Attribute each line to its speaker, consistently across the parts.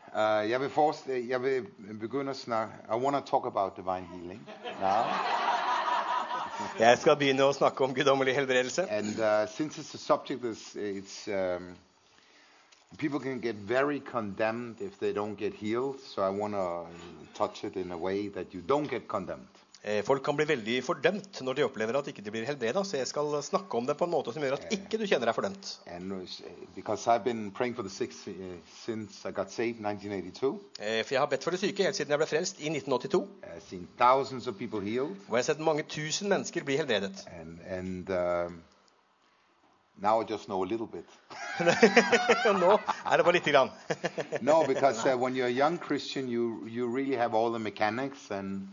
Speaker 1: Jeg vil begynne å snakke. I want to talk about divine healing now.
Speaker 2: Jeg skal begynne å snakke om guddommelig helbredelse.
Speaker 1: And since it's a subject, people can get very condemned if they don't get healed. So I want to touch it in a way that you don't get condemned.
Speaker 2: Folk kan bli veldig fordømt når de opplever at ikke de blir helbredet, så jeg skal snakke om det på en måte som gjør at ikke du kjenner deg fordømt.
Speaker 1: And because I've been praying for the sick since I got saved in 1982.
Speaker 2: For jeg har bedt for de syke helt siden jeg ble frelst i 1982.
Speaker 1: I've seen thousands of people healed.
Speaker 2: Og jeg har sett mange tusen mennesker bli helbredet.
Speaker 1: And now I just know a little bit.
Speaker 2: Nå det bare lite grann.
Speaker 1: No, because when you're a young Christian, you really have all the mechanics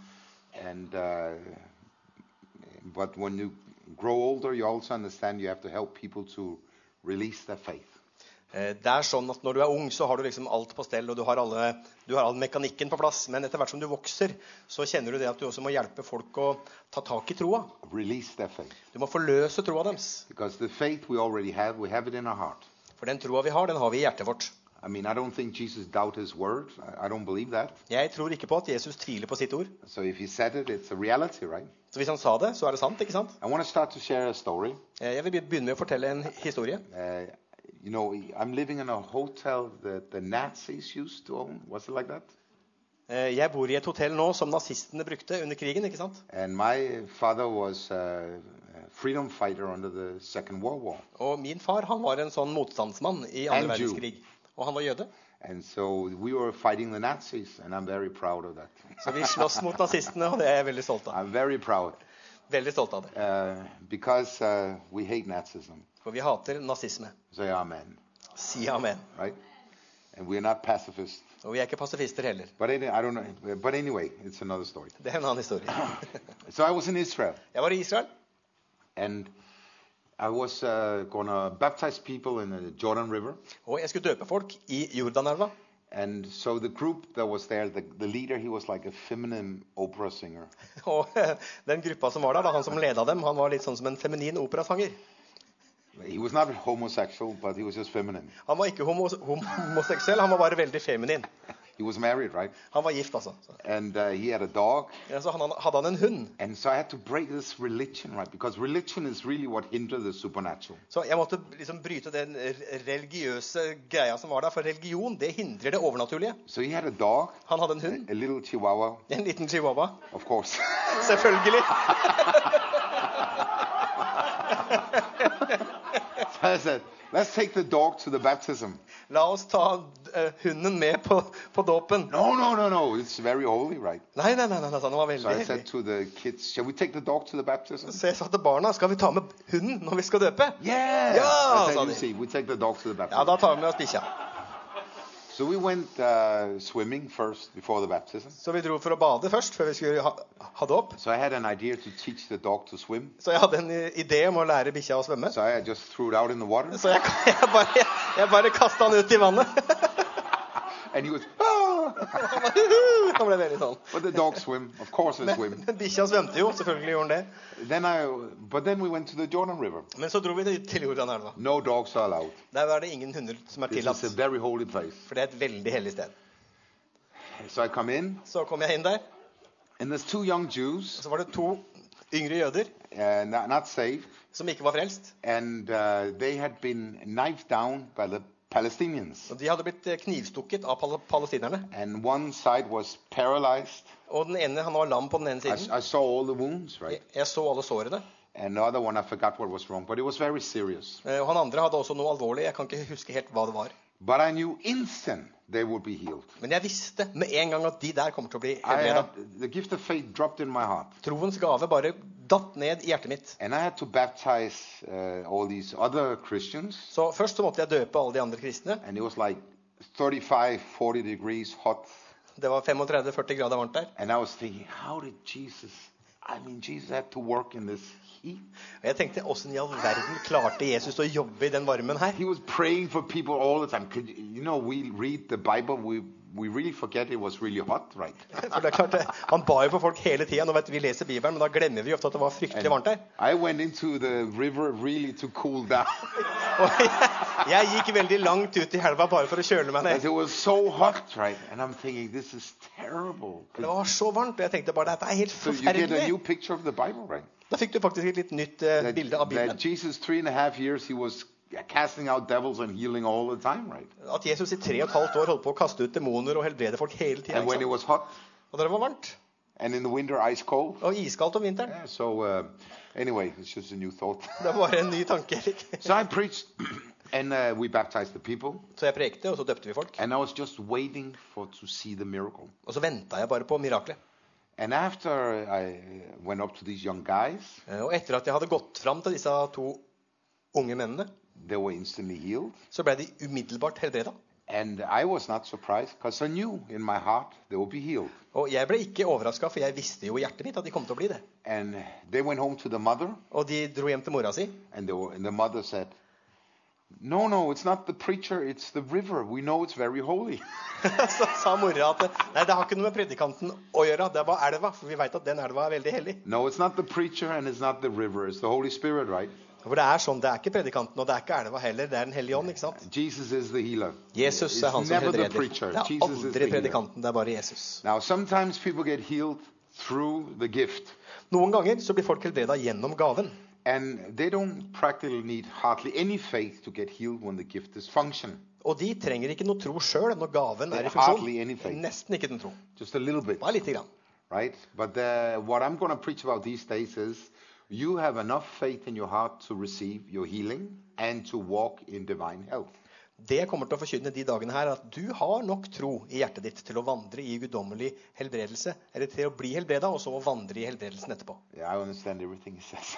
Speaker 1: but when you grow older, you also understand you have to help people to release their faith.
Speaker 2: Det sånn at når du ung, så har du liksom alt på stell, og du har all mekanikken på plass. Men etter hvert som du vokser, så kjenner du det at du også må hjelpe folk å ta tak i troa.
Speaker 1: Release their faith.
Speaker 2: Du må forløse troa deres.
Speaker 1: Because the faith we already have, we have it in our heart.
Speaker 2: For den troa vi har, den har vi i hjertet vårt.
Speaker 1: I mean, I don't think Jesus doubted his word. I don't believe that.
Speaker 2: Jeg tror ikke på at Jesus tviler på sitt ord.
Speaker 1: So if he said it, it's a reality, right?
Speaker 2: Så hvis han sa det, så det sant, ikke sant?
Speaker 1: I want to start to share a story.
Speaker 2: Jeg vil begynne med å fortelle en historie.
Speaker 1: You know, I'm living in a hotel that the Nazis used to own. Was it like that?
Speaker 2: Jeg bor i et hotell nå som nazistene brukte under krigen, ikke sant?
Speaker 1: And my father was a freedom fighter under the Second World War.
Speaker 2: Og min far, han var en sånn motstandsmann i andre verdenskrig. Og han var jøde.
Speaker 1: And so we were fighting the Nazis, and I'm very proud of that.
Speaker 2: Så vi slåss mot nazistene, og det jeg veldig stolt av.
Speaker 1: I'm very proud.
Speaker 2: Veldig stolt av det.
Speaker 1: Because we hate Nazism.
Speaker 2: For vi hater nazisme.
Speaker 1: Say amen.
Speaker 2: Si amen.
Speaker 1: Right? And we're not pacifists.
Speaker 2: Og vi ikke pasifister heller.
Speaker 1: But I don't know. But anyway, it's another story.
Speaker 2: Det en annen historie.
Speaker 1: So I was in Israel.
Speaker 2: Jeg var i Israel.
Speaker 1: And I was going to baptize people in the Jordan River.
Speaker 2: Og jeg skulle døpe folk i Jordanelva.
Speaker 1: And so the group that was there, the leader, he was like a feminine opera singer.
Speaker 2: Og den gruppa som var der, han som ledet dem, han var litt sånn som en feminin operasanger.
Speaker 1: He was not homosexual, but he was just feminine.
Speaker 2: Han var ikke homoseksuell, han var bare veldig feminin.
Speaker 1: He was married, right?
Speaker 2: Han var gift, altså.
Speaker 1: And he had a dog.
Speaker 2: Ja, så hadde han en hund.
Speaker 1: And so I had to break this religion, right? Because religion is really what hinders the supernatural.
Speaker 2: Så jeg måtte liksom bryte den religiøse greia som var der, for religion, det hindrer det overnaturlige.
Speaker 1: So he had a dog.
Speaker 2: Han hadde en hund.
Speaker 1: A little chihuahua.
Speaker 2: En liten chihuahua.
Speaker 1: Of course.
Speaker 2: Selvfølgelig.
Speaker 1: So I said, let's take the dog to the baptism.
Speaker 2: La oss ta hunden med på dåpen.
Speaker 1: No. It's very holy, right?
Speaker 2: Nei, den var veldig
Speaker 1: So I said to the kids, shall we take the dog to the baptism?
Speaker 2: Så jeg sa til barna, skal vi ta med hunden når vi skal døpe?
Speaker 1: Yeah!
Speaker 2: Ja,
Speaker 1: I
Speaker 2: sa
Speaker 1: said,
Speaker 2: de.
Speaker 1: you see, we take the dog to the baptism.
Speaker 2: Ja, da tar vi med oss bikkja.
Speaker 1: So we went swimming first before the baptism.
Speaker 2: Så vi dro for å bade først, før vi skulle ha dåp.
Speaker 1: So I had an idea to teach the dog to swim.
Speaker 2: Så jeg hadde en idé om å lære bikkja å svømme.
Speaker 1: So I just threw it out in the water.
Speaker 2: Så jeg bare kastet han ut i vannet.
Speaker 1: And he was,
Speaker 2: Han ble veldig sånn.
Speaker 1: But the dog swim. Of course it swim.
Speaker 2: Men bikkja svømte jo, selvfølgelig gjorde han det.
Speaker 1: But then we went to the Jordan River.
Speaker 2: Men så dro vi til Jordanelva.
Speaker 1: No dogs are allowed.
Speaker 2: Der var det ingen hunder som
Speaker 1: This
Speaker 2: tillatt.
Speaker 1: is a very holy place.
Speaker 2: For det et veldig hellig sted.
Speaker 1: So I come in.
Speaker 2: Så kom jeg inn der.
Speaker 1: And there's two young Jews.
Speaker 2: Så var det to yngre jøder.
Speaker 1: Not saved.
Speaker 2: Som ikke var frelst.
Speaker 1: And they had been knifed down by the Palestinians.
Speaker 2: Og de hadde blitt knivstukket av palestinerne.
Speaker 1: And one side was paralyzed.
Speaker 2: Og den ene, han var lam på den ene siden.
Speaker 1: I saw all the wounds, right?
Speaker 2: Jeg så alle sårene.
Speaker 1: And the other one, I forgot what was wrong, but it was very serious.
Speaker 2: Og han andre hadde også noe alvorlig. Jeg kan ikke huske helt hva det var.
Speaker 1: But I knew instant they would be healed.
Speaker 2: Men jeg visste med en gang at de der kommer til å bli helbredet.
Speaker 1: The gift of faith dropped in my heart.
Speaker 2: Troens gave bare datt ned i hjertet mitt.
Speaker 1: And I had to baptize all these other Christians.
Speaker 2: Så først så måtte jeg døpe alle de andre kristne.
Speaker 1: And it was like 35-40 degrees hot.
Speaker 2: Det var 35-40 grader varmt der.
Speaker 1: And I was thinking, how did Jesus had to work in this heat.
Speaker 2: Og jeg tenkte, hvordan i all verden klarte Jesus å jobbe i den varmen her?
Speaker 1: He was praying for people all the time. You know, we read the Bible, we really forget it was really hot, right?
Speaker 2: For det klart, han ba jo for folk hele tiden. Nå vet vi leser Bibelen, men da glemmer vi ofte at det var fryktelig varmt der.
Speaker 1: I went into the river really to cool down.
Speaker 2: Og jeg gikk veldig langt ut i helva bare for å kjøle meg ned.
Speaker 1: It was so hot, right? And I'm thinking, this is terrible.
Speaker 2: Det var så varmt, og jeg tenkte bare, dette helt
Speaker 1: So you get a new
Speaker 2: forferdelig.
Speaker 1: picture of the Bible, right?
Speaker 2: Da fikk du faktisk et litt nytt bilde av Bibelen.
Speaker 1: That Jesus 3.5 years, he was casting out devils and healing all the time, right?
Speaker 2: At Jesus i 3,5 år holdt på å kaste ut demoner og helbrede folk hele tiden.
Speaker 1: And when it was hot,
Speaker 2: Og det var varmt.
Speaker 1: and in the winter, ice cold.
Speaker 2: Og iskaldt om vinteren.
Speaker 1: Yeah, so anyway, it's just a new thought.
Speaker 2: Det var bare en ny tanke, Erik.
Speaker 1: So I preached, and we baptized the people.
Speaker 2: Så jeg prekte, og så døpte vi folk.
Speaker 1: And I was just waiting to see the miracle.
Speaker 2: Og så ventet jeg bare på miraklet.
Speaker 1: And after I went up to these young guys,
Speaker 2: Og etter at jeg hadde gått fram til disse 2 unge mennene,
Speaker 1: they were instantly healed.
Speaker 2: så ble de umiddelbart helbredet.
Speaker 1: And I was not surprised because I knew in my heart they would be healed.
Speaker 2: Og jeg ble ikke overrasket, for jeg visste jo i hjertet mitt at de kom til å bli det.
Speaker 1: And they went home to the mother,
Speaker 2: Og de dro hjem til mora si.
Speaker 1: and the mother said, no, it's not the preacher, it's the river. We know it's very holy.
Speaker 2: Så sa mora at nei, det har ikke noe med predikanten å gjøre, det var elva, for vi vet at den elva er veldig hellig.
Speaker 1: No, it's not the preacher and it's not the river. It's the Holy Spirit, right?
Speaker 2: For det er sånn, det er ikke predikanten, og det er ikke elva heller, det er den hellige ånd, ikke sant?
Speaker 1: Jesus is the healer.
Speaker 2: Jesus er han
Speaker 1: It's
Speaker 2: som
Speaker 1: never the
Speaker 2: helbreder.
Speaker 1: preacher.
Speaker 2: Det er
Speaker 1: Jesus is the
Speaker 2: aldri
Speaker 1: healer.
Speaker 2: predikanten, det er bare Jesus.
Speaker 1: Now, sometimes people get healed through the gift.
Speaker 2: Noen ganger så blir folk helbredet gjennom gaven.
Speaker 1: And they don't practically need hardly any faith to get healed when the gift is functioning.
Speaker 2: Og de trenger ikke noe tro selv når gaven er i
Speaker 1: Hardly anything.
Speaker 2: funksjon. Nesten ikke den tro.
Speaker 1: Just a little bit,
Speaker 2: Bare lite grann.
Speaker 1: right? But what I'm going to preach about these days is you have enough faith in your heart to receive your healing and to walk in divine health.
Speaker 2: Det jeg kommer til å forkynne de dagene her, er at du har nok tro i hjertet ditt til å vandre i guddommelig helbredelse, eller til å bli helbredet, og så å vandre i helbredelsen etterpå.
Speaker 1: Yeah, I understand everything he says.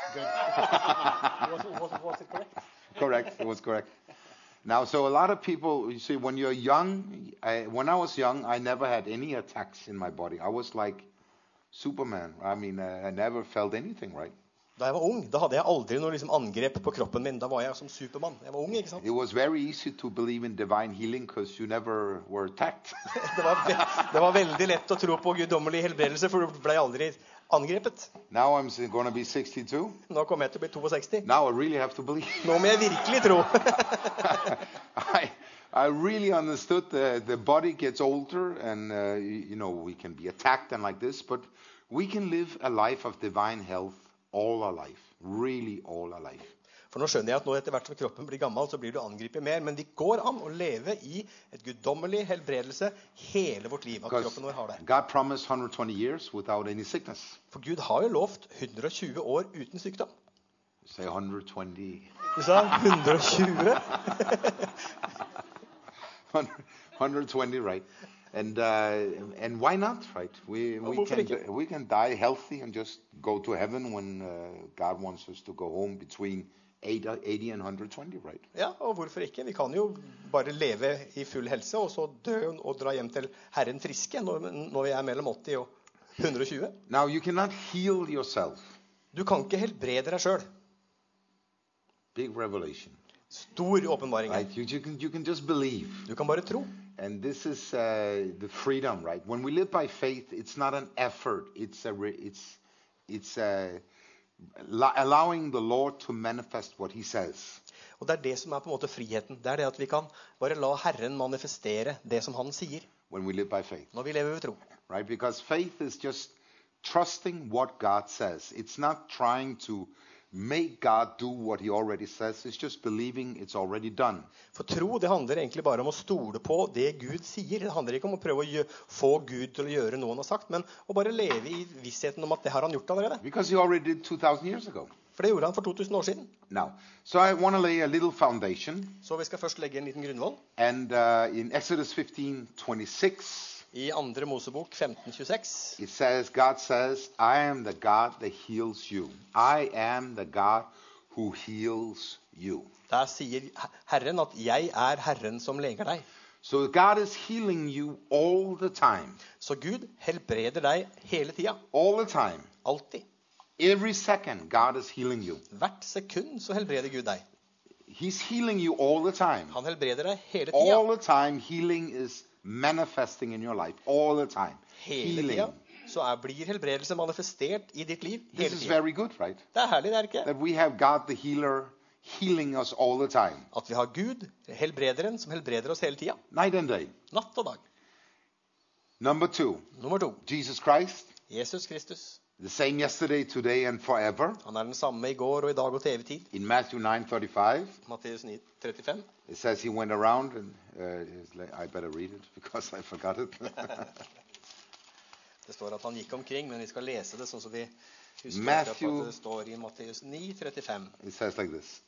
Speaker 2: Was it correct?
Speaker 1: Correct. It was correct. Now, so a lot of people, you see, when you're young, when I was young, I never had any attacks in my body. I was like Superman. I mean, I never felt anything, right?
Speaker 2: Da jeg var ung, da hadde jeg aldri noe liksom angrep på kroppen min. Da var jeg som Superman. Jeg var ung, ikke sant?
Speaker 1: It was very easy to believe in divine healing because you never were attacked.
Speaker 2: Det var veldig lett å tro på guddommelig helbredelse, for du ble aldri angrepet.
Speaker 1: Now I'm going to be 62.
Speaker 2: Nå kommer jeg til å bli 62.
Speaker 1: Now I really have to believe.
Speaker 2: Nå må jeg virkelig tro.
Speaker 1: I really understood the body gets older and, we can be attacked and like this, but we can live a life of divine health all our life. Really all our life.
Speaker 2: For nå skjønner jeg at nå etter hvert som kroppen blir gammel, så blir du angripet mer. Men det går an å leve i et guddommelig helbredelse hele vårt liv. At
Speaker 1: Because
Speaker 2: kroppen vår har det.
Speaker 1: God promised 120 years without any sickness.
Speaker 2: For Gud har jo lovt 120 år uten sykdom.
Speaker 1: Say 120.
Speaker 2: Du sa 120?
Speaker 1: 120, right? And why not, right? We can die healthy and just go to heaven when God wants us to go home between 80 and 120, right?
Speaker 2: Ja, og hvorfor ikke? Vi kan jo bare leve i full helse, og så dø og dra hjem til Herren friske når vi er mellom 80 og 120.
Speaker 1: Now, you cannot heal yourself.
Speaker 2: Du kan ikke helbrede deg selv.
Speaker 1: Big revelation.
Speaker 2: Stor åpenbaring.
Speaker 1: Right? You can just believe.
Speaker 2: Du kan bare tro.
Speaker 1: And this is the freedom, right? When we live by faith, it's not an effort. It's allowing the Lord to manifest what he says.
Speaker 2: Og det er det som er på en måte friheten. Det er det at vi kan bare la Herren manifestere det som han sier.
Speaker 1: When we live by faith.
Speaker 2: Når vi lever ved tro.
Speaker 1: Right? Because faith is just trusting what God says. It's not trying to make God do what he already says. It's just believing it's already done.
Speaker 2: For tro, det handler egentlig bare om å stole på det Gud sier. Det handler ikke om å prøve å få Gud til å gjøre noe han har sagt, men å bare leve i vissheten om at det har han gjort allerede.
Speaker 1: Because he already did 2000 years ago.
Speaker 2: For det gjorde han for 2000 år siden.
Speaker 1: Now, so I want to lay a little foundation.
Speaker 2: Så vi skal først legge en liten grunnvoll.
Speaker 1: And in Exodus 15:26,
Speaker 2: I 2. Mosebok 15:26,
Speaker 1: it says, God says, I am the God that heals you. I am the God who heals you.
Speaker 2: der sier Herren at jeg er Herren som leger deg.
Speaker 1: So God is healing you all the time.
Speaker 2: Så Gud helbreder deg hele tida.
Speaker 1: All the time.
Speaker 2: Alltid.
Speaker 1: Every second, God is healing you.
Speaker 2: Hvert sekund så helbreder Gud deg.
Speaker 1: He's healing you all the time.
Speaker 2: Han helbreder deg hele tida.
Speaker 1: All the time, healing is manifesting in your life all the time.
Speaker 2: Hele tida så blir helbredelse manifestert i ditt liv hele
Speaker 1: This is
Speaker 2: tida.
Speaker 1: very good, right?
Speaker 2: Det herlig, det ikke?
Speaker 1: That we have God the healer healing us all the time.
Speaker 2: At vi har Gud, helbrederen, som helbreder oss hele tida.
Speaker 1: Night and day.
Speaker 2: Natt og dag.
Speaker 1: Number 2.
Speaker 2: Nummer 2.
Speaker 1: Jesus Christ.
Speaker 2: Jesus Kristus.
Speaker 1: The same yesterday, today, and forever.
Speaker 2: Han den samme i går og i dag og til evig tid.
Speaker 1: In Matthew 9:35,
Speaker 2: Matteus 9:35.
Speaker 1: it says he went around, and I better read it because I forgot it.
Speaker 2: Det står at han gikk omkring, men vi skal lese det sånn som vi husker
Speaker 1: Matthew,
Speaker 2: at det står i Matteus 9:35.
Speaker 1: It says like this.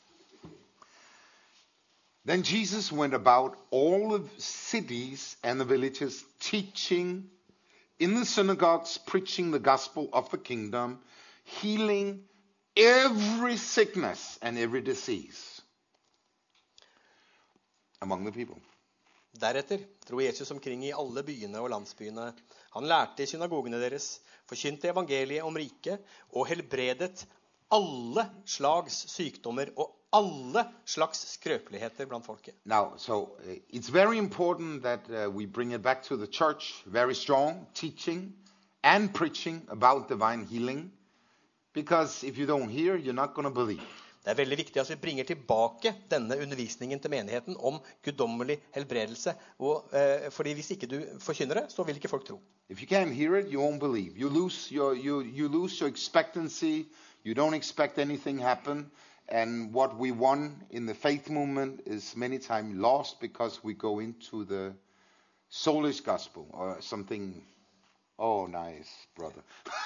Speaker 1: Then Jesus went about all the cities and the villages, teaching in the synagogues, preaching the gospel of the kingdom, healing every sickness and every disease among the people.
Speaker 2: Deretter dro Jesus omkring i alle byene og landsbyene. Han lærte i synagogene deres, forkynte evangeliet om riket og helbredet alle slags sykdommer og alle slags skrøpeligheter blant folket.
Speaker 1: Now, so it's very important that we bring it back to the church, very strong, teaching and preaching about divine healing. Because if you don't hear, you're not going to believe.
Speaker 2: Det er veldig viktig at vi bringer tilbake denne undervisningen til menigheten om guddommelig helbredelse. Fordi hvis ikke du forkynner det, så vil ikke folk tro.
Speaker 1: If you can't hear it, you won't believe. You lose your expectancy. You don't expect anything happen. And what we want in the faith movement is many times lost because we go into the soulish gospel or something. Oh, nice, brother.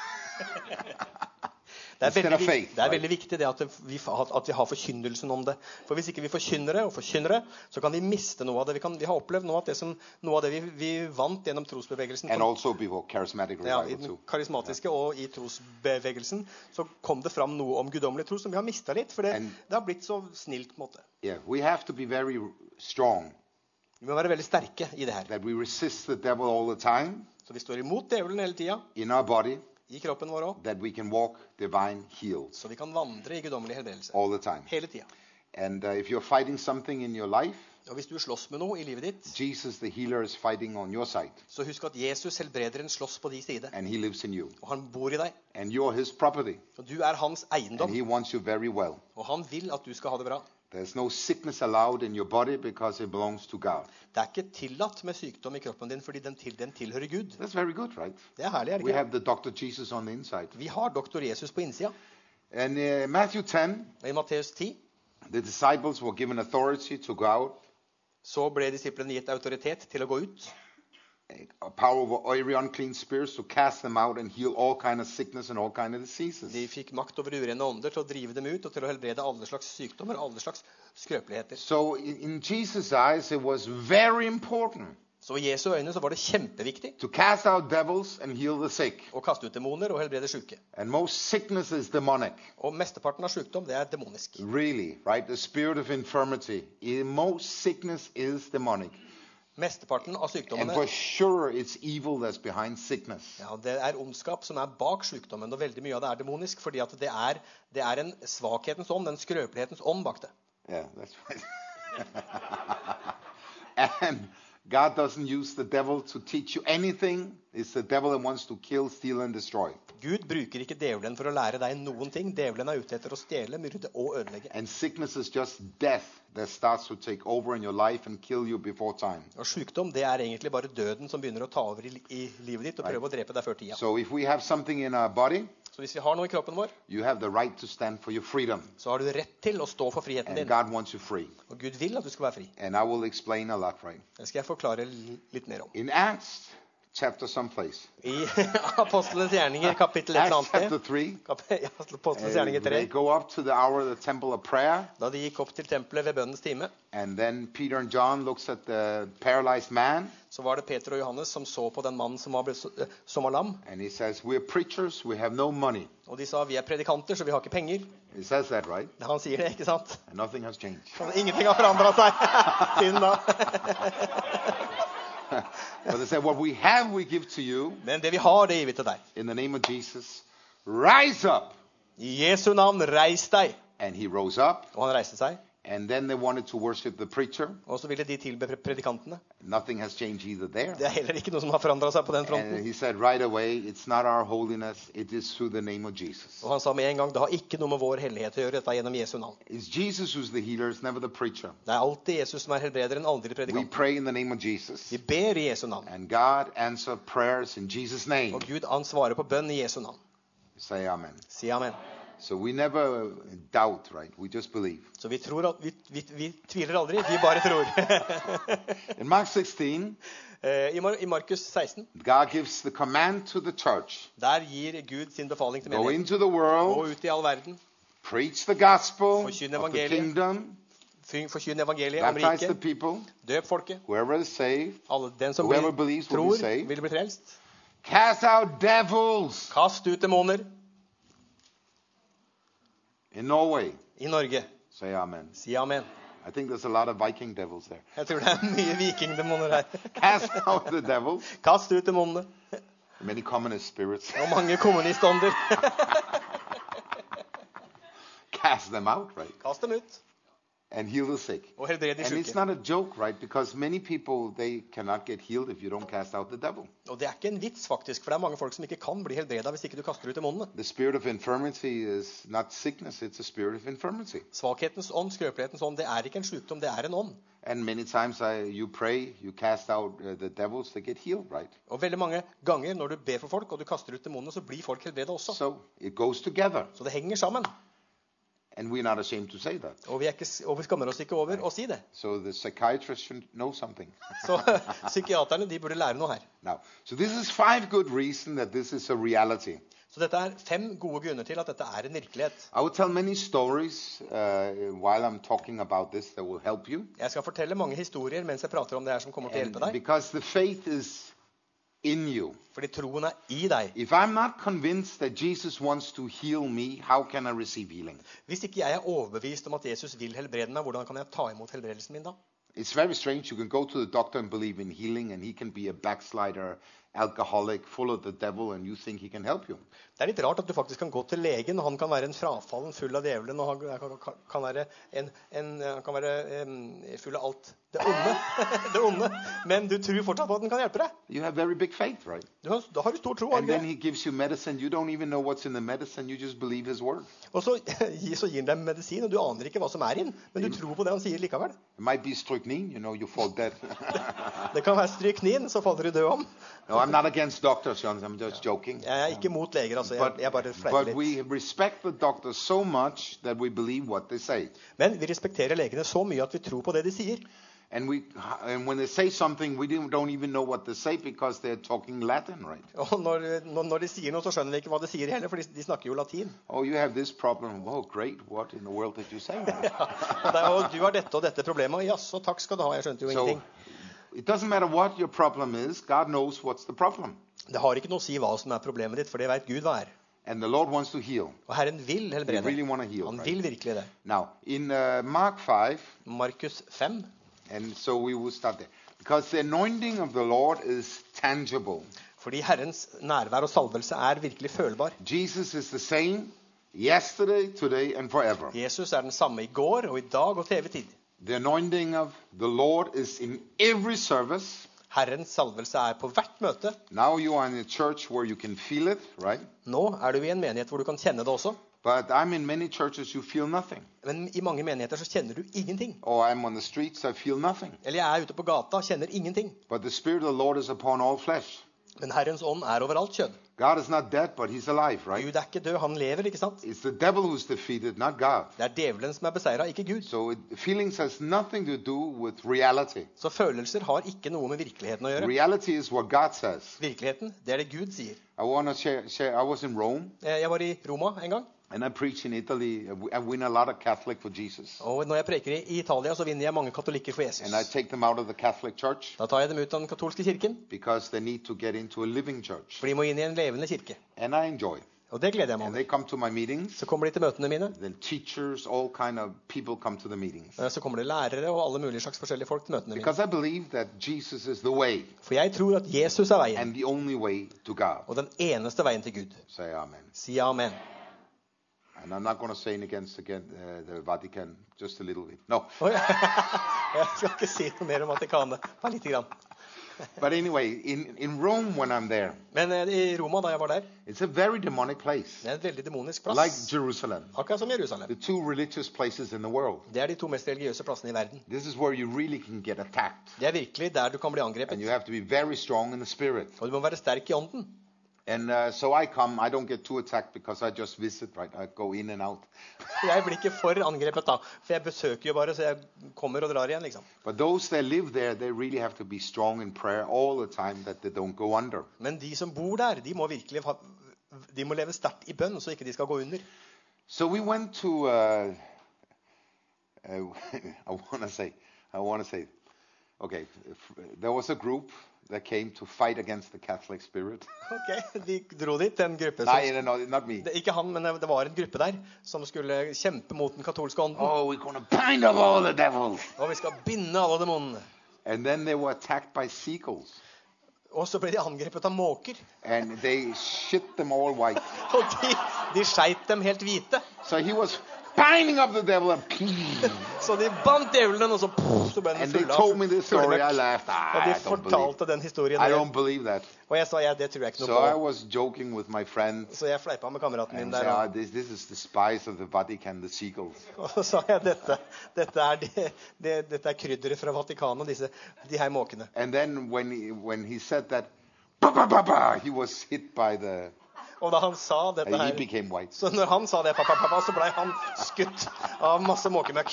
Speaker 2: Det er veldig viktig det at vi har forkynnelsen om det. For hvis ikke vi forkynner det, så kan vi miste noe av det. Vi har opplevd noe av det vi vant gjennom trosbevegelsen.
Speaker 1: And also before charismatic revival
Speaker 2: I den karismatiske og i trosbevegelsen så kom det fram noe om guddommelig tro som vi har mistet litt, for det har blitt så snilt på en måte.
Speaker 1: Yeah, we have to be very strong.
Speaker 2: Vi må være veldig sterke i det her.
Speaker 1: That we resist the devil all the time.
Speaker 2: Så vi står imot djevelen hele tida.
Speaker 1: In our body.
Speaker 2: I kroppen vår også.
Speaker 1: That we can walk divine healed.
Speaker 2: Så vi kan vandre i guddommelig helbredelse.
Speaker 1: All the time.
Speaker 2: Hele tida.
Speaker 1: And if you're fighting something in your life,
Speaker 2: og hvis du slåss med noe i livet ditt,
Speaker 1: Jesus the healer is fighting on your side.
Speaker 2: Så husk at Jesus helbrederen slåss på din side.
Speaker 1: And he lives in you.
Speaker 2: Og han bor i deg.
Speaker 1: And you're his property.
Speaker 2: Og du er hans eiendom.
Speaker 1: And he wants you very well.
Speaker 2: Og han vil at du skal ha det bra.
Speaker 1: There's no sickness allowed in your body because it belongs to God.
Speaker 2: Det er ikke tillatt med sykdom i kroppen din fordi den tilhører Gud.
Speaker 1: That's very good, right?
Speaker 2: Det er herlig, er det
Speaker 1: We
Speaker 2: ikke?
Speaker 1: have the Dr. Jesus on the inside.
Speaker 2: Vi har doktor Jesus på innsida.
Speaker 1: And Matthew 10,
Speaker 2: I Matteus 10,
Speaker 1: the disciples were given authority to go out.
Speaker 2: Så ble disiplene gitt autoritet til å gå ut.
Speaker 1: A power over every unclean spirits to cast them out and heal all kind of sickness and all kind of diseases.
Speaker 2: De fikk makt over urene ånder til å drive dem ut og til å helbrede alle slags sykdommer, alle slags skrøpeligheter.
Speaker 1: So in Jesus' eyes it was very important.
Speaker 2: Så i Jesu øyne så var det kjempeviktig
Speaker 1: to cast out devils and heal the sick.
Speaker 2: Å kaste ut demoner og helbrede syke.
Speaker 1: And most sickness is demonic.
Speaker 2: Og mesteparten av sykdom, det er demonisk.
Speaker 1: Really, right? The spirit of infirmity. Most sickness is demonic.
Speaker 2: Mesteparten av sykdommene.
Speaker 1: And for sure it's evil that's behind sickness.
Speaker 2: Ja, det er ondskap som er bak sykdommen, og veldig mye av det er demonisk, fordi at det er en svakhetens ånd, en skrøpelighetens ånd bak det.
Speaker 1: Yeah, that's right. And God doesn't use the devil to teach you anything. It's the devil that wants to kill, steal and destroy.
Speaker 2: Gud bruker ikke djevelen for å lære deg noen ting. Djevelen er ute etter å stjele, myrde og ødelegge.
Speaker 1: And sickness is just death that starts to take over in your life and kill you before time.
Speaker 2: Og sykdom, det er egentlig bare døden som begynner å ta over i livet ditt og prøve å drepe deg før tida.
Speaker 1: So if we have something in our body,
Speaker 2: så hvis vi har noe i kroppen vår,
Speaker 1: you have the right to stand for your freedom.
Speaker 2: Så har du rett til å stå for friheten din.
Speaker 1: And God wants you free.
Speaker 2: Og Gud vil at du skal være fri.
Speaker 1: And I will explain a lot, right?
Speaker 2: Det skal jeg forklare litt mer om.
Speaker 1: In Acts chapter someplace.
Speaker 2: I Apostlenes gjerninger kapittel et eller annet sted.
Speaker 1: Acts chapter 3.
Speaker 2: Apostlenes gjerninger 3.
Speaker 1: They go up to the hour of the temple of prayer.
Speaker 2: Da de gikk opp til tempelet ved bønnens time.
Speaker 1: And then Peter and John looks at the paralyzed man.
Speaker 2: Så var det Peter og Johannes som så på den mannen som var lam.
Speaker 1: And he says, "We're preachers, we have no money."
Speaker 2: Og de sa, vi er predikanter, så vi har ikke penger.
Speaker 1: He says that, right?
Speaker 2: Han sier det, ikke sant?
Speaker 1: And nothing has changed.
Speaker 2: Ingenting har forandret seg siden da.
Speaker 1: But they said, what we have, we give to you.
Speaker 2: Men det vi har, det gir vi til deg.
Speaker 1: In the name of Jesus, rise up.
Speaker 2: I Jesu navn, reis deg.
Speaker 1: And he rose up.
Speaker 2: Og han reiste seg.
Speaker 1: And then they wanted to worship the preacher.
Speaker 2: Og så ville de tilbe predikantene.
Speaker 1: Nothing has changed either there.
Speaker 2: Det heller ikke noe som har forandret seg på den
Speaker 1: And
Speaker 2: fronten.
Speaker 1: he said right away, it's not our holiness, it is through the name of Jesus.
Speaker 2: Og han sa med en gang, det har ikke noe med vår hellighet å gjøre, dette er gjennom Jesu navn.
Speaker 1: It's Jesus who's the healer, it's never the preacher.
Speaker 2: Det er alltid Jesus som er helbrederen, aldri
Speaker 1: We
Speaker 2: predikanten.
Speaker 1: pray in the name of Jesus.
Speaker 2: Vi ber i Jesu navn.
Speaker 1: And God answer prayers in Jesus' name.
Speaker 2: Og Gud han svarer på bønn i Jesu navn.
Speaker 1: Say amen.
Speaker 2: Si amen.
Speaker 1: So we never doubt, right? We just believe.
Speaker 2: Så vi tror at vi tviler aldri, vi bare tror.
Speaker 1: In Mark 16,
Speaker 2: I Markus 16,
Speaker 1: God gives the command to the church.
Speaker 2: der gir Gud sin befaling til
Speaker 1: Go
Speaker 2: menigheten.
Speaker 1: into the
Speaker 2: Gå
Speaker 1: world,
Speaker 2: ut i all verden,
Speaker 1: preach the gospel
Speaker 2: Forkynn
Speaker 1: of the
Speaker 2: evangeliet.
Speaker 1: kingdom,
Speaker 2: forkynn evangeliet om
Speaker 1: baptize the
Speaker 2: riket,
Speaker 1: people.
Speaker 2: døp folket.
Speaker 1: Whoever is saved,
Speaker 2: Alle, den som
Speaker 1: whoever believes will be
Speaker 2: tror,
Speaker 1: saved.
Speaker 2: vil bli frelst.
Speaker 1: Cast out devils.
Speaker 2: Kast ut demoner
Speaker 1: In Norway,
Speaker 2: i Norge.
Speaker 1: say amen.
Speaker 2: Si amen.
Speaker 1: I think there's a lot of Viking devils there.
Speaker 2: Jeg tror det er mye vikingdemoner her.
Speaker 1: Cast out the devils.
Speaker 2: Kast ut demonene.
Speaker 1: Many communist spirits.
Speaker 2: Og mange kommunistånder.
Speaker 1: Cast them out, right?
Speaker 2: Kast dem ut.
Speaker 1: And heal the sick.
Speaker 2: Og helbred de
Speaker 1: And it's
Speaker 2: syke.
Speaker 1: not a joke, right? Because many people, they cannot get healed if you don't cast out the devil.
Speaker 2: Og det er ikke en vits faktisk, for det er mange folk som ikke kan bli helbredet hvis ikke du kaster ut demonene.
Speaker 1: The spirit of infirmity is not sickness, it's a spirit of infirmity.
Speaker 2: Svakhetens ånd, skrøpelighetens ånd, det er ikke en sykdom, det er en ånd.
Speaker 1: And many times you pray, you cast out the devils, they get healed, right?
Speaker 2: Og veldig mange ganger når du ber for folk, og du kaster ut demonene, så blir folk helbredet også.
Speaker 1: So it goes together.
Speaker 2: Så det henger sammen.
Speaker 1: And we're not ashamed to say that.
Speaker 2: Og vi skammer oss ikke over å si det.
Speaker 1: So the psychiatrist should know something.
Speaker 2: Så psykiaterne, de burde lære noe her.
Speaker 1: Now, so this is 5 good reasons that this is a reality.
Speaker 2: Så dette er 5 gode grunner til at dette er en virkelighet.
Speaker 1: I will tell many stories while I'm talking about this that will help you.
Speaker 2: Jeg skal fortelle mange historier mens jeg prater om det her som kommer til å hjelpe
Speaker 1: And
Speaker 2: deg.
Speaker 1: because the faith is in you.
Speaker 2: Fordi troen er i deg.
Speaker 1: If I'm not convinced that Jesus wants to heal me, how can I receive healing?
Speaker 2: Hvis ikke jeg er overbevist om at Jesus vil helbrede meg, hvordan kan jeg ta imot helbredelsen min da?
Speaker 1: It's very strange. You can go to the doctor and believe in healing, and he can be a backslider, alcoholic, full of the devil, and you think he can help you.
Speaker 2: Det er litt rart at du faktisk kan gå til legen, og han kan være en frafallen full av djevelen, og han kan være, han kan være full av alt det onde, det onde. Men du tror fortsatt på at den kan hjelpe deg.
Speaker 1: You have very big faith, right?
Speaker 2: Da har du stor tro.
Speaker 1: And then he gives you medicine. You don't even know what's in the medicine. You just believe his word.
Speaker 2: Og så gir han deg medisin, og du aner ikke hva som er inn, men du tror på det han sier likevel.
Speaker 1: It might be strychnine, you fall dead.
Speaker 2: Det kan være stryknin, så faller du død om.
Speaker 1: No, I'm not against doctors, John. I'm just joking.
Speaker 2: Jeg er ikke mot leger, altså. Jeg bare fleiper
Speaker 1: But
Speaker 2: litt.
Speaker 1: we respect the doctors so much that we believe what they say.
Speaker 2: Men vi respekterer legene så mye at vi tror på det de sier.
Speaker 1: And when they say something, we don't even know what they say because they're talking Latin, right?
Speaker 2: Og når de sier noe, så skjønner vi ikke hva de sier heller, for de snakker jo latin.
Speaker 1: Oh, you have this problem. Oh, great. What in the world did you say?
Speaker 2: Og du har dette og dette problemet. Ja, så takk skal du ha. Jeg skjønte jo
Speaker 1: So
Speaker 2: ingenting.
Speaker 1: it doesn't matter what your problem is. God knows what's the problem.
Speaker 2: Det har ikke noe å si hva som er problemet ditt, for det vet Gud hva er.
Speaker 1: And the Lord wants to heal.
Speaker 2: Og Herren vil
Speaker 1: He
Speaker 2: helbrede.
Speaker 1: really want to heal.
Speaker 2: Han
Speaker 1: Right?
Speaker 2: vil virkelig det.
Speaker 1: Now, in Mark 5,
Speaker 2: Markus 5.
Speaker 1: and so we will start there. Because the anointing of the Lord is tangible.
Speaker 2: Fordi Herrens nærvær og salvelse er virkelig følbar.
Speaker 1: Jesus is the same yesterday, today, and forever.
Speaker 2: Jesus er den samme i går og i dag og til evig tid.
Speaker 1: The anointing of the Lord is in every service.
Speaker 2: Herrens salvelse er på hvert møte.
Speaker 1: Now you are in a church where you can feel it, right?
Speaker 2: Nå er du i en menighet hvor du kan kjenne det også.
Speaker 1: But I'm in many churches you feel nothing.
Speaker 2: Men i mange menigheter så kjenner du ingenting.
Speaker 1: Or I'm on the streets, I feel nothing.
Speaker 2: Eller jeg er ute på gata og kjenner ingenting.
Speaker 1: But the Spirit of the Lord is upon all flesh.
Speaker 2: Men Herrens ånd er overalt kjød.
Speaker 1: God is not dead, but he's alive, right?
Speaker 2: Gud er ikke død, han lever, ikke sant?
Speaker 1: It's the devil who's defeated, not God.
Speaker 2: Det er djevelen som er beseiret, ikke Gud.
Speaker 1: So feelings has nothing to do with reality.
Speaker 2: Så følelser har ikke noe med virkeligheten å gjøre.
Speaker 1: Reality is what God says.
Speaker 2: Virkeligheten, det er det Gud sier.
Speaker 1: I want to share. I was in Rome,
Speaker 2: Jeg var i Roma en gang,
Speaker 1: and I preach in Italy. I win a lot of Catholic for Jesus.
Speaker 2: og når jeg preker i Italia, så vinner jeg mange katolikker for Jesus.
Speaker 1: And I take them out of the Catholic church
Speaker 2: Da tar jeg dem ut av den katolske kirken,
Speaker 1: because they need to get into a living church.
Speaker 2: for de må inn i en levende kirke.
Speaker 1: And I enjoy.
Speaker 2: Og det gleder jeg meg
Speaker 1: And
Speaker 2: over.
Speaker 1: they come to my meetings.
Speaker 2: Så kommer de til møtene mine,
Speaker 1: Then teachers, all kind of people come to the meetings.
Speaker 2: så kommer det lærere og alle mulige slags forskjellige folk til møtene mine.
Speaker 1: Because I believe that Jesus is the way
Speaker 2: For jeg tror at Jesus er veien,
Speaker 1: and the only way to God.
Speaker 2: og den eneste veien til Gud.
Speaker 1: Say amen.
Speaker 2: Si amen.
Speaker 1: And I'm not going to say against the Vatican, just a little bit. No.
Speaker 2: Oh, ja. Jeg skal ikke si noe mer om Vatikanet. Bare lite grann.
Speaker 1: But anyway, in Rome when I'm there,
Speaker 2: Men i Roma, da jeg var der,
Speaker 1: it's a very demonic place.
Speaker 2: det en veldig demonisk
Speaker 1: Like
Speaker 2: plass.
Speaker 1: Jerusalem.
Speaker 2: Akkurat som Jerusalem.
Speaker 1: The two religious places in the world.
Speaker 2: Det de to mest religiøse plassene i verden.
Speaker 1: This is where you really can get attacked.
Speaker 2: Det virkelig der du kan bli
Speaker 1: And you
Speaker 2: angrepet.
Speaker 1: have to be very strong in the spirit.
Speaker 2: Og du må være sterk i ånden.
Speaker 1: And so I don't get too attacked because I just visit, right? I go in and out.
Speaker 2: Jeg blir ikke for angrepet da. For jeg besøker jo bare, så jeg kommer og drar igjen, liksom.
Speaker 1: But those that live there, they really have to be strong in prayer all the time that they don't go under.
Speaker 2: Men de som bor der, de må virkelig de må leve sterkt i bønn, så ikke de skal gå under.
Speaker 1: So we went to, I want to say, okay, there was a group that came to fight against the Catholic spirit.
Speaker 2: Ok, de dro dit, en gruppe som...
Speaker 1: No, not me.
Speaker 2: Ikke han, men det var en gruppe der som skulle kjempe mot den katolske ånden.
Speaker 1: Oh, we're going to bind up all the devils.
Speaker 2: Og vi skal binde alle demonene.
Speaker 1: And then they were attacked by seagulls.
Speaker 2: Og så ble de angrepet av måker.
Speaker 1: And they shit them all white.
Speaker 2: Og de skjeit dem helt hvite.
Speaker 1: So he was binding up the devil and
Speaker 2: Så de bandt djevelen, og så ble den
Speaker 1: and they
Speaker 2: full
Speaker 1: told me this story. I
Speaker 2: fullmøkk.
Speaker 1: laughed.
Speaker 2: Og de
Speaker 1: I don't believe.
Speaker 2: fortalte den historien.
Speaker 1: I don't believe that.
Speaker 2: Og jeg sa, ja, det tror jeg ikke
Speaker 1: So I
Speaker 2: noe på.
Speaker 1: was joking with my friend
Speaker 2: Så jeg fleipa med kameraten min
Speaker 1: and
Speaker 2: der.
Speaker 1: said,
Speaker 2: Og,
Speaker 1: this is the spice of the Vatican, the seagulls.
Speaker 2: og så sa jeg, dette er krydderet fra Vatikanet, de her måkene.
Speaker 1: And then when he said that, he was hit by the,
Speaker 2: Og da han sa dette
Speaker 1: and he
Speaker 2: her,
Speaker 1: became white.
Speaker 2: så når han sa det, pappa, så ble han skutt av masse måkemøkk.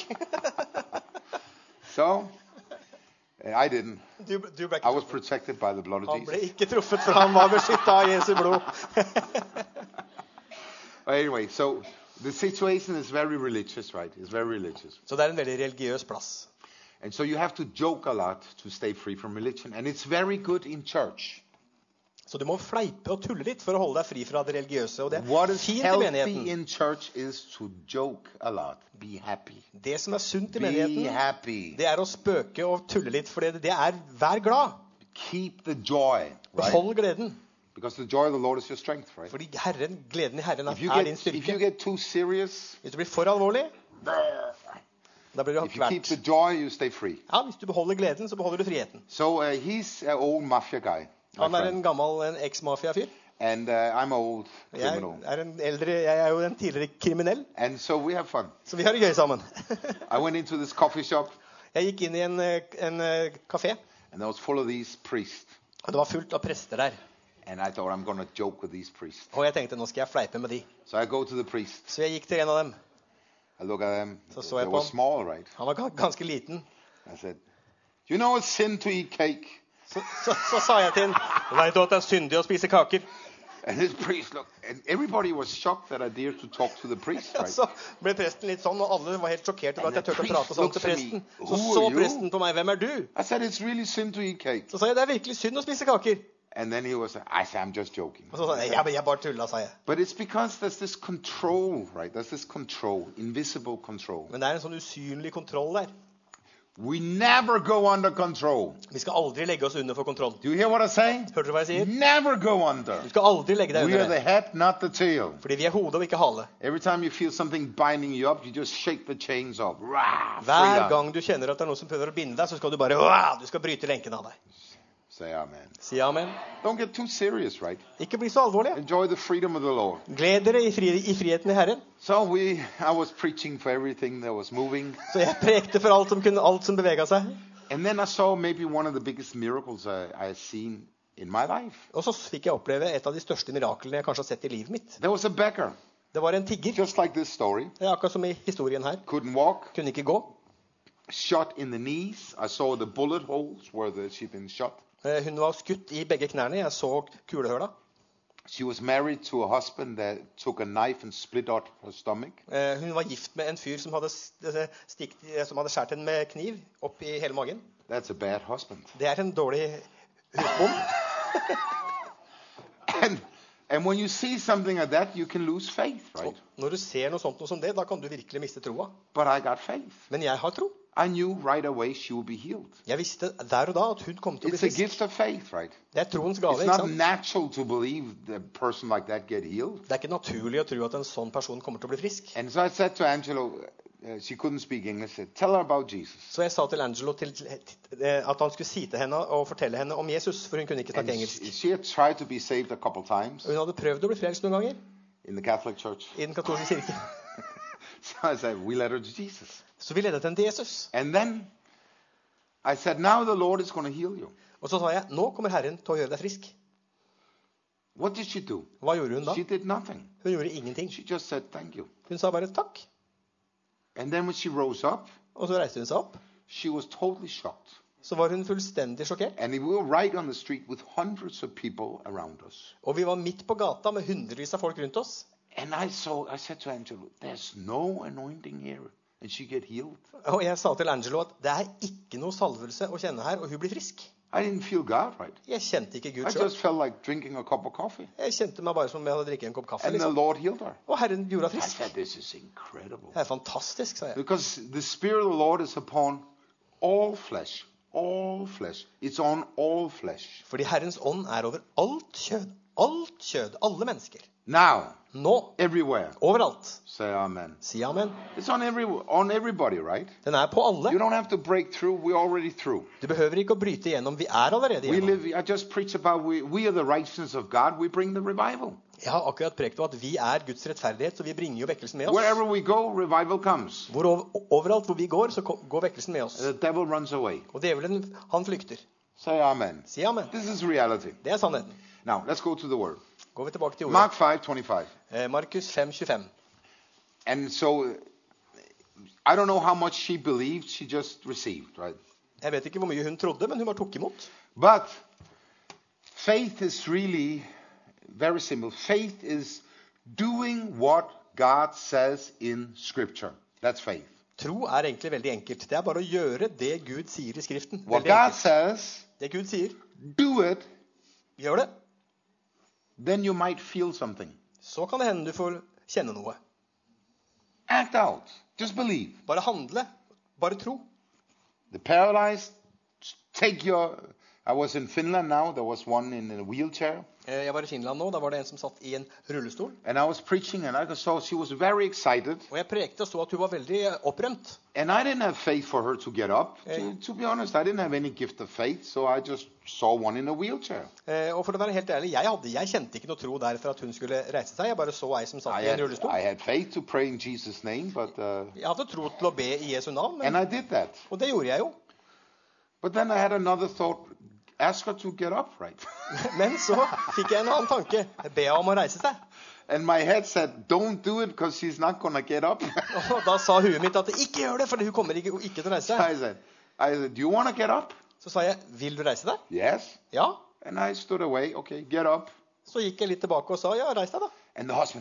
Speaker 1: So I didn't.
Speaker 2: Du ble
Speaker 1: I
Speaker 2: ikke
Speaker 1: was protected by the blood of
Speaker 2: Han ble
Speaker 1: Jesus.
Speaker 2: ikke truffet, for han var beskyttet av Jesu blod.
Speaker 1: Anyway, so the situation is very religious, right? It's very religious.
Speaker 2: Så det er en veldig religiøs plass.
Speaker 1: And so you have to joke a lot to stay free from religion. And it's very good in church.
Speaker 2: Så du må fleipe og tulle litt for å holde deg fri fra det religiøse. Og det
Speaker 1: What
Speaker 2: er
Speaker 1: is
Speaker 2: fint i
Speaker 1: healthy
Speaker 2: menigheten.
Speaker 1: in church is to joke a lot. Be happy.
Speaker 2: Det som er sunt i
Speaker 1: Be
Speaker 2: menigheten,
Speaker 1: happy.
Speaker 2: det er å spøke og tulle litt. For det er vær glad.
Speaker 1: Keep the joy, right?
Speaker 2: Behold gleden.
Speaker 1: Because the joy of the Lord is your strength, right?
Speaker 2: Fordi gleden i Herren
Speaker 1: If you
Speaker 2: er din
Speaker 1: get, if you
Speaker 2: styrke.
Speaker 1: get too serious,
Speaker 2: Hvis du blir for alvorlig, da blir du
Speaker 1: if you keep
Speaker 2: kvert.
Speaker 1: the joy, you stay free.
Speaker 2: Ja, hvis du beholder gleden, så beholder du friheten.
Speaker 1: So he's an old mafia guy, my
Speaker 2: Han er
Speaker 1: friend.
Speaker 2: en eks-mafia-fyr.
Speaker 1: And I'm old
Speaker 2: Jeg
Speaker 1: criminal.
Speaker 2: jeg er jo en tidligere kriminell,
Speaker 1: And so we have fun.
Speaker 2: så vi har det gøy sammen.
Speaker 1: I went into this coffee shop,
Speaker 2: Jeg gikk inn i en kafé,
Speaker 1: and it was full of these priests.
Speaker 2: og det var fullt av prester der.
Speaker 1: And I thought, I'm going to joke with these priests.
Speaker 2: Og jeg tenkte, nå skal jeg fleipe med de.
Speaker 1: So I go to the priest.
Speaker 2: Så jeg gikk til en av dem.
Speaker 1: I look at them.
Speaker 2: Så
Speaker 1: They
Speaker 2: jeg på
Speaker 1: were
Speaker 2: ham.
Speaker 1: small, right?
Speaker 2: Han var ganske liten.
Speaker 1: I said, you know it's sin to eat cake?
Speaker 2: Så sa jeg til ham, vet du at det er syndig å spise kaker?
Speaker 1: And this priest looked, and everybody was shocked that I dared to talk to the priest, right?
Speaker 2: Så ble presten litt sånn, og alle var helt sjokkert over at jeg turte å prate sånn til presten. Så
Speaker 1: Who
Speaker 2: så
Speaker 1: are you?
Speaker 2: presten på meg, hvem er du?
Speaker 1: I said, it's really sin to eat cake.
Speaker 2: Så sa jeg, det er virkelig synd å spise kaker.
Speaker 1: And then he was, I said, I'm just joking.
Speaker 2: Og så sa jeg, ja, men jeg bare tulla, sa jeg.
Speaker 1: But it's because there's this control, right? There's this control, invisible control.
Speaker 2: Men det er en sånn usynlig kontroll der.
Speaker 1: We never go under control.
Speaker 2: Vi skal aldri legge oss under for kontroll.
Speaker 1: Do you hear what I'm saying?
Speaker 2: Hørte du hva jeg sier?
Speaker 1: Never go under.
Speaker 2: Du skal aldri legge deg
Speaker 1: We are
Speaker 2: under
Speaker 1: the
Speaker 2: det.
Speaker 1: head, not the tail.
Speaker 2: Fordi vi er hodet og ikke hale.
Speaker 1: Every time you feel something binding you up, you just shake the chains off. Rah,
Speaker 2: Hver
Speaker 1: freedom.
Speaker 2: gang du kjenner at det er noe som prøver å binde deg, så skal du bare, du skal bryte lenken av deg.
Speaker 1: Say amen.
Speaker 2: Si amen.
Speaker 1: Don't get too serious, right?
Speaker 2: Ikke bli så alvorlig.
Speaker 1: Enjoy the freedom of the Lord.
Speaker 2: Gled dere i friheten i Herren.
Speaker 1: So I was preaching for everything that was moving.
Speaker 2: Så jeg prekte for alt som beveget seg.
Speaker 1: And then I saw maybe one of the biggest miracles I had seen in my life.
Speaker 2: Og så fikk jeg oppleve et av de største miraklene jeg kanskje har sett i livet mitt.
Speaker 1: There was a beggar,
Speaker 2: Det var en tigger.
Speaker 1: just like this story.
Speaker 2: Det er akkurat som i historien her.
Speaker 1: Couldn't walk,
Speaker 2: Kunne ikke gå.
Speaker 1: shot in the knees. I saw the bullet holes where she'd been shot.
Speaker 2: Hun var skutt i begge knærne. Jeg så kulehøla.
Speaker 1: She was married to a husband that took a knife and split out her stomach.
Speaker 2: Hun var gift med en fyr som hadde skjært henne med kniv opp i hele magen.
Speaker 1: That's a bad husband.
Speaker 2: Det er en dårlig husbond.
Speaker 1: And when you see something like that, you can lose faith, right?
Speaker 2: Når du ser noe sånt som det, da kan du virkelig miste troa.
Speaker 1: But I got faith.
Speaker 2: Men jeg har tro.
Speaker 1: I knew right away she would be healed.
Speaker 2: Jeg visste der og da at hun kom til å bli
Speaker 1: It's a
Speaker 2: frisk.
Speaker 1: gift of faith, right?
Speaker 2: Det er troens gave,
Speaker 1: It's
Speaker 2: ikke
Speaker 1: not
Speaker 2: sant?
Speaker 1: natural to believe that a person like that get healed.
Speaker 2: Det er ikke naturlig å tro at en sånn person kommer til å bli frisk.
Speaker 1: And so I said to Angelo, she couldn't speak English, I said, tell her about Jesus.
Speaker 2: Så jeg sa til Angelo at han skulle si til henne og fortelle henne om Jesus, for hun kunne ikke
Speaker 1: And
Speaker 2: snakke engelsk.
Speaker 1: she had tried to be saved a couple times
Speaker 2: Og hun hadde prøvd å bli frelst noen ganger
Speaker 1: in the Catholic Church.
Speaker 2: i den katolske kirke.
Speaker 1: So I said, we led her to Jesus.
Speaker 2: Så vi ledet henne til Jesus.
Speaker 1: And then I said, now the Lord is going to heal you.
Speaker 2: Og så sa jeg, nå kommer Herren til å gjøre deg frisk.
Speaker 1: What did she do?
Speaker 2: Hva gjorde hun da?
Speaker 1: She did nothing.
Speaker 2: Hun gjorde ingenting.
Speaker 1: She just said, thank you.
Speaker 2: Hun sa bare takk.
Speaker 1: And then when she rose up,
Speaker 2: Og så reiste hun seg opp.
Speaker 1: she was totally shocked.
Speaker 2: Så var hun fullstendig sjokkert.
Speaker 1: And we were right on the street with hundreds of people around us.
Speaker 2: Og vi var midt på gata med hundrevis av folk rundt oss.
Speaker 1: And I said to Angelo, there's no anointing here. And she get healed.
Speaker 2: Og jeg sa til Angelo at det er ikke noe salvelse å kjenne her, og hun blir frisk.
Speaker 1: I didn't feel God, right?
Speaker 2: Jeg kjente ikke Gud
Speaker 1: I
Speaker 2: selv.
Speaker 1: just felt like drinking a cup of coffee.
Speaker 2: Jeg kjente meg bare som om jeg hadde drikket en kopp kaffe.
Speaker 1: And the
Speaker 2: Liksom.
Speaker 1: Lord healed her.
Speaker 2: Og Herren gjorde henne
Speaker 1: I
Speaker 2: frisk.
Speaker 1: said, this is incredible.
Speaker 2: Det er fantastisk, sa jeg.
Speaker 1: Because the Spirit of the Lord is upon all flesh. All flesh. It's on all flesh.
Speaker 2: Fordi Herrens ånd er over alt kjød. Alt kjød. Alle mennesker.
Speaker 1: Now,
Speaker 2: Nå.
Speaker 1: everywhere.
Speaker 2: Overalt.
Speaker 1: Say amen.
Speaker 2: Si amen.
Speaker 1: It's on everybody, right?
Speaker 2: Den er på
Speaker 1: You
Speaker 2: alle.
Speaker 1: don't have to break through. We're already through.
Speaker 2: Du behøver ikke å bryte igjennom. Vi er allerede
Speaker 1: We
Speaker 2: igjennom.
Speaker 1: live. I just preach about we are the righteousness of God. We bring the revival.
Speaker 2: Jeg har akkurat prekt om at vi er Guds rettferdighet, så vi bringer jo vekkelsen med oss.
Speaker 1: Wherever we go, revival comes.
Speaker 2: Overalt hvor vi går, så går vekkelsen med oss.
Speaker 1: The devil runs away.
Speaker 2: Og djevelen, han flykter.
Speaker 1: Say amen.
Speaker 2: Si amen.
Speaker 1: This is reality.
Speaker 2: Det er sannheten.
Speaker 1: Now, let's go to the word.
Speaker 2: Går vi tilbake til ordet.
Speaker 1: Mark 5:25.
Speaker 2: Markus 5:25.
Speaker 1: And so, I don't know how much she believed. She just received, right?
Speaker 2: Jeg vet ikke hvor mye hun trodde, men hun bare tok imot.
Speaker 1: But faith is really very simple. Faith is doing what God says in Scripture. That's faith.
Speaker 2: Tro er egentlig veldig enkelt. Det er bare å gjøre det Gud sier i Skriften.
Speaker 1: What
Speaker 2: Veldig
Speaker 1: God
Speaker 2: enkelt.
Speaker 1: says,
Speaker 2: Det Gud sier,
Speaker 1: do it,
Speaker 2: gjør det.
Speaker 1: then you might feel something.
Speaker 2: Så kan det hende du får kjenne noe.
Speaker 1: Act out. Just believe.
Speaker 2: Bare handle. Bare tro.
Speaker 1: The paralyzed, take your... I was in Finland now. There was one in a wheelchair.
Speaker 2: Jeg var i Finland nå. Da var det en som satt i en rullestol.
Speaker 1: And I was preaching, and I saw she was very excited.
Speaker 2: Og jeg prekte og så at hun var veldig opprømt.
Speaker 1: And I didn't have faith for her to get up. To be honest, I didn't have any gift of faith, so I just saw one in a wheelchair.
Speaker 2: Og for å være helt ærlig, jeg kjente ikke noe tro der for at hun skulle reise seg. Jeg bare så ei som satt i en rullestol.
Speaker 1: I had faith to pray in Jesus' name, but...
Speaker 2: Jeg hadde tro til å be i Jesu navn,
Speaker 1: and I did that.
Speaker 2: Og det gjorde jeg jo.
Speaker 1: But then I had another thought. Ask her to get up, right?
Speaker 2: Men så fikk jeg en annen tanke. Be henne om å reise seg.
Speaker 1: And my head said, don't do it because she's not going to get up.
Speaker 2: Og da sa huet mitt at ikke gjør det, for hun kommer ikke til å reise seg.
Speaker 1: I said, do you want to get up?
Speaker 2: Så sa jeg, vil du reise deg?
Speaker 1: Yes.
Speaker 2: Ja.
Speaker 1: And I stood away. Okay, get up.
Speaker 2: Så gikk jeg litt tilbake og sa, ja, reis deg da.
Speaker 1: And the husband,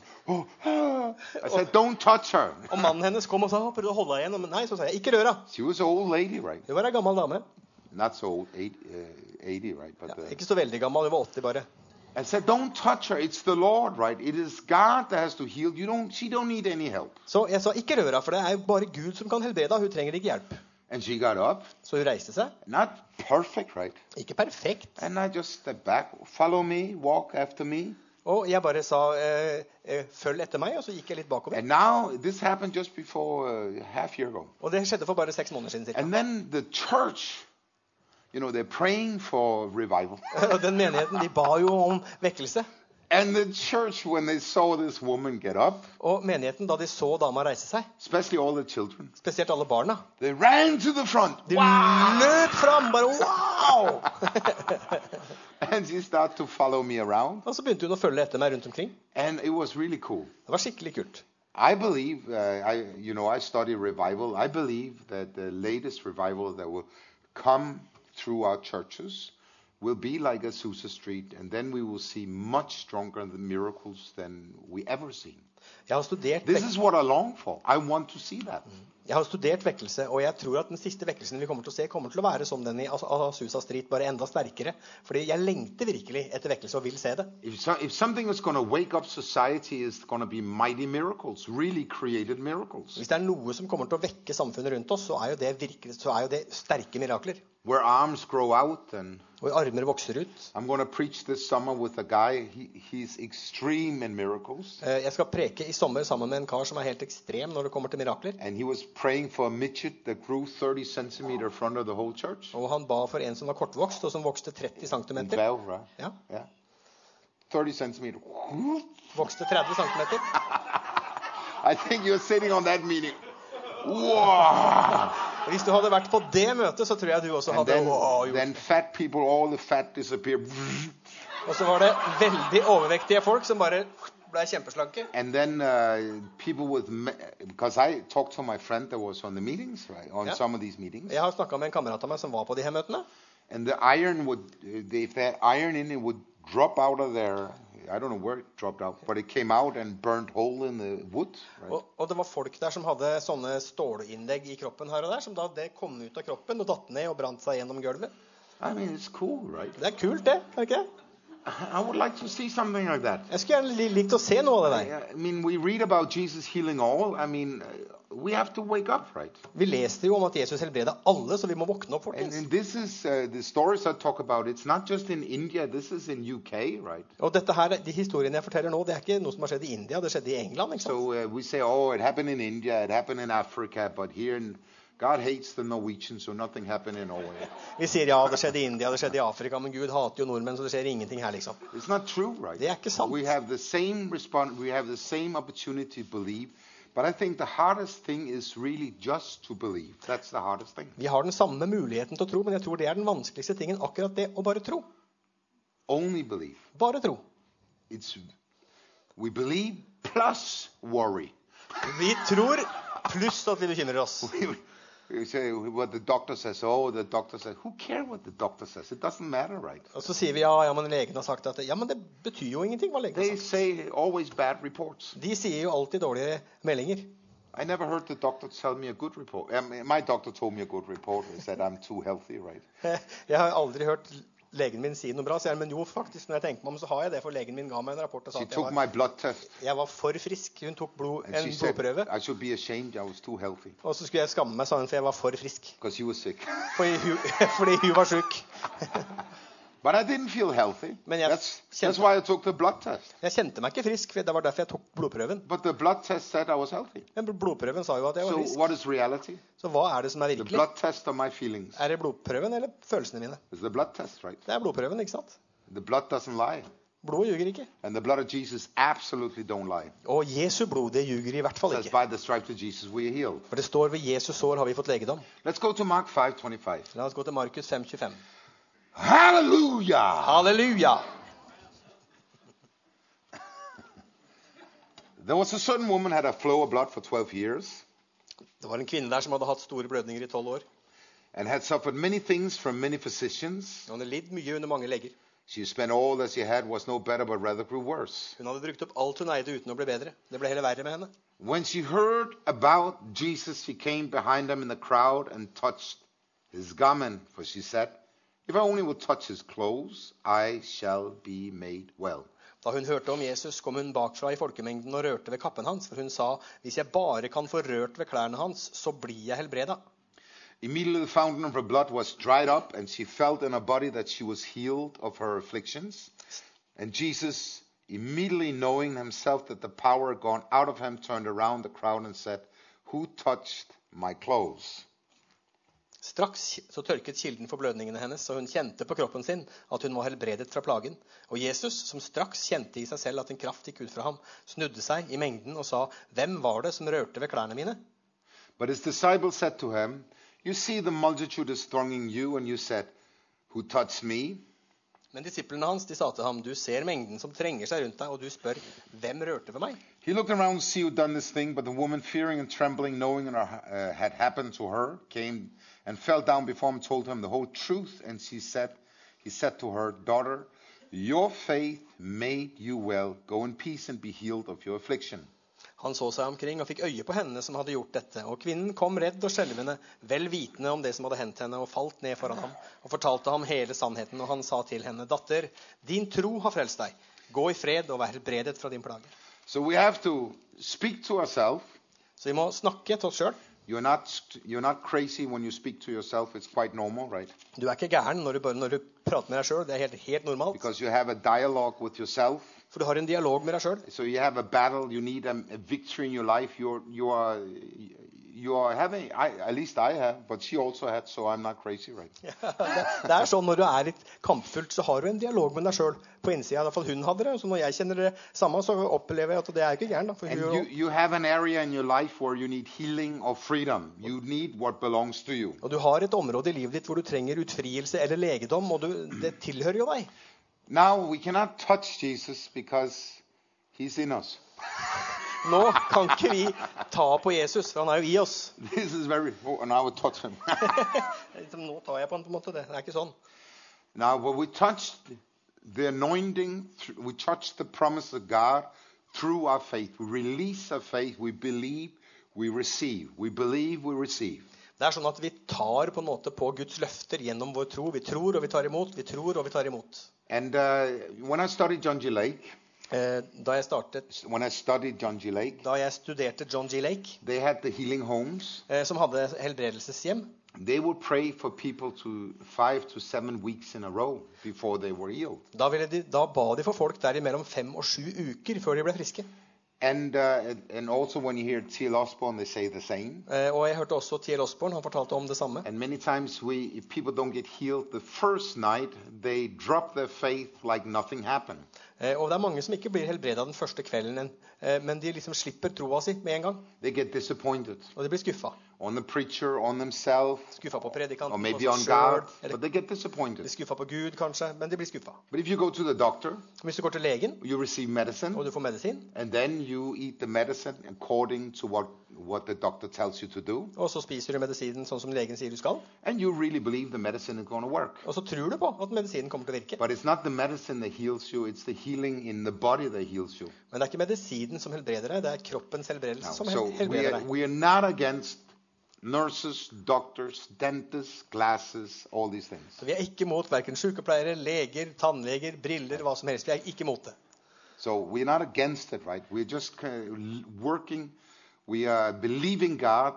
Speaker 1: I said, don't touch her.
Speaker 2: Og mannen hennes kom og sa, prøvde å holde deg igjen. Men nei, så sa jeg, ikke rør henne.
Speaker 1: She was an old lady, right?
Speaker 2: Hun var en gammel dame.
Speaker 1: Not so old, 80, right? But,
Speaker 2: Ja, ikke så veldig gammel, hun var 80 bare.
Speaker 1: I said, don't touch her. It's the Lord, right? It is God that has to heal. She don't need any help.
Speaker 2: Så jeg sa, ikke rør henne, for det er jo bare Gud som kan helbrede henne. Hun trenger ikke hjelp.
Speaker 1: And she got up.
Speaker 2: Så hun reiste seg.
Speaker 1: Not perfect, right?
Speaker 2: Ikke perfekt.
Speaker 1: And I just stepped back. Follow me. Walk after me.
Speaker 2: Og jeg bare sa, følg etter meg, og så gikk jeg litt bakover.
Speaker 1: And now, this happened just before half year ago.
Speaker 2: Og det skjedde for bare 6 måneder siden. Cirka.
Speaker 1: And then the church, they're praying for revival.
Speaker 2: Og den menigheten, de ba jo om vekkelse.
Speaker 1: And the church, when they saw this woman get up,
Speaker 2: Og menigheten, da de så dama reise seg,
Speaker 1: especially all the children,
Speaker 2: spesielt alle barna,
Speaker 1: they ran to the front.
Speaker 2: de løp fram, bare wow!
Speaker 1: And she started to follow me around.
Speaker 2: Og så begynte hun å følge etter meg rundt omkring.
Speaker 1: And it was really cool.
Speaker 2: Det var skikkelig kult.
Speaker 1: I believe, I study revival. I believe that the latest revival that will come through our churches will be like Azusa Street, and then we will see much stronger miracles than we ever seen.
Speaker 2: Jeg har studert
Speaker 1: This is what I long for. I want to see that.
Speaker 2: Jeg har studert vekkelse, og jeg tror at den siste vekkelsen vi kommer til å se kommer til å være som den i Azusa Street, bare enda sterkere. Fordi jeg lengter virkelig etter vekkelse og vil se det.
Speaker 1: If something is going to wake up society, is going to be mighty miracles, really created miracles.
Speaker 2: Hvis det er noe som kommer til å vekke samfunnet rundt oss, så er jo det sterke mirakler.
Speaker 1: Where arms grow out and
Speaker 2: Hvor armer vokser ut.
Speaker 1: I'm going to preach this summer with a guy. He's extreme in miracles.
Speaker 2: Jeg skal preke i sommer sammen med en kar som er helt ekstrem når det kommer til mirakler.
Speaker 1: And he was praying for a midget that grew 30 centimeter in front of the whole church.
Speaker 2: Og han ba for en som var kortvokst og som vokste 30 centimeter.
Speaker 1: Vel, right?
Speaker 2: Ja.
Speaker 1: Yeah. 30 centimeter.
Speaker 2: Vokste 30 centimeter.
Speaker 1: I think you're sitting on that meeting. Wow!
Speaker 2: Hvis du hadde vært på det møtet, så tror jeg du også
Speaker 1: And
Speaker 2: hadde gjort.
Speaker 1: then fat people, all the fat disappeared.
Speaker 2: Og så var det veldig overvektige folk som bare ble kjempeslanke.
Speaker 1: And then people with, because I talked to my friend that was on the meetings, right, on some of these meetings.
Speaker 2: Jeg har snakket med en kamerat av meg som var på de her møtene.
Speaker 1: And the iron would, if that iron in it would drop out of there, I don't know where it dropped out, but it came out and burned hole in the wood. Right?
Speaker 2: Og det var folk der som hadde sånne stålinnlegg i kroppen her og der, som da det kom ut av kroppen og datt ned og brant seg gjennom gulvet.
Speaker 1: I mean, it's cool, right?
Speaker 2: Det er kult det, er det ikke?
Speaker 1: I would like to see something like that.
Speaker 2: Jeg skulle gjerne likt å se noe av det der.
Speaker 1: I mean, we read about Jesus healing all. I mean, we have to wake up, right?
Speaker 2: Vi leste jo om at Jesus helbreder alle, så vi må våkne opp, folkens.
Speaker 1: And this is the stories I talk about. It's not just in India. This is in UK, right?
Speaker 2: Og dette her, de historiene jeg forteller nå, det er ikke noe som har skjedd i India, det skjedde i England, ikke sant?
Speaker 1: So we say, oh, it happened in India, it happened in Africa, but here God hates the Norwegians, so nothing happened in Norway.
Speaker 2: Vi sier ja, det skjedde i India, det skjedde i Afrika, men Gud hater jo nordmenn, så det skjer ingenting her, liksom.
Speaker 1: It's not true, right?
Speaker 2: Det er ikke sant.
Speaker 1: We have the same response, we have the same opportunity to believe, but I think the hardest thing is really just to believe. That's the hardest thing.
Speaker 2: Vi har den samme muligheten til å tro, men jeg tror det er den vanskeligste tingen, akkurat det, å bare tro.
Speaker 1: Only believe.
Speaker 2: Bare tro.
Speaker 1: We believe plus worry.
Speaker 2: Vi tror pluss at vi bekymrer oss.
Speaker 1: You say what the doctor says. Oh, the doctor says. Who cares what the doctor says? It doesn't matter, right?
Speaker 2: Og så sier vi ja, men legen har sagt at ja, men det betyr jo ingenting hva legen har
Speaker 1: They
Speaker 2: sagt.
Speaker 1: say always bad reports.
Speaker 2: De sier jo alltid dårlige meldinger.
Speaker 1: I never heard the doctor tell me a good report. My doctor told me a good report. He said I'm too healthy, right?
Speaker 2: Jeg har aldri hørt legen min si noe bra, sier han, men jo faktisk, når jeg tenker meg om, så har jeg det, for legen min ga meg en rapport og sa
Speaker 1: She
Speaker 2: at
Speaker 1: took my blood test.
Speaker 2: jeg var for frisk. Hun tok
Speaker 1: And
Speaker 2: en
Speaker 1: she said
Speaker 2: blodprøve,
Speaker 1: I should be ashamed. I was too healthy
Speaker 2: og så skulle jeg skamme meg, sa hun, for jeg var for frisk.
Speaker 1: because you were sick.
Speaker 2: Fordi hun var syk.
Speaker 1: But I didn't feel healthy.
Speaker 2: Men jeg
Speaker 1: That's why I took the blood test.
Speaker 2: Jeg kjente meg ikke frisk, for det var derfor jeg tok blodprøven.
Speaker 1: But the blood test said I was healthy.
Speaker 2: Men blodprøven sa jo at jeg var
Speaker 1: So
Speaker 2: frisk.
Speaker 1: what is reality?
Speaker 2: Så hva er det som er
Speaker 1: The
Speaker 2: virkelig?
Speaker 1: blood test of my feelings.
Speaker 2: Er det blodprøven eller følelsene mine?
Speaker 1: It's the blood test, right?
Speaker 2: Det er blodprøven, ikke sant?
Speaker 1: The blood doesn't lie.
Speaker 2: Blodet ljuger ikke.
Speaker 1: And the blood of Jesus absolutely don't lie.
Speaker 2: Og Jesu blod, det ljuger i hvert fall
Speaker 1: It says
Speaker 2: ikke.
Speaker 1: by the stripes of Jesus we are healed.
Speaker 2: For det står ved Jesus sår har vi fått legedom.
Speaker 1: Let's go to Mark 5:25.
Speaker 2: La oss gå til Markus 5:25.
Speaker 1: Hallelujah!
Speaker 2: Halleluja!
Speaker 1: There was a certain woman had a flow of blood for 12 years
Speaker 2: Det var en kvinne der som hadde hatt store blødninger i 12 år.
Speaker 1: and had suffered many things from many physicians.
Speaker 2: Hun hadde lidd mye under mange leger.
Speaker 1: She spent all that she had was no better but rather grew worse.
Speaker 2: Hun hadde brukt opp alt hun eide uten å bli bedre. Det ble heller verre med henne.
Speaker 1: When she heard about Jesus, she came behind him in the crowd and touched his garment, for she said, if I only will touch his clothes, I shall be made well.
Speaker 2: Da hun hørte om Jesus, kom hun bakfra i folkemengden og rørte ved kappen hans, for hun sa, hvis jeg bare kan få rørt ved klærne hans, så blir jeg helbredet.
Speaker 1: Immediately the fountain of her blood was dried up, and she felt in her body that she was healed of her afflictions. And Jesus, immediately knowing himself that the power had gone out of him, turned around the crowd and said, who touched my clothes?
Speaker 2: Straks så tørket kilden for blødningene hennes, og hun kjente på kroppen sin at hun var helbredet fra plagen. Og Jesus, som straks kjente i seg selv at en kraft gikk ut fra ham, snudde seg i mengden og sa, hvem var det som rørte ved klærne mine?
Speaker 1: But his disciples said to him, you see the multitude is thronging you, and you said, who touched me?
Speaker 2: Men disiplene hans, de sa til ham, du ser mengden som trenger seg rundt deg, og du spør, hvem rørte ved meg?
Speaker 1: He looked around to see who had done this thing, but the woman, fearing and trembling, knowing it had happened to her, came and fell down before him, told him the whole truth, and she said, he said to her, "Daughter, your faith made you well. Go in peace and be healed of your affliction."
Speaker 2: Han så seg omkring og fikk øye på henne som hadde gjort dette. Og kvinnen kom redd og skjelvende, vel vitende om det som hadde hendt henne, og falt ned foran ham og fortalte ham hele sannheten. Og han sa til henne, "Datter, din tro har frelst deg. Gå i fred og vær helbredet fra din plage."
Speaker 1: So we have to speak to ourselves.
Speaker 2: Så vi må snakke til oss selv.
Speaker 1: You're not crazy when you speak to yourself. It's quite normal, right?
Speaker 2: Du er ikke gæren når du prater med deg selv. Det er helt normalt.
Speaker 1: Because you have a dialogue with yourself.
Speaker 2: For du har en dialog med deg selv.
Speaker 1: So you have a battle. You need a victory in your life. You are having. At least I have, but she also had. So I'm not crazy, right?
Speaker 2: Det er sånn når du er litt kampfullt, så har du en dialog med deg selv på innsida. I hvert fall hun hadde det. Så når jeg kjenner det samme, så opplever jeg at det er ikke gæren.
Speaker 1: And you have an area in your life where you need healing or freedom. You need what belongs to you.
Speaker 2: Og du har et område i livet ditt hvor du trenger utfrielse eller legedom, og det tilhører jo deg.
Speaker 1: Now we cannot touch Jesus because he's in us.
Speaker 2: Nå kan ikke vi ta på Jesus, for han er jo i oss.
Speaker 1: This is very. Oh, and I would touch him.
Speaker 2: Nå tar jeg på en måte det. Det er ikke sånn.
Speaker 1: Now, when we touch the anointing, we touch the promise of God through our faith. We release our faith. We believe, we receive. We believe, we receive.
Speaker 2: Det er sånn at vi tar på en måte på Guds løfter gjennom vår tro. Vi tror og vi tar imot. Vi tror og vi tar imot.
Speaker 1: And when I studied John G. Lake,
Speaker 2: da jeg studerte John G. Lake,
Speaker 1: they had the healing homes.
Speaker 2: Som hadde helbredelseshjem.
Speaker 1: They would pray for people to 5 to 7 weeks in a row before they were healed.
Speaker 2: Da ba de for folk der i mellom 5 og 7 uker før de ble friske.
Speaker 1: And also when you hear T.L. Osborne, they say the same.
Speaker 2: Og jeg hørte også T.L. Osborne, han fortalte om det samme.
Speaker 1: And many times if people don't get healed the first night, they drop their faith like nothing happened.
Speaker 2: Og det er mange som ikke blir helbredet den første kvelden, men de liksom slipper troa si med en gang.
Speaker 1: They get disappointed.
Speaker 2: Og de blir skuffa.
Speaker 1: On the preacher, on themselves,
Speaker 2: skuffa på predikanten,
Speaker 1: or maybe on God, but they get disappointed.
Speaker 2: De skuffa på Gud kanskje, men de blir skuffa.
Speaker 1: But if you go to the doctor,
Speaker 2: hvis du går til legen,
Speaker 1: you receive medicine,
Speaker 2: og du får medisin,
Speaker 1: and then you eat the medicine according to what the doctor tells you to do.
Speaker 2: Og så spiser du medisinen sånn som legen sier du skal.
Speaker 1: And you really believe the medicine is going to work.
Speaker 2: Og så tror du på at medisinen kommer til å virke.
Speaker 1: But it's not the medicine that heals you, it's the healing in the body that heals you.
Speaker 2: Men det er ikke medisinen som helbreder deg, det er kroppens helbredelse som helbreder deg.
Speaker 1: We are not against nurses, doctors, dentists, glasses, all these things.
Speaker 2: Så vi er ikke mot hverken sykepleiere, leger, tannleger, briller, hva som helst. Vi er ikke mot det.
Speaker 1: So we're not against it, right? We're just working. We are believing God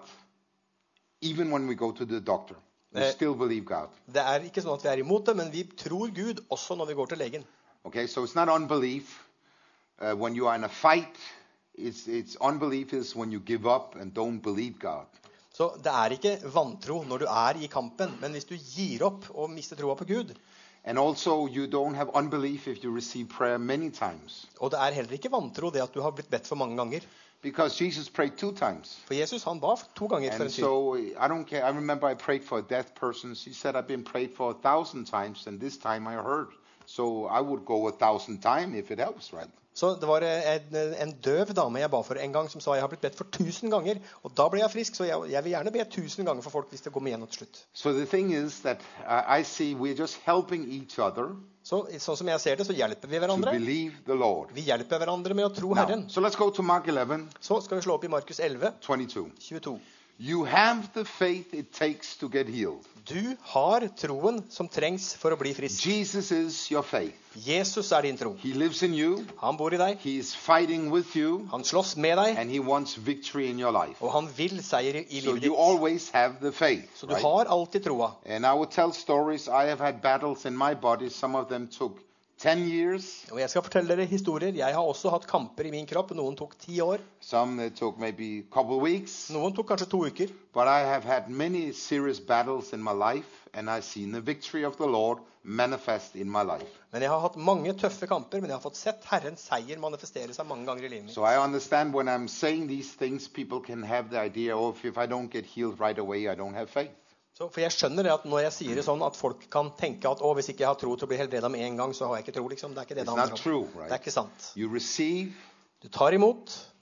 Speaker 1: even when we go to the doctor. We still believe God.
Speaker 2: Det er ikke sånn at vi er imot det, men vi tror Gud også når vi går til legen.
Speaker 1: Okay, so it's not unbelief when you are in a fight. It's unbelief is when you give up and don't believe God.
Speaker 2: Så det er ikke vantro når du er i kampen, men hvis du gir opp og mister troa på Gud.
Speaker 1: And also you don't have unbelief if you receive prayer many times.
Speaker 2: Og det er heller ikke vantro det at du har blitt bedt for mange ganger.
Speaker 1: Because Jesus prayed 2 times.
Speaker 2: For Jesus han ba 2 ganger for en syk.
Speaker 1: So I don't care. I remember I prayed for a deaf person. She said I've been prayed for 1,000 times, and this time I heard. So I would go 1,000 times if it helps, right?
Speaker 2: Så det var en døv dame jeg ba for en gang som sa jeg har blitt bedt for 1000 ganger, og da ble jeg frisk, så jeg vil gjerne be 1000 ganger for folk hvis det går med igjen til slutt.
Speaker 1: So the thing is that I see we're just helping each other.
Speaker 2: Sånn som jeg ser det, så hjelper vi hverandre.
Speaker 1: To believe the Lord.
Speaker 2: Vi hjelper hverandre med å tro Herren.
Speaker 1: So let's go to Mark 11.
Speaker 2: Så skal vi slå opp i Markus 11,
Speaker 1: 22. You have the faith it takes to get healed.
Speaker 2: Du har troen som trengs for å bli frisk.
Speaker 1: Jesus is your faith.
Speaker 2: Jesus er din tro.
Speaker 1: He lives in you.
Speaker 2: Han bor i deg.
Speaker 1: He is fighting with you.
Speaker 2: Han slåss med deg.
Speaker 1: And he wants victory in your life.
Speaker 2: Og han vil seier i livet ditt.
Speaker 1: So you always have the faith.
Speaker 2: Så du har alltid troa.
Speaker 1: And I will tell stories. I have had battles in my body. Some of them took 10 years.
Speaker 2: Og jeg skal fortelle dere historier. Jeg har også hatt kamper i min kropp. Noen tok 10 år.
Speaker 1: Some took maybe a couple of weeks.
Speaker 2: Noen tok kanskje 2 uker.
Speaker 1: But I have had many serious battles in my life, and I've seen the victory of the Lord manifest in my life.
Speaker 2: Men jeg har hatt mange tøffe kamper, men jeg har fått sett Herrens seier manifestere seg mange ganger i livet mitt.
Speaker 1: So I understand when I'm saying these things, people can have the idea of if I don't get healed right away, I don't have faith.
Speaker 2: Så, for jeg skjønner det at når jeg sier det sånn at folk kan tenke at hvis ikke jeg har tro til å bli helbredet med en gang, så har jeg ikke tro, liksom. Det er ikke det det handler om.
Speaker 1: True, right?
Speaker 2: Det er ikke sant.
Speaker 1: You receive,
Speaker 2: du tar imot,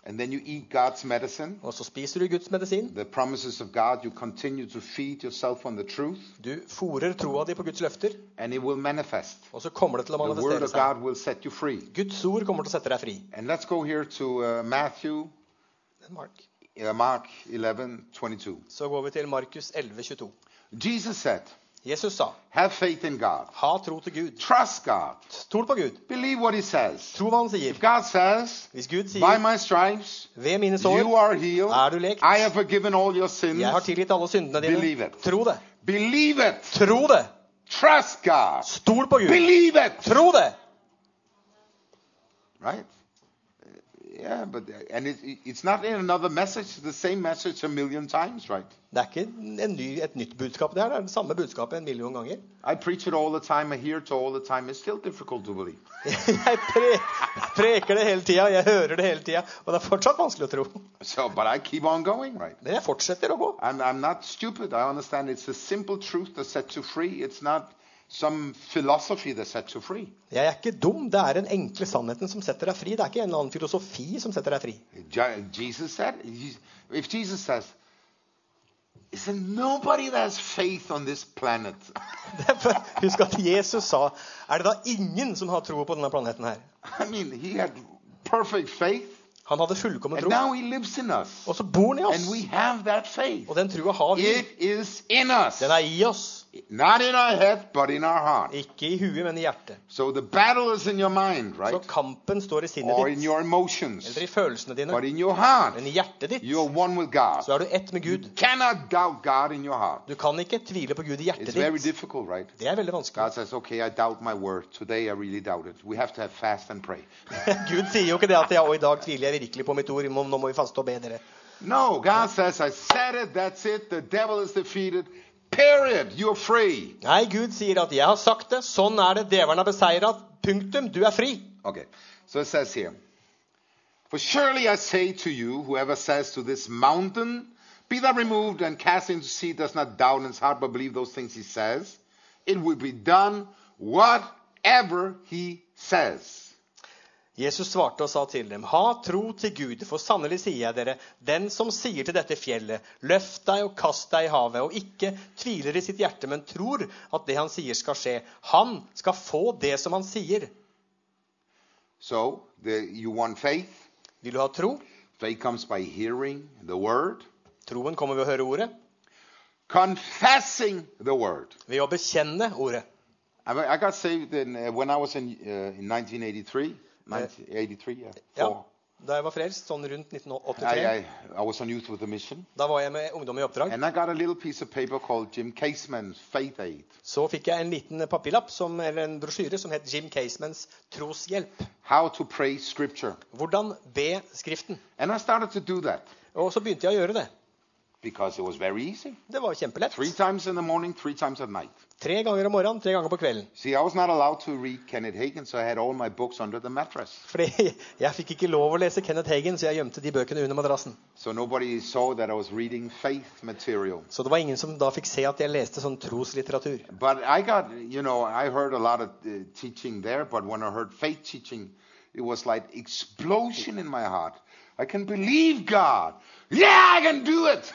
Speaker 1: And then you eat God's medicine.
Speaker 2: Og så spiser du Guds medisin.
Speaker 1: The promises of God, you continue to feed yourself on the truth.
Speaker 2: Du fôrer troa di på Guds løfter.
Speaker 1: And it will manifest.
Speaker 2: Og så kommer det til å
Speaker 1: The word
Speaker 2: manifestere
Speaker 1: of
Speaker 2: seg.
Speaker 1: God will set you free.
Speaker 2: Guds ord kommer til å sette deg fri.
Speaker 1: And let's go here to Matthew, Mark 11:22.
Speaker 2: Så går vi til Markus 11:22.
Speaker 1: Jesus said,
Speaker 2: Jesus sa,
Speaker 1: have faith in God.
Speaker 2: ha tro til Gud.
Speaker 1: Trust God.
Speaker 2: Stol på Gud.
Speaker 1: Believe what he says.
Speaker 2: Tro hva han sier.
Speaker 1: If God says,
Speaker 2: Hvis Gud
Speaker 1: by
Speaker 2: sier,
Speaker 1: my stripes,
Speaker 2: ved mine
Speaker 1: you
Speaker 2: sår
Speaker 1: are healed.
Speaker 2: er du lekt.
Speaker 1: I have forgiven all your sins.
Speaker 2: Jeg har tilgitt alle syndene dine.
Speaker 1: Believe it.
Speaker 2: Tro det.
Speaker 1: Believe it.
Speaker 2: Tro det.
Speaker 1: Trust God.
Speaker 2: Stol på Gud.
Speaker 1: Believe it.
Speaker 2: Tro det.
Speaker 1: Right? Yeah, but and it's not in another message. It's the same message a million times, right?
Speaker 2: Det er ikke et nytt budskap det her. Det er det samme budskapet 1 million ganger.
Speaker 1: I preach it all the time. I hear it all the time. It's still difficult to believe.
Speaker 2: Jeg preker det hele tida, jeg hører det hele tida, og det er fortsatt vanskelig å tro.
Speaker 1: So, but I keep on going, right?
Speaker 2: Men jeg fortsetter å gå.
Speaker 1: I'm not stupid. I understand it's a simple truth that sets you free. It's not some philosophy that sets you free.
Speaker 2: Jeg er ikke dum, det er den enkle sannheten som setter deg fri. Det er ikke en eller annen filosofi som setter deg fri.
Speaker 1: Jesus said, if Jesus says, is there nobody that has faith on this planet?
Speaker 2: Husk at Jesus sa, er det da ingen som har tro på denne planeten her?
Speaker 1: I mean, he had perfect faith.
Speaker 2: Han hadde fullkommen
Speaker 1: And
Speaker 2: tro.
Speaker 1: now he lives in us.
Speaker 2: Og så bor han i
Speaker 1: And
Speaker 2: oss.
Speaker 1: we have that faith.
Speaker 2: Og den troa har vi.
Speaker 1: It is in us.
Speaker 2: Den er i oss.
Speaker 1: Not in our head, but in our heart.
Speaker 2: Ikke i huet, men i hjertet.
Speaker 1: So the battle is in your mind,
Speaker 2: Så
Speaker 1: right?
Speaker 2: kampen står i sinnet
Speaker 1: Or in
Speaker 2: ditt.
Speaker 1: your emotions.
Speaker 2: Eller i følelsene dine.
Speaker 1: But in your heart,
Speaker 2: Men i hjertet ditt,
Speaker 1: you're one with God.
Speaker 2: så er du ett med Gud.
Speaker 1: You cannot doubt God in your heart.
Speaker 2: Du kan ikke tvile på Gud i hjertet
Speaker 1: It's very
Speaker 2: ditt.
Speaker 1: difficult, right?
Speaker 2: Det er veldig vanskelig.
Speaker 1: God says, okay, I doubt my word. Today I really doubt it. We have to have fast and pray.
Speaker 2: Gud sier jo ikke det at ja, og i dag tviler jeg virkelig på mitt ord. Nå må vi faste og be dere.
Speaker 1: No, God says, I said it, that's it. The devil is defeated. Period. You're free.
Speaker 2: Nei, Gud sier at jeg har sagt det. Sånn er det. Djevelen er beseiret. Punktum. Du er fri.
Speaker 1: Okay, so it says here, for surely I say to you, whoever says to this mountain, be thou removed and cast into the sea, does not doubt in his heart, but believe those things he says, it will be done whatever he says.
Speaker 2: Jesus svarte og sa til dem, ha tro til Gud, for sannelig sier jeg dere, den som sier til dette fjellet, løft deg og kast deg i havet, og ikke tviler i sitt hjerte, men tror at det han sier skal skje. Han skal få det som han sier.
Speaker 1: So, you want faith?
Speaker 2: Vil du ha tro?
Speaker 1: Faith comes by hearing the word.
Speaker 2: Troen kommer ved å høre ordet.
Speaker 1: Confessing the word.
Speaker 2: Ved å bekjenne ordet.
Speaker 1: I got saved when I was in 1983. 1983, yeah.
Speaker 2: Ja, da jeg var frelst, sånn rundt 1983.
Speaker 1: I was on Youth with a Mission.
Speaker 2: Da var jeg med ungdom i oppdrag.
Speaker 1: And I got a little piece of paper called Jim Caseman's Faith Aid.
Speaker 2: Så fikk jeg en liten papirlapp, eller en brosjyre, som het Jim Casemans troshjelp.
Speaker 1: How to pray scripture.
Speaker 2: Hvordan be skriften.
Speaker 1: And I started to do that.
Speaker 2: Og så begynte jeg å gjøre det.
Speaker 1: Because it was very easy.
Speaker 2: Det var kjempelett.
Speaker 1: 3 times in the morning, 3 times at night.
Speaker 2: 3 ganger om morgenen, 3 ganger på kvelden.
Speaker 1: See, I was not allowed to read Kenneth Hagin, so I had all my books under the mattress.
Speaker 2: Fordi jeg fikk ikke lov å lese Kenneth Hagin, så jeg gjemte de bøkene under madrassen.
Speaker 1: So nobody saw that I was reading faith material.
Speaker 2: Så det var ingen som da fikk se at jeg leste sånn troslitteratur.
Speaker 1: But I got, I heard a lot of teaching there, but when I heard faith teaching, it was like explosion in my heart. I can believe God. Yeah, I can do it.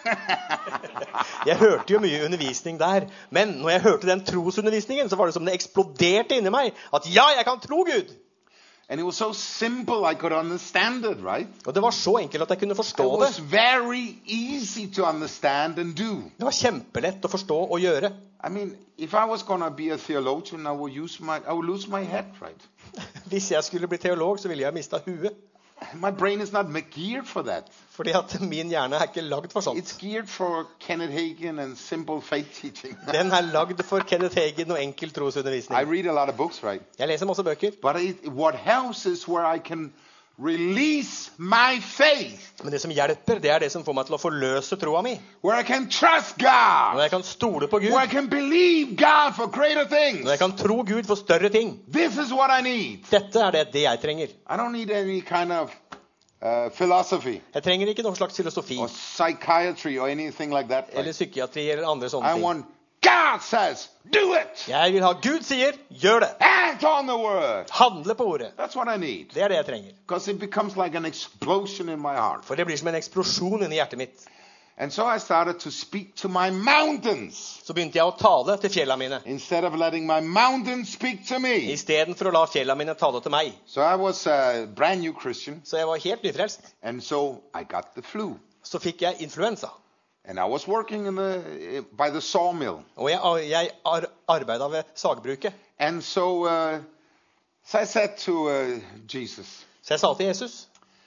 Speaker 2: Jeg hørte jo mye undervisning der, men når jeg hørte den trosundervisningen, så var det som det eksploderte inni meg, at ja, jeg kan tro Gud.
Speaker 1: And it was so simple I could understand it, right?
Speaker 2: Og det var så enkelt at jeg kunne forstå
Speaker 1: It
Speaker 2: det.
Speaker 1: was very easy to understand and do.
Speaker 2: Det var kjempelett å forstå og gjøre.
Speaker 1: I mean, if I was going to be a theologian, I would lose my head, right?
Speaker 2: Hvis jeg skulle bli teolog, så ville jeg mista huet.
Speaker 1: My brain is not geared for that.
Speaker 2: Fordi at min hjerne er ikke lagd for sånt.
Speaker 1: It's geared for Kenneth Hagin and simple faith teaching.
Speaker 2: Den er lagd for Kenneth Hagin og enkel
Speaker 1: I
Speaker 2: trosundervisning.
Speaker 1: read a lot of books, right?
Speaker 2: Jeg leser masse bøker.
Speaker 1: But what helps is where I can release my faith.
Speaker 2: Men det som hjelper, det er det som får meg til å forløse troa mi.
Speaker 1: Where I can trust God.
Speaker 2: Når jeg kan stole på Gud.
Speaker 1: Where I can believe God for greater things.
Speaker 2: Når jeg kan tro Gud for større ting.
Speaker 1: This is what I need.
Speaker 2: Dette er det jeg trenger.
Speaker 1: I don't need any kind of philosophy
Speaker 2: Jeg trenger ikke noen slags filosofi
Speaker 1: or psychiatry or anything like that.
Speaker 2: eller
Speaker 1: Right?
Speaker 2: psykiatri eller andre sånne
Speaker 1: I
Speaker 2: ting.
Speaker 1: want God says, do it.
Speaker 2: Jeg vil ha Gud sier, gjør det.
Speaker 1: Act on the word.
Speaker 2: Handle på ordet.
Speaker 1: That's what I need.
Speaker 2: Det det jeg trenger.
Speaker 1: Because it becomes like an explosion in my heart.
Speaker 2: For det blir som en eksplosjon inni hjertet mitt.
Speaker 1: And so I started to speak to my mountains.
Speaker 2: Så begynte jeg å tale til fjellene mine.
Speaker 1: Instead of letting my mountains speak to me.
Speaker 2: I stedet for å la fjellene mine tale til meg.
Speaker 1: So I was a brand new Christian.
Speaker 2: Så jeg var helt nyfrelst.
Speaker 1: And so I got the flu.
Speaker 2: Så fikk jeg influensa.
Speaker 1: And I was working by the sawmill.
Speaker 2: Og jeg arbeidet ved sagbruket.
Speaker 1: And so I said to Jesus.
Speaker 2: Så jeg sa til Jesus.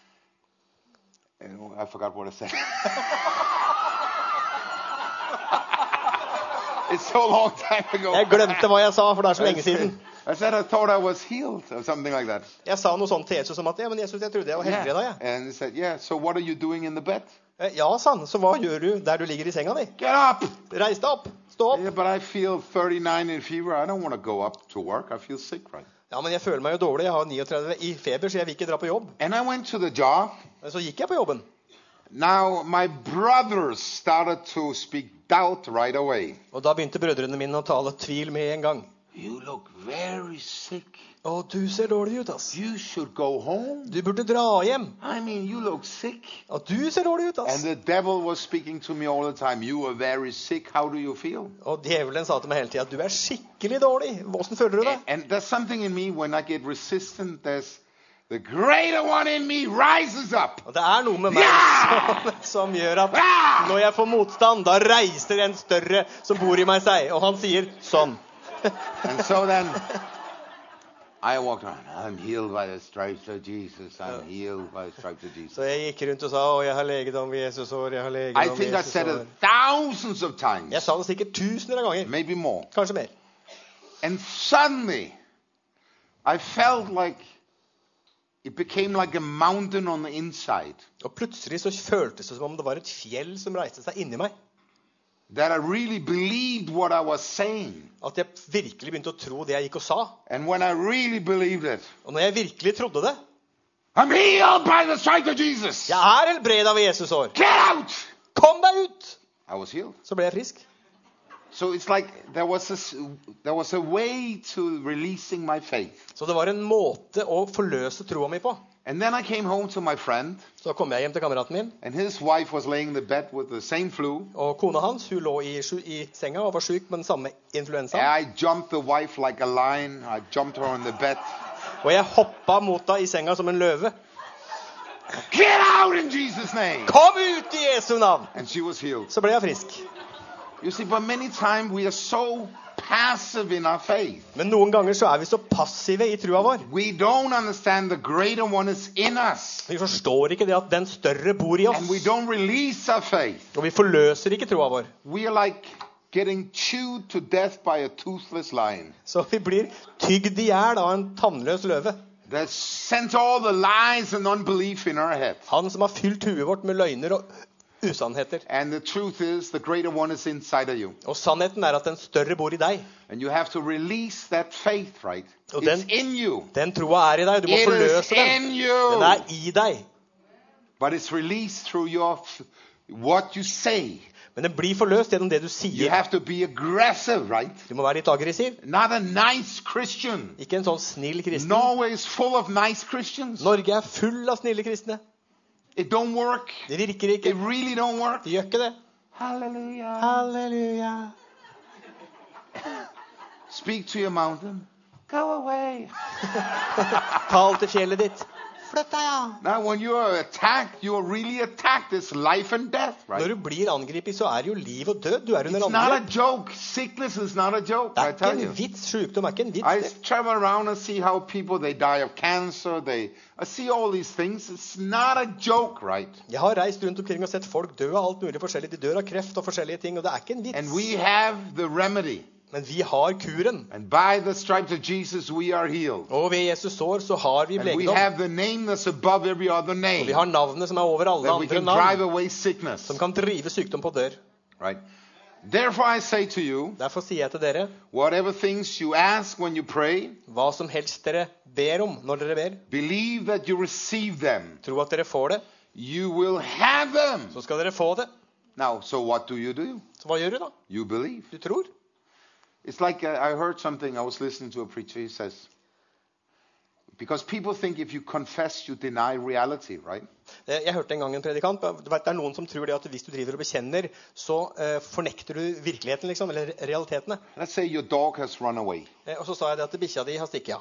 Speaker 1: I forgot what I said. It's so long time ago.
Speaker 2: Jeg glemte hva jeg sa, for det så lenge siden.
Speaker 1: I said I thought I was healed or something like that.
Speaker 2: Jeg sa noe sånt til Jesus som at, ja, men Jesus, jeg trodde jeg var helbredet, jeg.
Speaker 1: And he said, yeah, so what are you doing in the bed?
Speaker 2: Ja, sa han, så hva gjør du der du ligger i senga di?
Speaker 1: Get up!
Speaker 2: Reis deg opp, stå opp.
Speaker 1: Yeah, but I feel 39 in fever. I don't want to go up to work. I feel sick, right?
Speaker 2: Ja, men jeg føler meg jo dårlig, jeg har 39 i feber, så jeg vil ikke dra på jobb.
Speaker 1: And I went to the job.
Speaker 2: Så gikk jeg på jobben.
Speaker 1: Now my brothers started to speak doubt right away.
Speaker 2: Og da begynte brødrene mine å tale tvil med en gang.
Speaker 1: You look very sick.
Speaker 2: Å, du ser dårlig ut, ass.
Speaker 1: You should go home.
Speaker 2: Du burde dra hjem.
Speaker 1: I mean, you look sick.
Speaker 2: Å, du ser dårlig ut, ass.
Speaker 1: And the devil was speaking to me all the time. You are very sick. How do you feel?
Speaker 2: Og djevelen sa til meg hele tiden, du skikkelig dårlig. Hvordan føler du det?
Speaker 1: And there's something in me when I get resistant, there's the greater one in me rises up.
Speaker 2: Og det noe med meg som gjør at når jeg får motstand, da reiser en større som bor i meg seg. Og han sier sånn.
Speaker 1: And so then I walked around. I'm healed by the stripes of Jesus. I'm healed by the stripes of Jesus.
Speaker 2: Så jeg gikk rundt og sa, jeg har legedom ved Jesus år, jeg har legedom ved Jesus år.
Speaker 1: I think I said it thousands of times.
Speaker 2: Jeg sa det sikkert tusener av ganger.
Speaker 1: Maybe more.
Speaker 2: Kanskje mer.
Speaker 1: And suddenly I felt like it became like a mountain on the inside.
Speaker 2: Og plutselig så føltes det som om det var et fjell som reiste seg inni meg.
Speaker 1: That I really believed what I was saying.
Speaker 2: At jeg virkelig begynte å tro det jeg gikk og sa.
Speaker 1: And when I really believed it.
Speaker 2: Og når jeg virkelig trodde det.
Speaker 1: I'm healed by the stripes of Jesus.
Speaker 2: Jeg helbredet ved Jesus år.
Speaker 1: Get out!
Speaker 2: Kom deg ut!
Speaker 1: I was healed.
Speaker 2: Så ble jeg frisk.
Speaker 1: So it's like there was a way to releasing my faith.
Speaker 2: Så det var en måte å forløse troa mi på.
Speaker 1: And then I came home to my friend.
Speaker 2: Så kom jeg hjem til kameraten min.
Speaker 1: And his wife was laying in the bed with the same flu.
Speaker 2: Og kona hans, hun lå i senga og var syk med den samme influensa.
Speaker 1: I jumped the wife like a lion. I jumped her on the bed.
Speaker 2: Og jeg hoppa mot henne i senga som en løve.
Speaker 1: Get out in Jesus' name!
Speaker 2: Kom ut i Jesu navn!
Speaker 1: And she was healed.
Speaker 2: Så ble jeg frisk.
Speaker 1: You see, but many times we are so passive in our faith.
Speaker 2: Men noen ganger så vi så passive i trua vår.
Speaker 1: We don't understand the greater one is in us.
Speaker 2: Vi forstår ikke det at den større bor i oss.
Speaker 1: And we don't release our faith.
Speaker 2: Og vi forløser ikke troa vår.
Speaker 1: We are like getting chewed to death by a toothless lion.
Speaker 2: Så vi blir tygd i hjel av en tannløs løve.
Speaker 1: That sent all the lies and unbelief in our head.
Speaker 2: Han som har fylt huet vårt med løgner og usannheter.
Speaker 1: And the truth is the greater one is inside of you.
Speaker 2: Og sannheten at den større bor i deg.
Speaker 1: And you have to release that faith, right?
Speaker 2: Og
Speaker 1: It's in you.
Speaker 2: Den troa i deg. Du må forløse den. Den i deg.
Speaker 1: But it's released through what you say.
Speaker 2: Men den blir forløst gjennom det du sier.
Speaker 1: You have to be aggressive, right?
Speaker 2: Du må være litt aggressiv.
Speaker 1: Not a nice Christian.
Speaker 2: Ikke en sånn snill kristen.
Speaker 1: Norway is full of nice Christians.
Speaker 2: Norge full av snille kristne.
Speaker 1: It don't work.
Speaker 2: Det virker ikke.
Speaker 1: It really don't work.
Speaker 2: Det gjør ikke det.
Speaker 1: Hallelujah.
Speaker 2: Halleluja.
Speaker 1: Speak to your mountain. Go away.
Speaker 2: Tal til fjellet ditt. Flytt deg, ja.
Speaker 1: Now when you are attacked, you are really attacked. It's life and death, right?
Speaker 2: Når du blir angrepet, så det jo liv og død. Du under
Speaker 1: It's not a
Speaker 2: angrep.
Speaker 1: joke. Sickness is not a joke, I
Speaker 2: Det
Speaker 1: tell
Speaker 2: ikke
Speaker 1: you.
Speaker 2: en vits. Sykdom ikke en
Speaker 1: I
Speaker 2: vits.
Speaker 1: travel around and see how people, they die of cancer. I see all these things. It's not a joke, right?
Speaker 2: Jeg har reist rundt omkring og sett folk dø av alt mulig forskjellig. De dør av kreft og forskjellige ting, og det ikke en
Speaker 1: And
Speaker 2: vits.
Speaker 1: we have the remedy.
Speaker 2: Men vi har kuren.
Speaker 1: And by the stripes of Jesus, we are healed.
Speaker 2: Og ved Jesus sår så har vi
Speaker 1: And we
Speaker 2: legedom.
Speaker 1: have the name that's above every other
Speaker 2: Og
Speaker 1: name.
Speaker 2: vi har navnet som over alle
Speaker 1: That we
Speaker 2: andre
Speaker 1: can drive
Speaker 2: navn.
Speaker 1: away sickness.
Speaker 2: Som kan drive sykdom på dør.
Speaker 1: Right? Therefore I say to you,
Speaker 2: Derfor sier jeg til dere,
Speaker 1: whatever things you ask when you pray,
Speaker 2: hva som helst dere ber om når dere ber,
Speaker 1: believe that you receive them.
Speaker 2: tro at dere får det,
Speaker 1: You will have them.
Speaker 2: så skal dere få det.
Speaker 1: Now, so what do?
Speaker 2: Så hva gjør du da?
Speaker 1: You believe.
Speaker 2: Du tror.
Speaker 1: It's like I heard something. I was listening to a preacher. He says, because people think if you confess, you deny reality, right?
Speaker 2: Jeg hørte en gang en predikant. Det er noen som tror det at hvis du driver og bekjenner, så fornekter du virkeligheten, liksom, eller realitetene.
Speaker 1: Let's say your dog has run away.
Speaker 2: Og så sa jeg det at bikkja di har stikket av.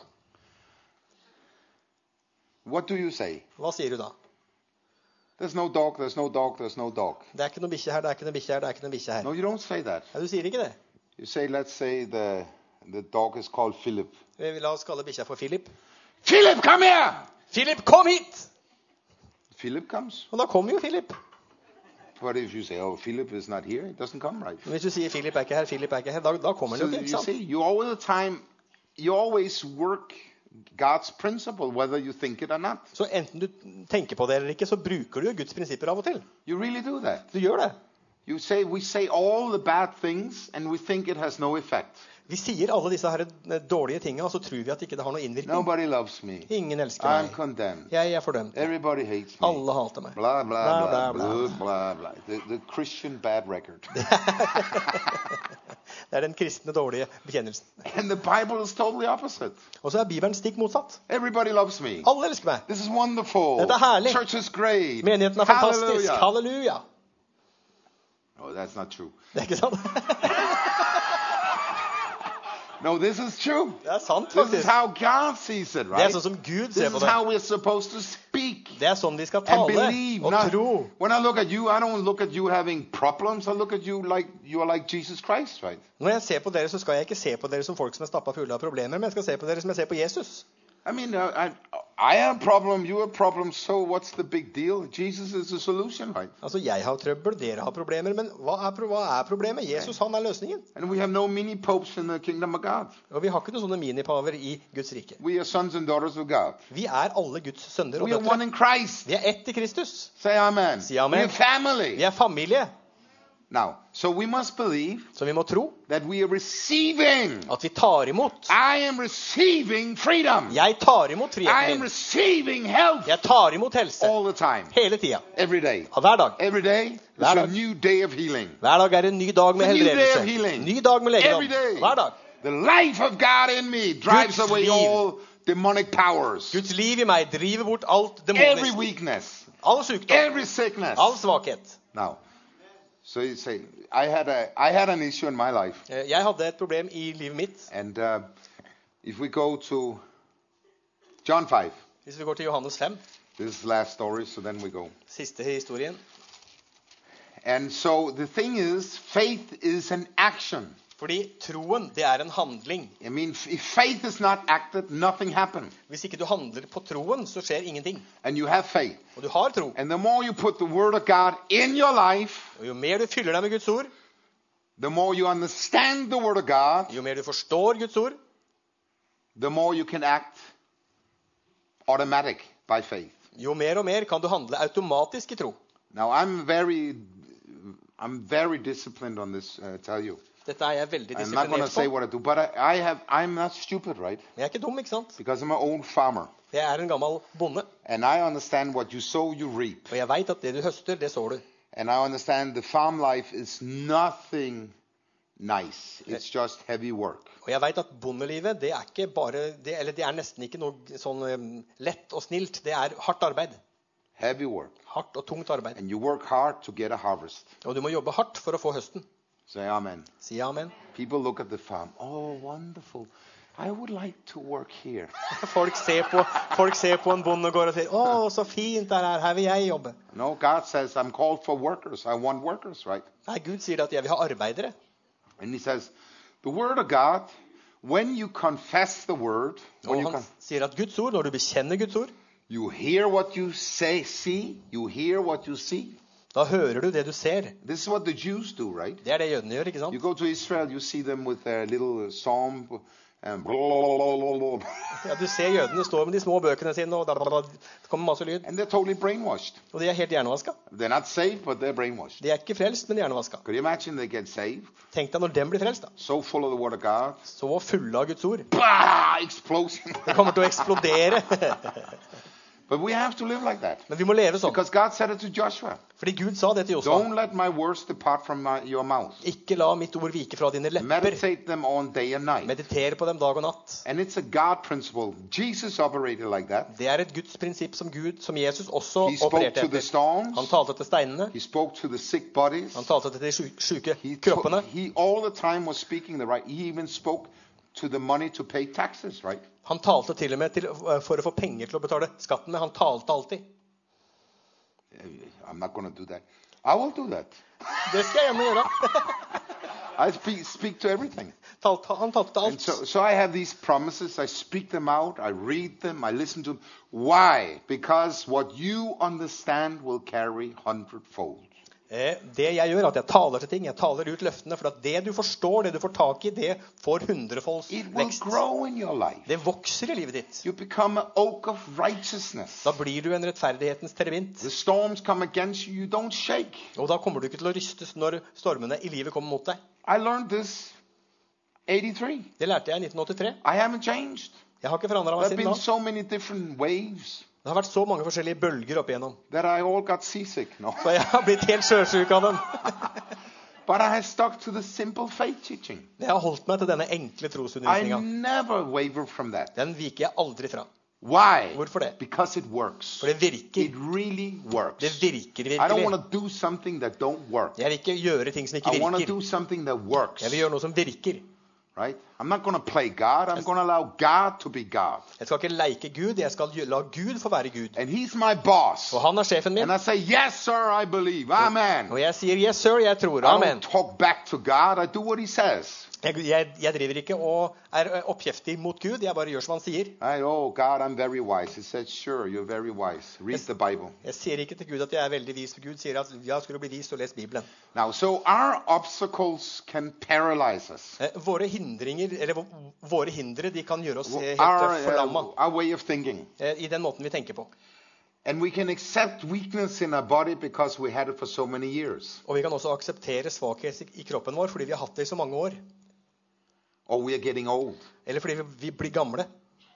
Speaker 1: What do you say?
Speaker 2: Hva sier du da?
Speaker 1: There's no dog, there's no dog, there's no dog.
Speaker 2: Det er ikke noe bikkje her, det er ikke noe bikkje her, det er ikke noe bikkje her.
Speaker 1: No, you don't say that.
Speaker 2: Ja, du sier ikke det.
Speaker 1: You say, let's say the dog is called Philip.
Speaker 2: La oss kalle bikkja for Philip.
Speaker 1: Philip, come here!
Speaker 2: Philip, kom hit!
Speaker 1: Philip comes.
Speaker 2: Og da kommer jo Philip.
Speaker 1: But if you say, oh, Philip is not here, it doesn't come, right?
Speaker 2: Men hvis du sier Philip er ikke her, Philip er ikke her, da kommer
Speaker 1: So
Speaker 2: han jo ikke,
Speaker 1: you
Speaker 2: sant?
Speaker 1: see, you always work God's principle, whether you think it or not.
Speaker 2: Så enten du tenker på det eller ikke, så bruker du jo Guds prinsipper av og til.
Speaker 1: You really do that.
Speaker 2: Du gjør det.
Speaker 1: We say all the bad things, and we think it has no effect.
Speaker 2: Vi sier alle disse her dårlige tingene, og så tror vi at ikke det har noe innvirkning.
Speaker 1: Nobody loves me.
Speaker 2: Ingen elsker
Speaker 1: I'm
Speaker 2: meg.
Speaker 1: condemned.
Speaker 2: Jeg er fordømt.
Speaker 1: Everybody hates me.
Speaker 2: Alle hater meg.
Speaker 1: Blah, blah,
Speaker 2: Bla,
Speaker 1: blah,
Speaker 2: bla,
Speaker 1: blah,
Speaker 2: bla.
Speaker 1: blah, blah. The Christian bad record.
Speaker 2: Det er den kristne dårlige bekjennelsen.
Speaker 1: And the Bible is totally opposite.
Speaker 2: Og så er Bibelen stikk motsatt.
Speaker 1: Everybody loves me.
Speaker 2: Alle elsker meg.
Speaker 1: This is wonderful.
Speaker 2: Dette er herlig.
Speaker 1: Church is great.
Speaker 2: Menigheten er fantastisk.
Speaker 1: Hallelujah.
Speaker 2: Halleluja.
Speaker 1: Oh, that's not true.
Speaker 2: Det er ikke sant?
Speaker 1: No, this is true.
Speaker 2: Det er sant,
Speaker 1: This is
Speaker 2: faktisk.
Speaker 1: how God sees it,
Speaker 2: Det er
Speaker 1: right?
Speaker 2: sånn som Gud
Speaker 1: This
Speaker 2: ser
Speaker 1: is
Speaker 2: på det.
Speaker 1: how we're supposed to speak
Speaker 2: Det er sånn vi skal
Speaker 1: and
Speaker 2: tale
Speaker 1: believe.
Speaker 2: og
Speaker 1: Not-
Speaker 2: tro.
Speaker 1: when I look at you, I don't look at you having problems. I look at you like you are like Jesus Christ, right?
Speaker 2: Når jeg ser på dere, så skal jeg ikke se på dere som folk som er stappet fulle av problemer, men jeg skal se på dere som jeg ser på Jesus.
Speaker 1: I mean, I have a problem, you have a problem, so what's the big deal? Jesus is the solution, right?
Speaker 2: Altså, jeg har trøbbel, dere har problemer, men hva er problemet? Jesus, han er løsningen.
Speaker 1: And we have no mini-popes in the kingdom of God.
Speaker 2: Og vi har ikke noen sånne minipaver i Guds rike.
Speaker 1: We are sons and daughters of God.
Speaker 2: Vi er alle Guds sønner og
Speaker 1: We are one
Speaker 2: døtre.
Speaker 1: in Christ.
Speaker 2: Vi er ett i Kristus.
Speaker 1: Say amen.
Speaker 2: Si amen.
Speaker 1: We are family.
Speaker 2: Vi er familie.
Speaker 1: Now, so we must believe
Speaker 2: Så vi må tro
Speaker 1: that we are receiving.
Speaker 2: at vi tar imot.
Speaker 1: I am receiving freedom.
Speaker 2: Jeg tar imot
Speaker 1: I am
Speaker 2: friheten min.
Speaker 1: receiving health
Speaker 2: Jeg tar imot helse
Speaker 1: all the time.
Speaker 2: hele tida.
Speaker 1: Every day.
Speaker 2: Hver dag.
Speaker 1: Every day is
Speaker 2: Hver
Speaker 1: a
Speaker 2: dag.
Speaker 1: new day of healing.
Speaker 2: Hver dag er en ny dag med
Speaker 1: It's a new day of
Speaker 2: helbredelse.
Speaker 1: healing.
Speaker 2: Ny dag med legedom.
Speaker 1: Every day.
Speaker 2: Hver dag.
Speaker 1: The life of God in me drives
Speaker 2: Guds
Speaker 1: away
Speaker 2: liv.
Speaker 1: all demonic powers.
Speaker 2: Guds liv i meg driver bort alt
Speaker 1: Every
Speaker 2: demonisk.
Speaker 1: weakness.
Speaker 2: All sykdom.
Speaker 1: Every sickness.
Speaker 2: All svakhet.
Speaker 1: Now, so you say, I had an issue in my life.
Speaker 2: Jeg hadde et problem i livet mitt.
Speaker 1: And if we go to John 5,
Speaker 2: Hvis vi går til Johannes 5,
Speaker 1: this is the last story, so then we go.
Speaker 2: siste historien.
Speaker 1: And so the thing is, faith is an action.
Speaker 2: Fordi troen, det er en handling.
Speaker 1: I mean, if faith is not acted, nothing happens.
Speaker 2: Hvis ikke du handler på troen, så skjer ingenting.
Speaker 1: And you have faith.
Speaker 2: Og du har tro.
Speaker 1: And the more you put the word of God in your life,
Speaker 2: Og jo mer du fyller deg med Guds ord,
Speaker 1: the more you understand the word of God,
Speaker 2: jo mer du forstår Guds ord,
Speaker 1: the more you can act automatic by faith.
Speaker 2: jo mer og mer kan du handle automatisk i tro.
Speaker 1: Now, I'm very disciplined on this, I tell you.
Speaker 2: Dette er jeg veldig
Speaker 1: I'm not going to
Speaker 2: disiplinert
Speaker 1: say
Speaker 2: på.
Speaker 1: what I do, but I'm not stupid, right?
Speaker 2: Men jeg er ikke dum, ikke sant?
Speaker 1: Because I'm an old farmer.
Speaker 2: Jeg er en gammel bonde.
Speaker 1: And I understand what you sow, you reap.
Speaker 2: Og jeg vet at det du høster, det sår du.
Speaker 1: And I understand the farm life is nothing nice. It's just heavy work.
Speaker 2: Og jeg vet at bondelivet, det er ikke bare, det er nesten ikke noe sånn lett og snilt. Det er hardt arbeid.
Speaker 1: Heavy work.
Speaker 2: Hardt og tungt arbeid.
Speaker 1: And you work hard to get a harvest.
Speaker 2: Og du må jobbe hardt for å få høsten.
Speaker 1: Say amen.
Speaker 2: Si amen.
Speaker 1: People look at the farm. Oh, wonderful. I would like to work here.
Speaker 2: Folk ser på en bondegård og sier, å, så fint det er, her vil jeg jobbe.
Speaker 1: No, God says I'm called for workers. I want workers, right?
Speaker 2: Nei, Gud sier at jeg vil ha arbeidere.
Speaker 1: And he says, the word of God, when you confess the word, when
Speaker 2: Og
Speaker 1: you,
Speaker 2: han sier at Guds ord, når du bekjenner Guds ord,
Speaker 1: you hear what you see, you hear what you see.
Speaker 2: da hører du det du ser.
Speaker 1: This is what the Jews do, right?
Speaker 2: Det er det jødene gjør, ikke
Speaker 1: You
Speaker 2: sant?
Speaker 1: go to Israel, you see them with their little psalm and blah, blah, blah, blah, blah.
Speaker 2: Ja, du ser jødene stå med de små bøkene sine, og det kommer masse lyd.
Speaker 1: And they're totally brainwashed.
Speaker 2: Og de er helt hjernevasket.
Speaker 1: They're not saved, but they're brainwashed.
Speaker 2: De er ikke frelst, men hjernevasket.
Speaker 1: Could you imagine they get saved?
Speaker 2: Tenk deg når dem blir frelst da.
Speaker 1: So full of the word of God.
Speaker 2: Så fulle av Guds ord.
Speaker 1: Blah! Explosion.
Speaker 2: Det kommer til å eksplodere.
Speaker 1: But we have to live like that.
Speaker 2: Men vi må leve sånn.
Speaker 1: Because God said it to Joshua.
Speaker 2: Fordi Gud sa det til Josua.
Speaker 1: Don't let my words depart from your mouth.
Speaker 2: Ikke la mitt ord vike fra dine lepper.
Speaker 1: Meditate them on day and night.
Speaker 2: Mediter på dem dag og natt.
Speaker 1: And it's a God principle. Jesus operated like that.
Speaker 2: Det er et Guds prinsipp som Jesus også
Speaker 1: He spoke
Speaker 2: opererte
Speaker 1: to the
Speaker 2: etter.
Speaker 1: storms.
Speaker 2: Han talte til steinene.
Speaker 1: He spoke to the sick bodies.
Speaker 2: Han talte til de syke
Speaker 1: He
Speaker 2: kroppene.
Speaker 1: all the time was speaking the right. He even spoke to the money to pay taxes, right?
Speaker 2: Han talte til og med for å få penger til å betale skatten, men han talte alltid.
Speaker 1: I'm not going to do that. I will do that.
Speaker 2: Det skal jeg gjerne gjøre.
Speaker 1: I speak to everything.
Speaker 2: Han talte til
Speaker 1: And
Speaker 2: alt.
Speaker 1: so I have these promises. I speak them out. I read them. I listen to them. Why? Because what you understand will carry 100-fold.
Speaker 2: Det jeg gjør er at jeg taler til ting. Jeg taler ut løftene, for at det du forstår, det du får tak i, det får 100-folds
Speaker 1: It will
Speaker 2: vekst.
Speaker 1: grow in your life.
Speaker 2: Det vokser i livet ditt.
Speaker 1: You become an oak of righteousness.
Speaker 2: Da blir du en rettferdighetens terebint.
Speaker 1: The storms come against you. You don't shake.
Speaker 2: Og da kommer du ikke til å rystes når stormene i livet kommer mot deg.
Speaker 1: I learned this 83.
Speaker 2: Det lærte jeg i 1983.
Speaker 1: I haven't changed.
Speaker 2: Jeg har ikke forandret meg
Speaker 1: There have
Speaker 2: siden
Speaker 1: been
Speaker 2: da.
Speaker 1: so many different waves
Speaker 2: Det har vært så mange forskjellige bølger opp igjennom.
Speaker 1: that I all got seasick. No.
Speaker 2: Så jeg har blitt helt sjøsyk av dem.
Speaker 1: But I have stuck to the simple faith teaching.
Speaker 2: Jeg har holdt meg til denne enkle
Speaker 1: I
Speaker 2: trosundervisninga.
Speaker 1: never waver from that.
Speaker 2: Den viker jeg aldri fra.
Speaker 1: Why?
Speaker 2: Hvorfor det?
Speaker 1: Because it works.
Speaker 2: For det virker.
Speaker 1: It really works.
Speaker 2: Det virker
Speaker 1: I don't
Speaker 2: virkelig.
Speaker 1: want to do something that don't work.
Speaker 2: Jeg vil ikke gjøre ting som ikke
Speaker 1: I want to
Speaker 2: virker.
Speaker 1: do something that works.
Speaker 2: Jeg vil gjøre noe som virker.
Speaker 1: Right? I'm not going to play God. I'm going to allow God to be God.
Speaker 2: Jeg skal ikke leke Gud, jeg skal la Gud få være Gud.
Speaker 1: And He's my boss.
Speaker 2: Og han er sjefen min.
Speaker 1: And I say, yes, sir, I believe. Amen.
Speaker 2: Og jeg sier yes sir, jeg tror.
Speaker 1: I
Speaker 2: Amen.
Speaker 1: don't talk back to God. I do what He says.
Speaker 2: Jeg driver ikke og er oppkjeftig mot Gud, jeg bare gjør som han sier.
Speaker 1: Oh, God, I'm very wise. He said, sure, you're very wise. Read the Bible.
Speaker 2: Jeg sier ikke til Gud at jeg er veldig vis, for Gud sier at ja, skal du bli vis, så les Bibelen.
Speaker 1: Now, so our obstacles can paralyze us.
Speaker 2: Våre hindringer, eller våre hindre, de kan gjøre oss helt
Speaker 1: Our,
Speaker 2: forlamma
Speaker 1: our way of thinking.
Speaker 2: i den måten vi tenker på.
Speaker 1: And we can accept weakness in our body because we had it for so many years.
Speaker 2: Og vi kan også akseptere svakhet i kroppen vår, fordi vi har hatt det i så mange år.
Speaker 1: Or we are getting old.
Speaker 2: Eller fordi vi blir gamle.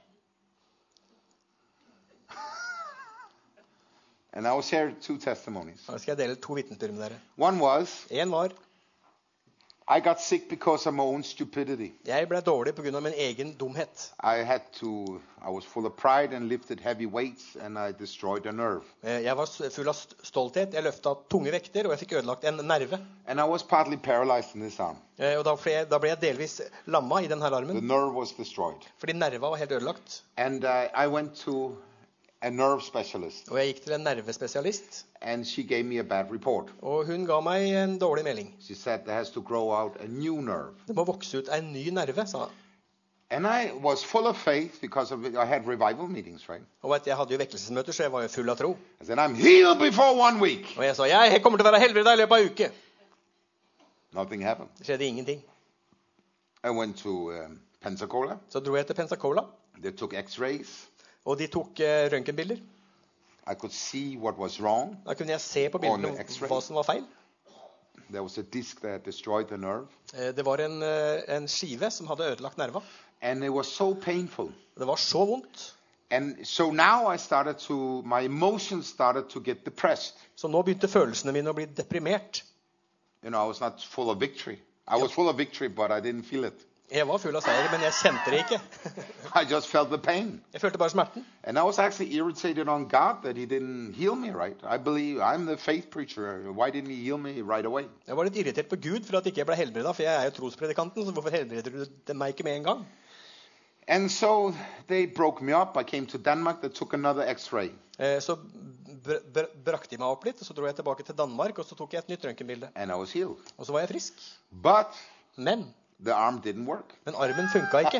Speaker 1: And I will share two testimonies.
Speaker 2: Da skal jeg dele 2 vitnesbyrd med dere.
Speaker 1: One was,
Speaker 2: En var,
Speaker 1: I got sick because of my own stupidity.
Speaker 2: jeg ble dårlig på grunn av min egen dumhet.
Speaker 1: I was full of pride and lifted heavy weights and I destroyed a nerve.
Speaker 2: Jeg var full av stolthet, jeg løftet tunge vekter, og jeg fikk ødelagt en nerve.
Speaker 1: And I was partly paralyzed in this arm.
Speaker 2: Og da ble jeg delvis lamma i denne
Speaker 1: The
Speaker 2: armen,
Speaker 1: nerve was destroyed.
Speaker 2: fordi nerva var helt ødelagt.
Speaker 1: And I went to a nerve specialist
Speaker 2: Og jeg gikk til en nervespesialist,
Speaker 1: and she gave me a bad report.
Speaker 2: og hun ga meg en dårlig melding.
Speaker 1: She said there has to grow out a new nerve.
Speaker 2: Det må vokse ut en ny nerve, sa hun.
Speaker 1: And I was full of faith because I had revival meetings, right?
Speaker 2: Og vet, jeg hadde jo vekkelsesmøter, så jeg var jo full av tro.
Speaker 1: I said, I'm healed before 1 week.
Speaker 2: Og jeg sa, jeg kommer til å være helbredet i løpet av en uke.
Speaker 1: Nothing happened.
Speaker 2: Det skjedde ingenting.
Speaker 1: I went to Pensacola.
Speaker 2: Så dro jeg til Pensacola,
Speaker 1: They took x-rays.
Speaker 2: og de tok røntgenbilder.
Speaker 1: I could see what was wrong.
Speaker 2: Da kunne jeg se på bildene
Speaker 1: On X-ray.
Speaker 2: hva som var feil.
Speaker 1: There was a disc that destroyed the nerve.
Speaker 2: Det var en skive som hadde ødelagt nerva.
Speaker 1: And it was so painful.
Speaker 2: Det var så vondt.
Speaker 1: And so now my emotions started to get depressed.
Speaker 2: Så nå begynte følelsene mine å bli deprimert.
Speaker 1: You know, I was not full of victory. I was full of victory, but I didn't feel it.
Speaker 2: Jeg var full av seier, men jeg kjente det ikke.
Speaker 1: I just felt the pain.
Speaker 2: Jeg følte bare smerten.
Speaker 1: And I was actually irritated on God that He didn't heal me, right? I believe I'm the faith preacher. Why didn't He heal me right away?
Speaker 2: Jeg var litt irritert på Gud for at ikke jeg ble helbredet, for jeg er jo trospredikanten, så hvorfor helbreder du meg ikke med en gang?
Speaker 1: And so they broke me up. I came to Denmark. They took another x-ray.
Speaker 2: Så brakte de meg opp litt, og så dro jeg tilbake til Danmark, og så tok jeg et nytt røntgenbilde.
Speaker 1: And I was healed.
Speaker 2: Og så var jeg frisk.
Speaker 1: But
Speaker 2: Men
Speaker 1: the arm didn't work.
Speaker 2: armen funka ikke.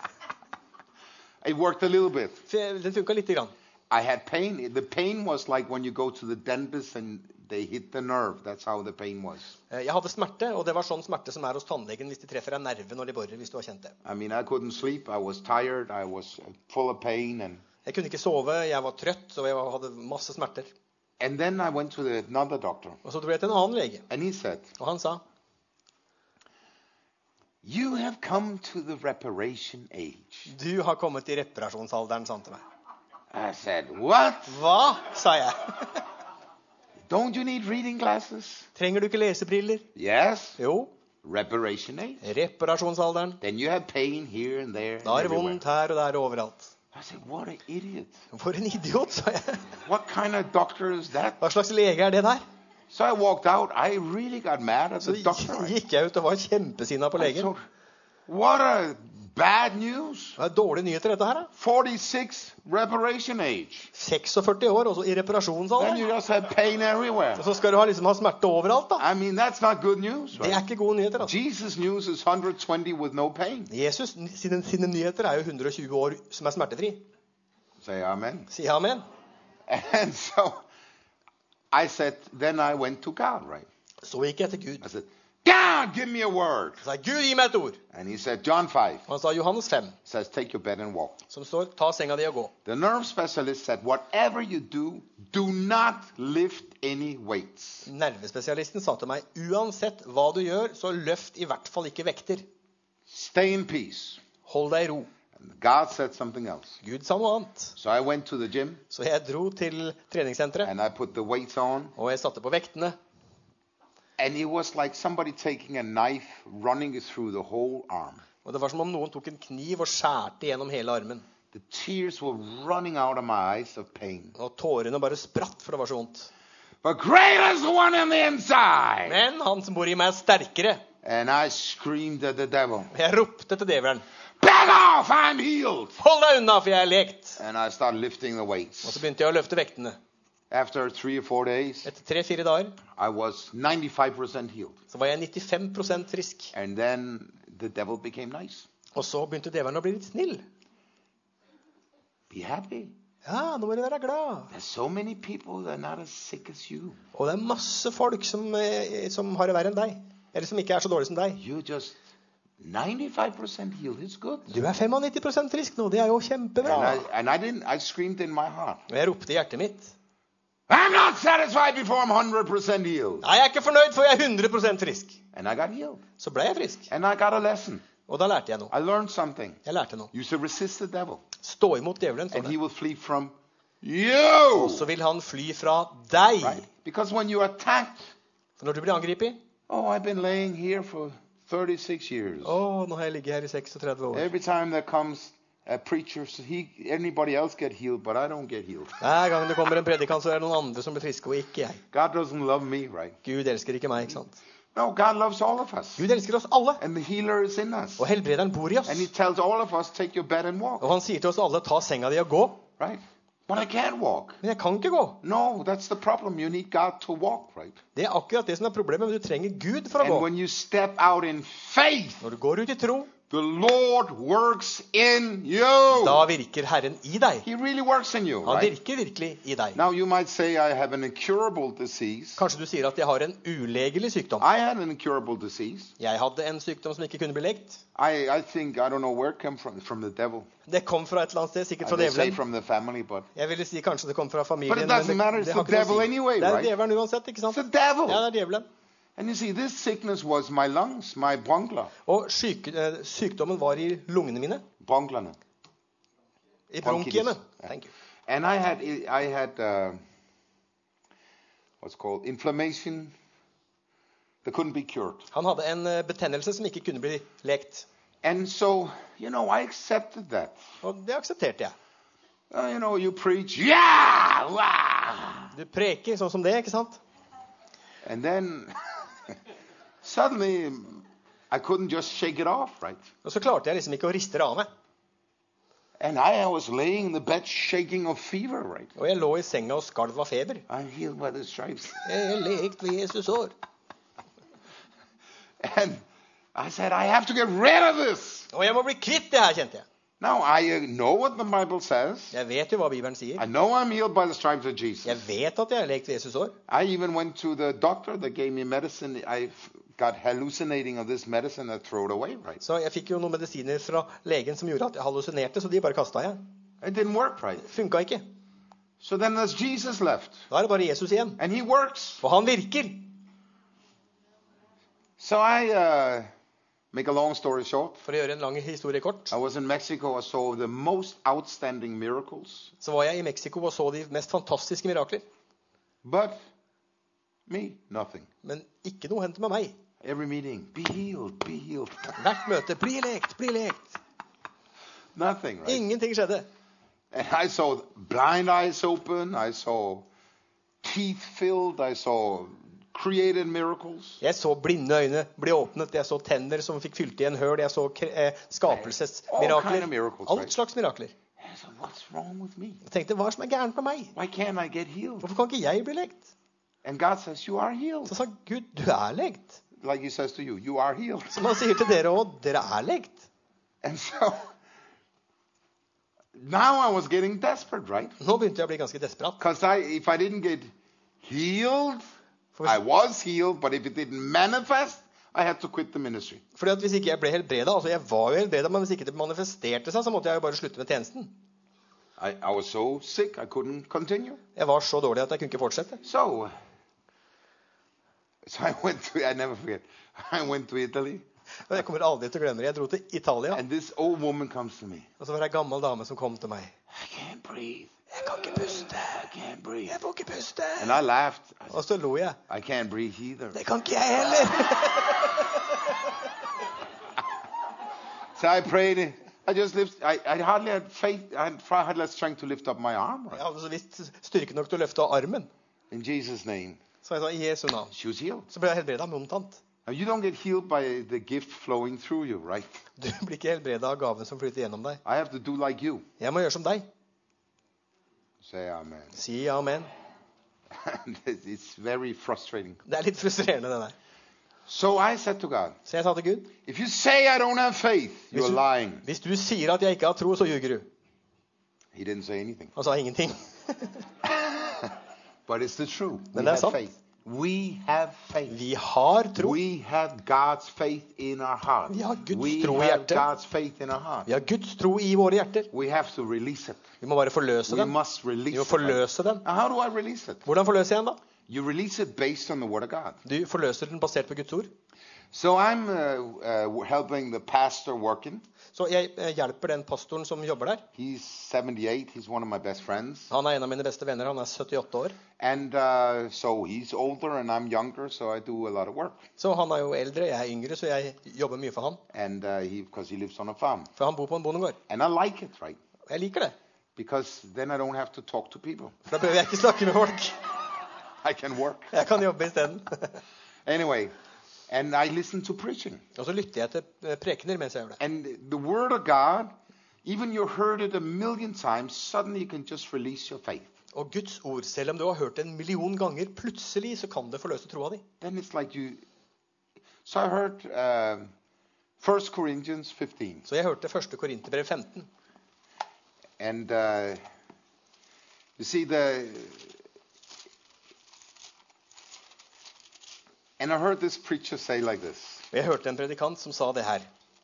Speaker 1: It worked a little bit.
Speaker 2: Den funka lite grann.
Speaker 1: I had pain. The pain was like when you go to the dentist and they hit the nerve. That's how the pain was.
Speaker 2: Jeg hadde smerte, og det var sånn smerte som er hos tannlegen hvis de treffer en nerve når de borer, hvis du har kjent det.
Speaker 1: I mean, I couldn't sleep. I was tired. I was full of pain.
Speaker 2: Jeg kunne ikke sove, jeg var trøtt, og jeg hadde masse smerter.
Speaker 1: And then I went to another doctor.
Speaker 2: Og så dro jeg til en annen lege,
Speaker 1: And he said,
Speaker 2: og han sa,
Speaker 1: you have come to the reparation age.
Speaker 2: du har kommet i reparasjonsalderen, sa han til meg.
Speaker 1: I said, what?
Speaker 2: Hva, sa jeg.
Speaker 1: Don't you need reading glasses?
Speaker 2: Trenger du ikke lesebriller?
Speaker 1: Yes.
Speaker 2: Jo,
Speaker 1: Reparation age.
Speaker 2: reparasjonsalderen.
Speaker 1: Then you have pain here and there.
Speaker 2: Da er det vondt her og der og overalt.
Speaker 1: I said, what an idiot.
Speaker 2: For en idiot, sa jeg.
Speaker 1: What kind of doctor is that?
Speaker 2: Hva slags lege er det der?
Speaker 1: So I walked out. I really got mad at
Speaker 2: Så
Speaker 1: the doctor.
Speaker 2: gikk jeg ut og var kjempesinna på
Speaker 1: I
Speaker 2: legen.
Speaker 1: thought, what a bad news.
Speaker 2: Det er dårlige nyheter dette her da.
Speaker 1: 46 reparation age.
Speaker 2: 46 år, også i
Speaker 1: Then
Speaker 2: reparasjonsalderen.
Speaker 1: you just have pain everywhere.
Speaker 2: Og så skal du ha smerte overalt da.
Speaker 1: I mean, that's not good news,
Speaker 2: Det er
Speaker 1: right?
Speaker 2: ikke gode nyheter altså.
Speaker 1: Jesus' news is 120 with no pain.
Speaker 2: Jesus sine nyheter er jo 120 år som er smertefri.
Speaker 1: Say amen.
Speaker 2: Si amen.
Speaker 1: And so I said, then I went to God, right?
Speaker 2: Så gikk jeg til Gud.
Speaker 1: I said, God, give me a word.
Speaker 2: Så sa jeg, Gud, gi meg et ord.
Speaker 1: And he said, John 5
Speaker 2: Og han sa Johannes 5,
Speaker 1: says, take your bed and walk.
Speaker 2: som står, ta senga di og gå.
Speaker 1: The nerve specialist said, whatever you do, do not lift any weights.
Speaker 2: Nervespesialisten sa til meg, uansett hva du gjør, så løft i hvert fall ikke vekter.
Speaker 1: Stay in peace.
Speaker 2: Hold deg i ro.
Speaker 1: And God said something else.
Speaker 2: Gud sa noe annet.
Speaker 1: So I went to the gym
Speaker 2: Så jeg dro til treningssenteret,
Speaker 1: and I put the weights on.
Speaker 2: og jeg satte på vektene.
Speaker 1: And it was like somebody taking a knife, running it through the whole arm.
Speaker 2: Og det var som om noen tok en kniv og skjærte gjennom hele armen.
Speaker 1: The tears were running out of my eyes of pain.
Speaker 2: Og tårene bare spratt, for det var så vondt.
Speaker 1: But greater is the one on the inside.
Speaker 2: Men han som bor i meg er sterkere.
Speaker 1: And I screamed at the devil,
Speaker 2: Jeg ropte til djevelen,
Speaker 1: back off, I'm healed.
Speaker 2: hold deg unna, for jeg er lekt.
Speaker 1: And I started lifting the
Speaker 2: Og
Speaker 1: weights.
Speaker 2: så begynte jeg å løfte vektene.
Speaker 1: After 3 or 4 days,
Speaker 2: Etter 3-4 dager,
Speaker 1: I was 95% healed.
Speaker 2: så var jeg 95% frisk.
Speaker 1: And then the devil became nice.
Speaker 2: Og så begynte djevelen å bli litt snill.
Speaker 1: Be happy.
Speaker 2: Ja, nå må du være glad.
Speaker 1: There's so many people that are not as sick as you.
Speaker 2: Og det er masse folk som har det verre enn deg. Eller som ikke er så dårlig som deg.
Speaker 1: You're just 95% healed. It's good.
Speaker 2: Du er 95% frisk nå, det er jo kjempebra.
Speaker 1: And I screamed in my heart,
Speaker 2: Og jeg ropte i hjertet mitt,
Speaker 1: I'm not satisfied before I'm 100% healed.
Speaker 2: nei, jeg er ikke fornøyd, for jeg er 100% frisk.
Speaker 1: And I got healed.
Speaker 2: Så ble jeg frisk.
Speaker 1: And I got a lesson.
Speaker 2: Og da lærte jeg noe.
Speaker 1: I learned something.
Speaker 2: Jeg lærte noe.
Speaker 1: You should resist the devil,
Speaker 2: Stå imot djevelen, står
Speaker 1: and he
Speaker 2: det.
Speaker 1: will flee from you.
Speaker 2: Og så vil han fly fra deg.
Speaker 1: Right? Because when you're attacked,
Speaker 2: For når du blir angrepet,
Speaker 1: oh, I've been laying here for 36 years.
Speaker 2: nå har jeg ligget her i 36 år.
Speaker 1: Every time there comes a preacher, anybody else get healed, but I don't get healed.
Speaker 2: Hver gang det kommer en predikant, så er det noen andre som blir friske, og ikke jeg.
Speaker 1: God doesn't love me, right?
Speaker 2: Gud elsker ikke meg, ikke sant?
Speaker 1: No, God loves all of us.
Speaker 2: Gud elsker oss alle.
Speaker 1: And the healer is in us.
Speaker 2: Og helbrederen bor i oss.
Speaker 1: And he tells all of us, take your bed and walk.
Speaker 2: Og han sier til oss alle, ta senga di og gå.
Speaker 1: Right? But I can't walk.
Speaker 2: Men jeg kan ikke gå.
Speaker 1: No, that's the problem. You need God to walk, right?
Speaker 2: Det er akkurat det som er problemet, men du trenger Gud for å
Speaker 1: And
Speaker 2: gå.
Speaker 1: when you step out in faith,
Speaker 2: Når du går ut i tro,
Speaker 1: the Lord works in you.
Speaker 2: da virker Herren i deg.
Speaker 1: He really works in you,
Speaker 2: Han
Speaker 1: right?
Speaker 2: virker virkelig i deg.
Speaker 1: Now you might say I have an incurable disease.
Speaker 2: Kanskje du sier at jeg har en ulegelig sykdom.
Speaker 1: I had an incurable disease.
Speaker 2: Jeg hadde en sykdom som ikke kunne bli legt.
Speaker 1: I think, I don't know where it came from the devil.
Speaker 2: Det kom fra et eller annet sted, sikkert fra
Speaker 1: I say
Speaker 2: djevelen.
Speaker 1: from the family, but
Speaker 2: Jeg ville si kanskje det kom fra familien.
Speaker 1: But it doesn't
Speaker 2: men
Speaker 1: matter, it's
Speaker 2: det har
Speaker 1: the
Speaker 2: ikke noe å
Speaker 1: devil
Speaker 2: si.
Speaker 1: anyway,
Speaker 2: Det er
Speaker 1: right?
Speaker 2: djevelen uansett, ikke sant?
Speaker 1: it's the devil.
Speaker 2: Ja, det er djevelen.
Speaker 1: And you see, this sickness was my lungs, my bronchla.
Speaker 2: Og sykdommen var i lungene mine.
Speaker 1: Bronklerne.
Speaker 2: I bronkiene.
Speaker 1: Ja.
Speaker 2: Thank you.
Speaker 1: And I had what's called inflammation that couldn't be cured.
Speaker 2: Han hadde en betennelse som ikke kunne bli lekt.
Speaker 1: And so, I accepted that.
Speaker 2: Og det aksepterte jeg.
Speaker 1: You preach, yeah, wow.
Speaker 2: Du preker sånn som det, ikke sant?
Speaker 1: And then suddenly I couldn't just shake it off, right?
Speaker 2: Og så klarte jeg liksom ikke å riste det av meg.
Speaker 1: And I was laying in the bed shaking of fever, right?
Speaker 2: Og jeg lå i senga og skalv av feber.
Speaker 1: I'm healed by the stripes.
Speaker 2: Jeg er lekt ved Jesus år.
Speaker 1: And I said, I have to get rid of this.
Speaker 2: Og jeg må bli kvitt det her, kjente jeg.
Speaker 1: Now, I know what the Bible says.
Speaker 2: Jeg vet jo hva Bibelen sier.
Speaker 1: I know I'm healed by the stripes of Jesus.
Speaker 2: Jeg vet at jeg er lekt ved Jesus år.
Speaker 1: I even went to the doctor that gave me medicine. I got hallucinating of this medicine and threw it away, right?
Speaker 2: Så jeg fikk jo noen medisiner fra legen som gjorde at jeg hallusinerte, så de bare kastet jeg.
Speaker 1: It didn't work, right?
Speaker 2: Funka ikke.
Speaker 1: So then there's Jesus left.
Speaker 2: Da er det bare Jesus igjen.
Speaker 1: And he works.
Speaker 2: Og han virker.
Speaker 1: So I Make a long story short.
Speaker 2: For å gjøre en lang historie kort,
Speaker 1: I was in Mexico. I saw the most outstanding miracles.
Speaker 2: så var jeg i Mexico og så de mest fantastiske mirakler.
Speaker 1: But me, nothing.
Speaker 2: Men ikke noe hendte med meg.
Speaker 1: Every meeting, be healed, be healed.
Speaker 2: Hvert møte, bli lekt, bli lekt.
Speaker 1: Nothing, right?
Speaker 2: Ingenting skjedde.
Speaker 1: And I saw blind eyes open. I saw teeth filled. I saw created miracles.
Speaker 2: Jeg så blinde øyne bli åpnet. Jeg så tenner som fikk fylt i en høl. Jeg så skapelsesmirakler. Alt slags mirakler.
Speaker 1: I said, what's wrong with me?
Speaker 2: Jeg tenkte, hva er som er gærent med meg?
Speaker 1: Why can't I get healed?
Speaker 2: Hvorfor kan ikke jeg bli lekt?
Speaker 1: And God says, you are healed.
Speaker 2: Så sa Gud, du er lekt.
Speaker 1: Like he says to you, you are healed.
Speaker 2: Som han sier til dere også, dere er lekt.
Speaker 1: And so now I was getting desperate, right?
Speaker 2: Nå begynte jeg å bli ganske desperat.
Speaker 1: Because if I didn't get healed, I was healed, but if it didn't manifest, I had to quit the ministry.
Speaker 2: Fordi at hvis ikke jeg ble helbredet, altså jeg var jo helbredet, men hvis ikke det manifesterte seg, så måtte jeg jo bare slutte med tjenesten.
Speaker 1: I was so sick, I couldn't continue.
Speaker 2: Jeg var så dårlig at jeg kunne ikke fortsette.
Speaker 1: So I never forget, I went to Italy.
Speaker 2: Og jeg kommer aldri til å glemme det. Jeg dro til Italia,
Speaker 1: And this old woman comes to me.
Speaker 2: og så var det en gammel dame som kom til meg.
Speaker 1: I can't breathe.
Speaker 2: Jeg kan ikke puste.
Speaker 1: I can't breathe.
Speaker 2: Jeg får ikke puste.
Speaker 1: And I laughed. I
Speaker 2: Og så lo jeg.
Speaker 1: said, I can't breathe either.
Speaker 2: Det kan ikke jeg heller.
Speaker 1: So I prayed. I just I hardly had faith. I had less strength to lift up my arm. Right?
Speaker 2: Jeg hadde så visst styrke nok til å løfte armen.
Speaker 1: In Jesus' name,
Speaker 2: Så jeg sa, i Jesu navn.
Speaker 1: she was healed.
Speaker 2: Så ble jeg helbredet med omtant.
Speaker 1: Now, you don't get healed by the gift flowing through you, right?
Speaker 2: Du blir ikke helbredet av gaven som flyter gjennom deg.
Speaker 1: I have to do like you.
Speaker 2: Jeg må gjøre som deg.
Speaker 1: Say amen.
Speaker 2: Si amen.
Speaker 1: It's very frustrating.
Speaker 2: Det er litt frustrerende, det der.
Speaker 1: So I said to God,
Speaker 2: Så jeg sa til Gud,
Speaker 1: if you say I don't have faith, you're lying.
Speaker 2: hvis du sier at jeg ikke har tro, så ljuger du.
Speaker 1: He didn't say anything.
Speaker 2: Han sa ingenting.
Speaker 1: But it's the truth. We
Speaker 2: Men det er
Speaker 1: have
Speaker 2: sant.
Speaker 1: faith. We have faith.
Speaker 2: Vi har tro.
Speaker 1: We have God's faith in our heart.
Speaker 2: Vi har Guds
Speaker 1: We
Speaker 2: tro i
Speaker 1: have
Speaker 2: hjertet.
Speaker 1: God's faith in our heart.
Speaker 2: Vi har Guds tro i våre hjerter.
Speaker 1: We have to release it.
Speaker 2: Vi må bare forløse
Speaker 1: We
Speaker 2: den.
Speaker 1: must
Speaker 2: Vi
Speaker 1: release
Speaker 2: må
Speaker 1: it.
Speaker 2: forløse den.
Speaker 1: Now, how do I release it?
Speaker 2: Hvordan forløser jeg den da?
Speaker 1: You release it based on the Word of God.
Speaker 2: Du forløser den basert på Guds ord.
Speaker 1: So I'm helping the pastor working.
Speaker 2: Så jeg hjelper den pastoren som jobber der.
Speaker 1: He's 78. He's one of my best friends.
Speaker 2: Han er en av mine beste venner. Han er 78 år.
Speaker 1: And so he's older and I'm younger, so I do a lot of work.
Speaker 2: Så han er jo eldre, jeg er yngre, så jeg jobber mye for han.
Speaker 1: And because he lives on a farm.
Speaker 2: For han bor på en bondegård.
Speaker 1: And I like it, right?
Speaker 2: Og jeg liker det.
Speaker 1: Because then I don't have to talk to people.
Speaker 2: For da behøver jeg ikke snakke med folk.
Speaker 1: I can work.
Speaker 2: Jeg kan jobbe i stedet.
Speaker 1: Anyway, and I listen to preaching.
Speaker 2: Og så lytter jeg til prekener mens jeg gjør det.
Speaker 1: And the Word of God, even you heard it a million times, suddenly you can just release your faith.
Speaker 2: Og Guds ord, selv om du har hørt det 1 million ganger, plutselig så kan det forløse troa di.
Speaker 1: Then it's like you... So I heard 1 Corinthians 15.
Speaker 2: Så jeg hørte 1. Korinterbrev 15.
Speaker 1: And you see and I heard this preacher say like this.
Speaker 2: Og jeg hørte en predikant som sa det her.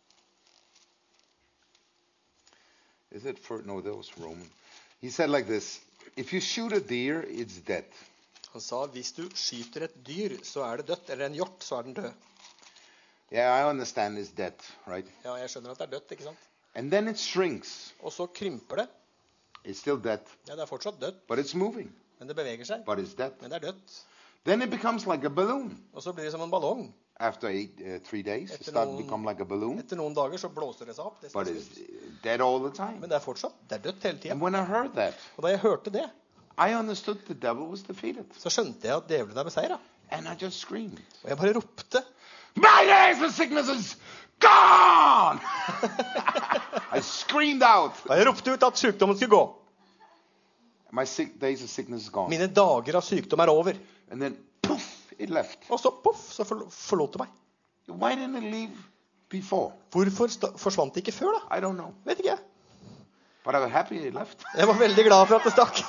Speaker 1: Is it for, no, that was Roman. He said like this, if you shoot a deer, it's dead.
Speaker 2: Han sa, hvis du skyter et dyr, så er det dødt, eller en hjort, så er den død.
Speaker 1: Yeah, I understand it's dead, right?
Speaker 2: Ja, jeg skjønner at det er dødt, ikke sant?
Speaker 1: And then it shrinks.
Speaker 2: Og så krymper det.
Speaker 1: It's still dead,
Speaker 2: Ja, det er fortsatt dødt,
Speaker 1: but it's moving,
Speaker 2: men det beveger seg.
Speaker 1: but it's dead.
Speaker 2: Men det er dødt.
Speaker 1: Then it becomes like a balloon.
Speaker 2: Og så blir det som en ballong.
Speaker 1: After 3 days, it starts to become like a balloon,
Speaker 2: Etter noen dager så blåser det seg opp. Det
Speaker 1: but
Speaker 2: skal
Speaker 1: it's
Speaker 2: ut.
Speaker 1: dead all the time.
Speaker 2: Men det er fortsatt, det er dødt hele
Speaker 1: And
Speaker 2: tiden.
Speaker 1: when I heard that,
Speaker 2: Og da jeg hørte det,
Speaker 1: I understood the devil was defeated.
Speaker 2: så skjønte jeg at djevelen er beseiret.
Speaker 1: And I just screamed.
Speaker 2: Og jeg bare ropte.
Speaker 1: My days of sickness is gone! I screamed out.
Speaker 2: Og jeg ropte ut at sykdommen skulle gå.
Speaker 1: My days of sickness is gone.
Speaker 2: Mine dager av sykdom er over.
Speaker 1: And then, poof, it left.
Speaker 2: Og så, poff, så forlot det meg.
Speaker 1: Why didn't it leave before?
Speaker 2: Hvorfor forsvant det ikke før da?
Speaker 1: I don't know.
Speaker 2: Vet ikke jeg.
Speaker 1: But I was happy it left.
Speaker 2: Jeg var veldig glad for at det stakk.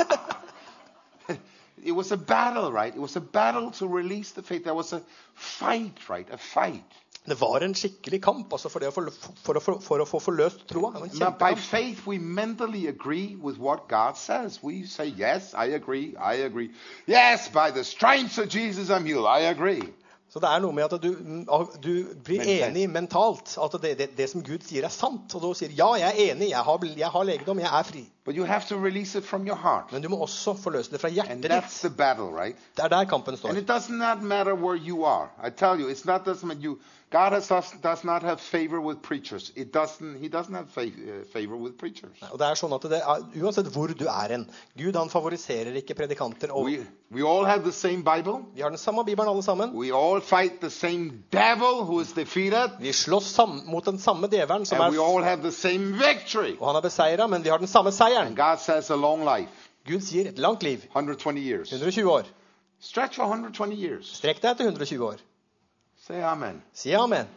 Speaker 1: It was a battle, right? It was a battle to release the faith. There was a fight, right? A fight.
Speaker 2: Det var en skikkelig kamp altså for å få forløst troa. Det var en
Speaker 1: Now, by
Speaker 2: kjempekamp.
Speaker 1: faith, we mentally agree with what God says. We say, yes, I agree, I agree. Yes, by the stripes of Jesus, I'm healed. I agree.
Speaker 2: Så det noe med at du blir enig mentalt at det som Gud sier sant, og du sier ja, jeg enig, jeg har legedom, jeg fri.
Speaker 1: But you have to release it from your heart.
Speaker 2: Men du må også forløse det fra hjertet
Speaker 1: And
Speaker 2: ditt.
Speaker 1: that's the battle, right?
Speaker 2: Det der kampen står.
Speaker 1: And it does not matter where you are. I tell you, it's not doesn't matter you. God does not have favor with preachers. He doesn't have favor with preachers.
Speaker 2: Og det sånn at uansett hvor du hen, Gud han favoriserer ikke predikanter.
Speaker 1: We all have the same Bible.
Speaker 2: Vi har den samme Bibelen alle sammen.
Speaker 1: We all fight the same devil who is defeated.
Speaker 2: Vi slåss mot den samme djevelen som
Speaker 1: and we all have the same victory.
Speaker 2: Og han beseiret, men vi har den samme seieren.
Speaker 1: And God says a long life.
Speaker 2: Gud sier et langt liv.
Speaker 1: 120 years.
Speaker 2: 120 år.
Speaker 1: Stretch for 120 years.
Speaker 2: Strekk deg til 120 år.
Speaker 1: Say amen.
Speaker 2: Si amen.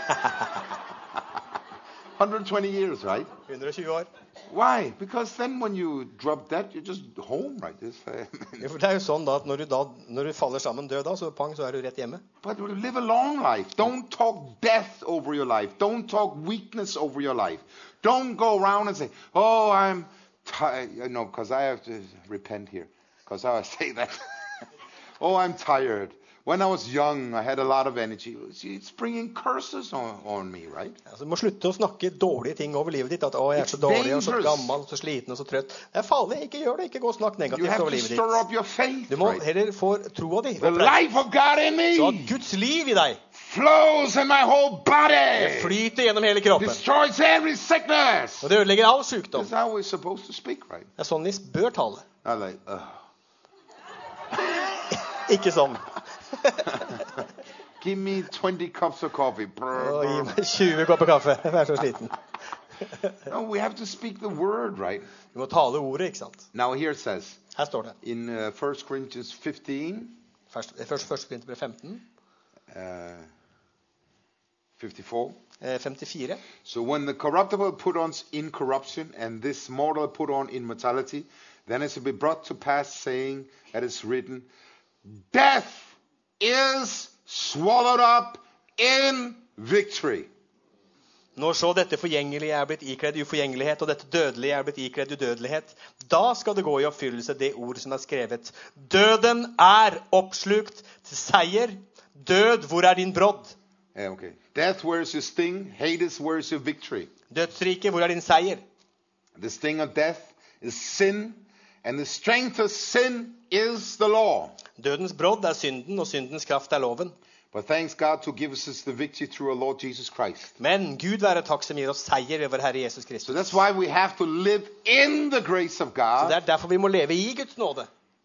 Speaker 1: 120 years, right?
Speaker 2: 120 år.
Speaker 1: Why? Because then when you drop dead, you're just home, right?
Speaker 2: For det jo sånn da at når du faller sammen død da, så pang, så du rett hjemme.
Speaker 1: But live a long life. Don't talk death over your life. Don't talk weakness over your life. Don't go around and say, oh, I'm tired. You know, because I have to repent here. Because I say that. Oh, I'm tired. When I was young, I had a lot of energy. It's bringing curses on me, right?
Speaker 2: Altså, du må slutte å snakke dårlige ting over livet ditt. At jeg så dårlig, og så gammel, og så sliten, og så trøtt. Det farlig. Ikke gjør det. Ikke gå og snakk negativt over livet ditt.
Speaker 1: Du
Speaker 2: må heller få troa di.
Speaker 1: The life of God in me.
Speaker 2: Så at Guds liv i deg
Speaker 1: flows in my whole body.
Speaker 2: Det flyter gjennom hele kroppen.
Speaker 1: Destroys every sickness.
Speaker 2: Og det ødelegger all sykdom.
Speaker 1: That's how we're supposed to speak, right?
Speaker 2: Det sånn vi bør tale. Ikke sånn.
Speaker 1: Give me 20 cups of coffee.
Speaker 2: Gi meg 20 kopper kaffe. Jeg så sliten.
Speaker 1: No, we have to speak the word, right?
Speaker 2: Vi må tale ordet, ikke sant?
Speaker 1: Now here it says.
Speaker 2: Her står det.
Speaker 1: In 1 Corinthians 15.
Speaker 2: Først Korinterbrev 15.
Speaker 1: 54.
Speaker 2: 54.
Speaker 1: So when the corruptible put on incorruption and this mortal put on immortality, then it shall be brought to pass, saying, as it's written, death is swallowed up in victory.
Speaker 2: Når så dette forgjengelige blitt ikledd uforgjengelighet, og dette dødelige blitt ikledd udødelighet, da skal det gå i oppfyllelse det ord som skrevet. Døden oppslukt til seier. Død, hvor din brodd?
Speaker 1: Yeah, okay. Death, where is your sting? Hades, where is your victory?
Speaker 2: Dødsrike, hvor din seier?
Speaker 1: The sting of death is sin, and the strength of sin is the law.
Speaker 2: Dødens brodd synden, og syndens kraft loven.
Speaker 1: But thanks God to give us the victory through our Lord Jesus Christ.
Speaker 2: Men Gud være takk som gir oss seier over Herre Jesus Kristus.
Speaker 1: So that's why we have to live in the grace of God.
Speaker 2: Så det derfor vi må leve i Guds nåde.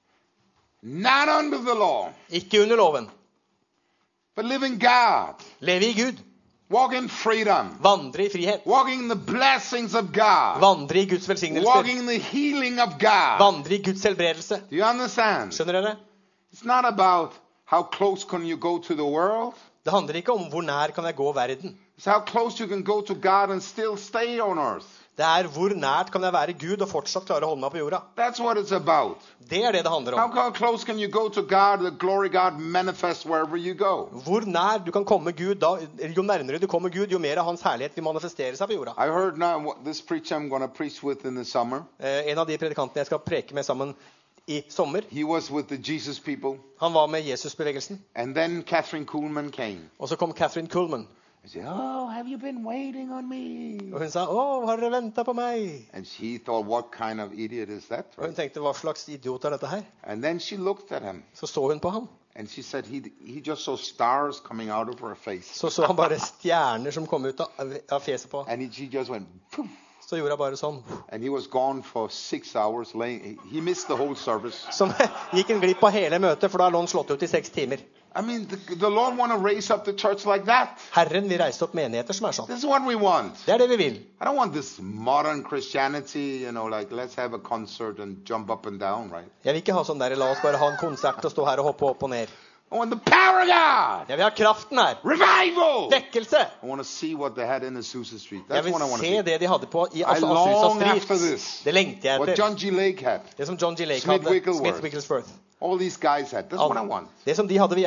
Speaker 1: Not under the law.
Speaker 2: Ikke under loven.
Speaker 1: But live in God.
Speaker 2: Leve i Gud.
Speaker 1: Walk in freedom.
Speaker 2: Vandre i frihet.
Speaker 1: Walking in the blessings of God.
Speaker 2: Vandre i Guds velsignelser.
Speaker 1: Walking in the healing of God.
Speaker 2: Vandre i Guds helbredelse.
Speaker 1: Do you understand?
Speaker 2: Skjønner dere?
Speaker 1: It's not about how close can you go to the world.
Speaker 2: Det handler ikke om hvor nær kan jeg gå verden.
Speaker 1: It's how close you can go to God and still stay on earth.
Speaker 2: Det hvor nært kan jeg være Gud og fortsatt klare å holde meg på jorda.
Speaker 1: That's what it's about.
Speaker 2: Det det handler om.
Speaker 1: How close can you go to God, the glory God manifests wherever you go.
Speaker 2: Hvor nær du kan komme Gud, da, jo nærmere du kommer Gud, jo mer av hans herlighet vil manifestere seg på jorda.
Speaker 1: I heard now this preacher I'm going to preach with in the summer.
Speaker 2: En av de predikantene jeg skal preke med sammen i sommer.
Speaker 1: He was with the Jesus people.
Speaker 2: Han var med Jesus-bevegelsen.
Speaker 1: And then Catherine Kuhlman came.
Speaker 2: Og så kom Catherine Kuhlman.
Speaker 1: I said, "Oh, have you been waiting on me?"
Speaker 2: Og hun sa, har dere ventet på meg?
Speaker 1: And she thought, what kind of idiot is that?
Speaker 2: Og hun tenkte, hva slags idiot dette her?
Speaker 1: And then she looked at him.
Speaker 2: Så hun på ham.
Speaker 1: And she said he just saw stars coming out of her face.
Speaker 2: Så han bare stjerner som kom ut av fjeset på.
Speaker 1: And she just went, poof.
Speaker 2: Så gjorde han bare sånn.
Speaker 1: And he was gone for 6 hours. He missed the whole service.
Speaker 2: Så gikk en glipp av hele møtet, for da lå han slått ut i 6 timer.
Speaker 1: I mean, the Lord want to raise up the church like that.
Speaker 2: Herren vil reise opp menigheter som sånn.
Speaker 1: This is what we want.
Speaker 2: Det det vi vil.
Speaker 1: I don't want this modern Christianity, like let's have a concert and jump up and down, right?
Speaker 2: Jeg vil ikke ha sånn der, la oss bare ha en konsert og stå her og hoppe opp og ned.
Speaker 1: I want the power of God.
Speaker 2: Jeg vil ha kraften her.
Speaker 1: Revival.
Speaker 2: Vekkelse.
Speaker 1: I want to see what they had in Azusa Street.
Speaker 2: Jeg
Speaker 1: That's
Speaker 2: vil
Speaker 1: what I want to
Speaker 2: se
Speaker 1: see.
Speaker 2: det de hadde på i
Speaker 1: I
Speaker 2: Azusa
Speaker 1: long after
Speaker 2: Street.
Speaker 1: this.
Speaker 2: Det lengter jeg
Speaker 1: What
Speaker 2: etter.
Speaker 1: John G. Lake had.
Speaker 2: Det som John G. Lake
Speaker 1: Smith
Speaker 2: hadde.
Speaker 1: Wigglesworth.
Speaker 2: Smith Wigglesworth.
Speaker 1: All these guys had. That's what I want.
Speaker 2: Det som de hadde vil jeg ha.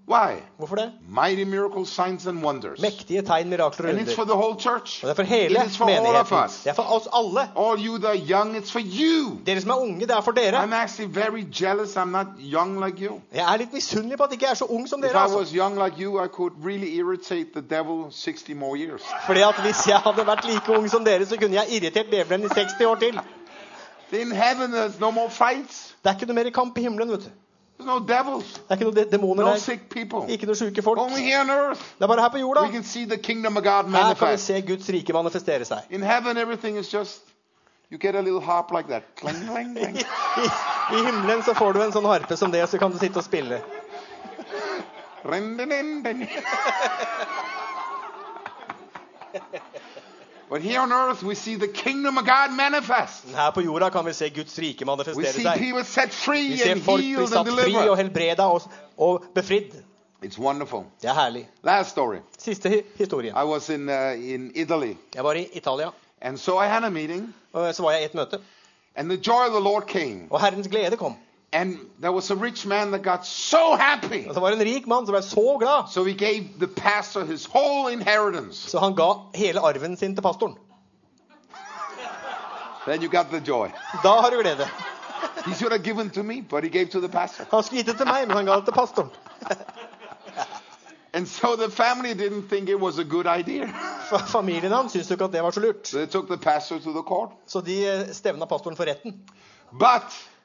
Speaker 1: Why?
Speaker 2: Hvorfor det?
Speaker 1: Mighty miracles, signs and wonders.
Speaker 2: Mektige tegn, mirakler og
Speaker 1: And it's for
Speaker 2: under.
Speaker 1: the whole church.
Speaker 2: Og det er for hele
Speaker 1: It is for all of
Speaker 2: menigheten.
Speaker 1: us.
Speaker 2: Det er for oss alle.
Speaker 1: All you that are young, it's for you.
Speaker 2: Dere som er unge, det er for dere.
Speaker 1: I'm actually very jealous I'm not young like you.
Speaker 2: Jeg er litt misunnelig på at jeg ikke er så ung som
Speaker 1: If
Speaker 2: dere.
Speaker 1: I
Speaker 2: Altså.
Speaker 1: was young like you, I could really irritate the devil 60 more years.
Speaker 2: Fordi at hvis jeg hadde vært like ung som dere, så kunne jeg irritert djevelen i 60 år til.
Speaker 1: In heaven, there's no more fights.
Speaker 2: Det er ikke noe mer kamp i himmelen, vet du.
Speaker 1: There's no devils.
Speaker 2: Det er ikke noe demoner
Speaker 1: No
Speaker 2: der.
Speaker 1: sick people.
Speaker 2: Ikke noe syke folk.
Speaker 1: Only here on earth.
Speaker 2: Det er bare her på jorda.
Speaker 1: We can see the kingdom of God
Speaker 2: Her kan vi
Speaker 1: manifest.
Speaker 2: se Guds rike manifestere seg.
Speaker 1: In heaven, everything is just, you get a little harp like that. Clang, clang, clang.
Speaker 2: I himmelen så får du en sånn harpe som det, og så kan du sitte og spille.
Speaker 1: Rin, din, din, din. But here on earth, we see the kingdom of God manifest.
Speaker 2: Her på jorda kan vi se Guds rike
Speaker 1: We
Speaker 2: manifestere
Speaker 1: see
Speaker 2: seg.
Speaker 1: people set
Speaker 2: Vi
Speaker 1: free
Speaker 2: ser
Speaker 1: and
Speaker 2: folk bli
Speaker 1: healed and
Speaker 2: satt fri og
Speaker 1: delivered.
Speaker 2: helbreda og befridd.
Speaker 1: It's wonderful.
Speaker 2: Det er herlig.
Speaker 1: Last story.
Speaker 2: Siste historie.
Speaker 1: I was in Italy,
Speaker 2: Jeg var i Italia,
Speaker 1: and so I had a meeting,
Speaker 2: og så var jeg i et møte.
Speaker 1: and the joy of the Lord came.
Speaker 2: Og Herrens glede kom.
Speaker 1: And there was a rich man that got so happy.
Speaker 2: Og så var det en rik mann som ble så glad,
Speaker 1: So he gave the pastor his whole inheritance.
Speaker 2: så han ga hele arven sin til pastoren.
Speaker 1: Then you got the joy.
Speaker 2: Da har du glede.
Speaker 1: He should have given to me, but he gave to the pastor.
Speaker 2: Han skulle gitt det til meg, men han ga det til pastoren.
Speaker 1: And so the family didn't think it was a good idea.
Speaker 2: Familien hans syntes jo ikke at det var så lurt.
Speaker 1: So they took the pastor to the court.
Speaker 2: Så de stevna pastoren for retten.
Speaker 1: But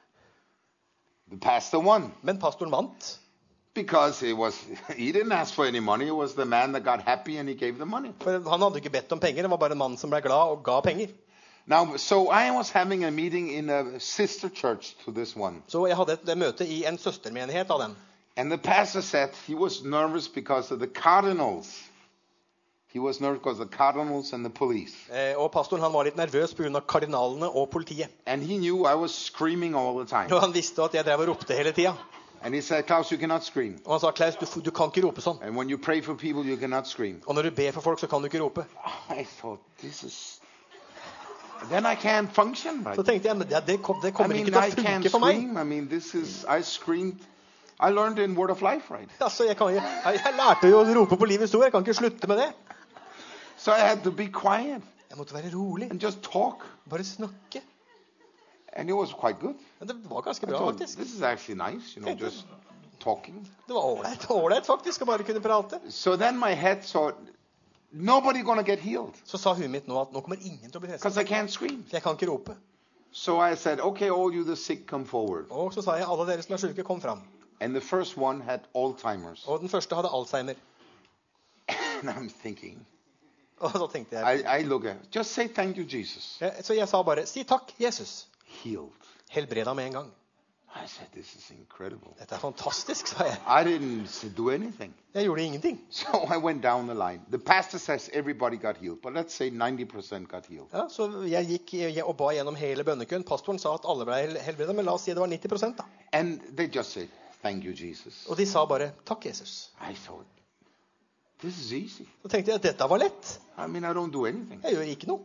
Speaker 1: the pastor won
Speaker 2: Men pastoren vant.
Speaker 1: because he didn't ask for any money. It was the man that got happy and he gave the money.
Speaker 2: For han hadde ikke bedt om penger, det var bare en mann som ble glad og ga penger.
Speaker 1: Now, so I was having a meeting in a sister church to this one.
Speaker 2: Så jeg hadde et møte i en søstermenighet av dem.
Speaker 1: And the pastor said he was nervous because of the cardinals. He was nervous because of the cardinals and the police.
Speaker 2: Og pastoren han var litt nervøs på grunn av kardinalene og politiet.
Speaker 1: And he knew I was screaming all the time.
Speaker 2: Og han visste at jeg drev og ropte hele tida.
Speaker 1: And he said, Klaus, you cannot scream.
Speaker 2: Og han sa, Klaus, du kan ikke rope sånn.
Speaker 1: And when you pray for people, you cannot scream.
Speaker 2: Og når du ber for folk, så kan du ikke rope.
Speaker 1: I thought, this is... Then I can't function, right?
Speaker 2: Så tenkte jeg, men det kommer
Speaker 1: I
Speaker 2: ikke
Speaker 1: mean,
Speaker 2: til å
Speaker 1: I can't
Speaker 2: funke for meg.
Speaker 1: scream. I mean, this is... I screamed... I learned in Word of Life, right?
Speaker 2: Altså, jeg lærte jo å rope på livets ord. Jeg kan ikke slutte med det.
Speaker 1: So I had to be quiet
Speaker 2: Jeg måtte være rolig.
Speaker 1: and just talk.
Speaker 2: Bare snakke.
Speaker 1: And it was quite good.
Speaker 2: Men det var ganske
Speaker 1: I
Speaker 2: bra,
Speaker 1: thought,
Speaker 2: faktisk.
Speaker 1: this is actually nice, you know, just talking.
Speaker 2: Det var ålreit faktisk, å bare kunne prate.
Speaker 1: So then my head thought, nobody gonna get healed
Speaker 2: Så sa huet mitt nå at nå kommer ingen til å bli
Speaker 1: because
Speaker 2: fresket.
Speaker 1: I can't scream.
Speaker 2: For jeg kan ikke rope.
Speaker 1: So I said, okay, all you the sick, come forward.
Speaker 2: Og så sa jeg, alle dere som er syke, kom fram.
Speaker 1: And the first one had Alzheimer's.
Speaker 2: Og den første hadde Alzheimer.
Speaker 1: And I'm thinking,
Speaker 2: Og så tenkte jeg,
Speaker 1: I look at, just say thank you, Jesus.
Speaker 2: så jeg sa bare, si takk, Jesus.
Speaker 1: Healed.
Speaker 2: Helbreda med en gang.
Speaker 1: I said, this is incredible.
Speaker 2: Dette er fantastisk, sa jeg.
Speaker 1: I didn't do anything.
Speaker 2: Jeg gjorde ingenting.
Speaker 1: So I went down the line. The pastor says everybody got healed, but let's say 90% got healed.
Speaker 2: Ja, så jeg gikk og ba gjennom hele bønnekøen. Pastoren sa at alle ble helbredet, men la oss si det var 90%, da.
Speaker 1: And they just said, thank you, Jesus.
Speaker 2: Og de sa bare, takk, Jesus.
Speaker 1: I thought, this is easy.
Speaker 2: Så tenkte jeg at dette var lett.
Speaker 1: I mean, I don't do anything.
Speaker 2: Jeg gjør ikke noe.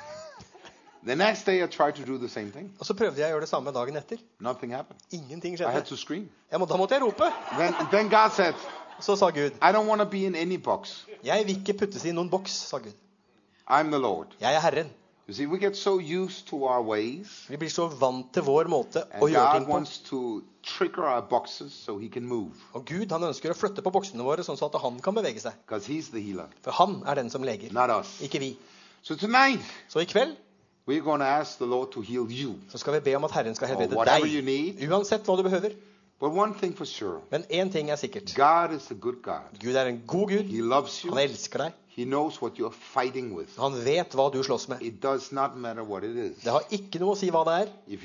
Speaker 1: The next day I tried to do the same thing.
Speaker 2: Og så prøvde jeg å gjøre det samme dagen etter.
Speaker 1: Nothing happened.
Speaker 2: Ingenting
Speaker 1: I had
Speaker 2: skjedde.
Speaker 1: to scream.
Speaker 2: Da måtte jeg rope.
Speaker 1: Then God said,
Speaker 2: Så sa Gud,
Speaker 1: I don't want to be in any box.
Speaker 2: jeg vil ikke puttes i noen boks, sa Gud.
Speaker 1: I'm the Lord.
Speaker 2: Jeg er Herren.
Speaker 1: You see, we get so used to our ways,
Speaker 2: Vi blir så vant til vår måte å
Speaker 1: and
Speaker 2: gjøre
Speaker 1: God
Speaker 2: ting på.
Speaker 1: wants to trigger our boxes so he can move,
Speaker 2: Og Gud han ønsker å flytte på boksene våre, sånn at han kan bevege seg.
Speaker 1: because he's the healer,
Speaker 2: For han er den som leger,
Speaker 1: not us.
Speaker 2: ikke vi.
Speaker 1: So tonight,
Speaker 2: Så i kveld
Speaker 1: we're going to ask the Lord to heal you.
Speaker 2: så skal vi be om at Herren skal helbrede
Speaker 1: whatever you
Speaker 2: deg.
Speaker 1: need.
Speaker 2: Uansett hva du behøver.
Speaker 1: But one thing for sure,
Speaker 2: Men én ting er sikkert.
Speaker 1: God is a good God.
Speaker 2: Gud er en god Gud.
Speaker 1: He loves you.
Speaker 2: Han elsker deg.
Speaker 1: He knows what you're fighting with.
Speaker 2: Han vet hva du slåss med.
Speaker 1: It does not matter what it is.
Speaker 2: Det har ikke noe å si hva det er.
Speaker 1: If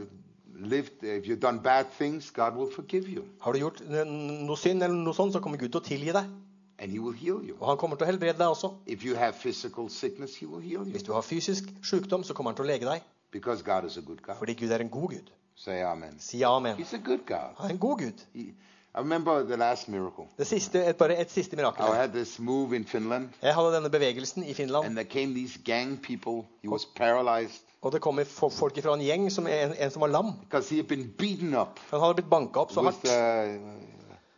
Speaker 1: you've done bad things, God will forgive you.
Speaker 2: Har du gjort noe synd eller noe sånt, så kommer Gud til å tilgi deg.
Speaker 1: And he will heal you.
Speaker 2: Og han kommer til å helbrede deg også.
Speaker 1: If you have physical sickness, he will heal you.
Speaker 2: Hvis du har fysisk sykdom, så kommer han til å lege deg.
Speaker 1: Because God is a good God.
Speaker 2: Fordi Gud er en god Gud.
Speaker 1: Say amen.
Speaker 2: Si amen.
Speaker 1: He's a good God.
Speaker 2: Han er en god Gud.
Speaker 1: I remember the last miracle.
Speaker 2: Bare et siste mirakel.
Speaker 1: I had this move in Finland,
Speaker 2: Jeg hadde denne bevegelsen i Finland,
Speaker 1: and there came these gang people. He was paralyzed
Speaker 2: og det kom folk fra en gjeng, som en som var lam.
Speaker 1: because he had been beaten up
Speaker 2: Han hadde blitt banket opp så
Speaker 1: with
Speaker 2: hardt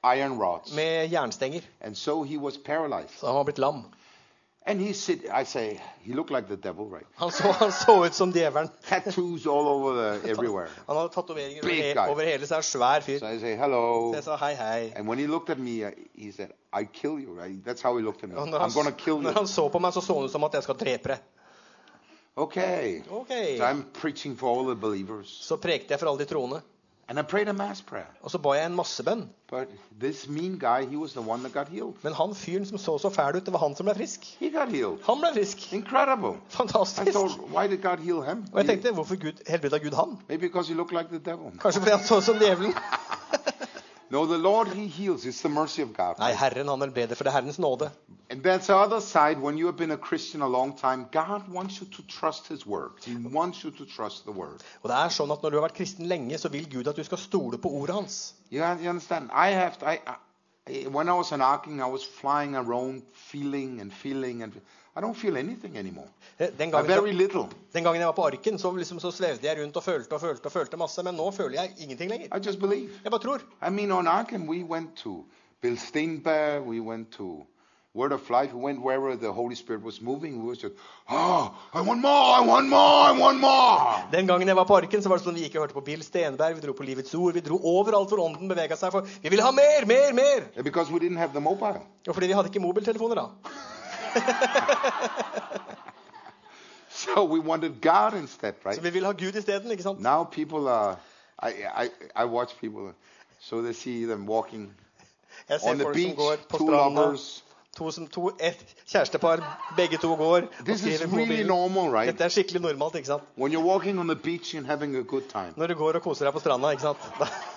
Speaker 1: iron rods.
Speaker 2: med jernstenger.
Speaker 1: And so he was paralyzed.
Speaker 2: Så han var blitt lam.
Speaker 1: And I say, he looked like the devil, right?
Speaker 2: Han så ut som djevelen.
Speaker 1: Tattoos all over everywhere.
Speaker 2: Han hadde tatoveringer
Speaker 1: Big guy.
Speaker 2: over hele seg, svær fyr.
Speaker 1: So I say, hello.
Speaker 2: Så jeg sa hei, hei.
Speaker 1: And when he looked at me, he said, I kill you, right? That's how he looked at me.
Speaker 2: Og
Speaker 1: I'm going to kill
Speaker 2: når
Speaker 1: you.
Speaker 2: han så på meg, så han ut som at jeg skal drepe deg.
Speaker 1: Okay.
Speaker 2: Okay.
Speaker 1: So I'm preaching for all the believers.
Speaker 2: Så prekte jeg for alle de troende.
Speaker 1: And I prayed a mass prayer.
Speaker 2: Og så ba jeg en massebønn.
Speaker 1: But this mean guy, he was the one that got healed.
Speaker 2: Men han fyren som så fæl ut, det var han som ble frisk.
Speaker 1: He got healed.
Speaker 2: Han ble frisk.
Speaker 1: Incredible. I
Speaker 2: Fantastisk.
Speaker 1: thought, why did God heal him?
Speaker 2: Og jeg tenkte, hvorfor helbredet Gud han?
Speaker 1: Maybe because he looked like the devil.
Speaker 2: Kanskje fordi han så ut som djevelen?
Speaker 1: No, the Lord, he heals. It's the mercy of God.
Speaker 2: Nei, Herren han helbreder, for det er Herrens nåde.
Speaker 1: And that's the other side. When you have been a Christian a long time, God wants you to trust his word. He wants you to trust the word.
Speaker 2: Og det er sånn at når du har vært kristen lenge, så vil Gud at du skal stole på ordet hans.
Speaker 1: You understand? When I was an arking, I was flying around feeling, and I don't feel anything anymore.
Speaker 2: Den
Speaker 1: Very little.
Speaker 2: gangen jeg var på arken, så svevde jeg rundt og følte masse, men nå føler jeg ingenting lenger.
Speaker 1: I just believe.
Speaker 2: Jeg bare tror.
Speaker 1: I mean, on Arken, we went to Bill Steinberg, we went to Word of Life, we went wherever the Holy Spirit was moving. We were just, I want more, I want more, I want more.
Speaker 2: Den gangen jeg var på arken, så var det sånn vi ikke hørte på Bill Stenberg, vi dro på Livets Ord, vi dro overalt hvor ånden beveget seg, for vi ville ha mer, mer, mer.
Speaker 1: Yeah, because we didn't have the mobile.
Speaker 2: Og fordi vi hadde ikke mobiltelefoner da.
Speaker 1: So we wanted God instead, right?
Speaker 2: Så vi ville ha Gud I stedet, ikke sant?
Speaker 1: Now people are, I watch people, so they see them walking
Speaker 2: Jeg ser
Speaker 1: on the
Speaker 2: folk som
Speaker 1: beach,
Speaker 2: går på
Speaker 1: two
Speaker 2: stranda,
Speaker 1: lovers.
Speaker 2: et kjærestepar, begge to går og
Speaker 1: This is
Speaker 2: skriver på
Speaker 1: really
Speaker 2: mobilen.
Speaker 1: normal, right?
Speaker 2: Dette skikkelig normalt, ikke sant?
Speaker 1: When you're walking on the beach and having a good time.
Speaker 2: Når du går og koser deg på stranda, ikke sant?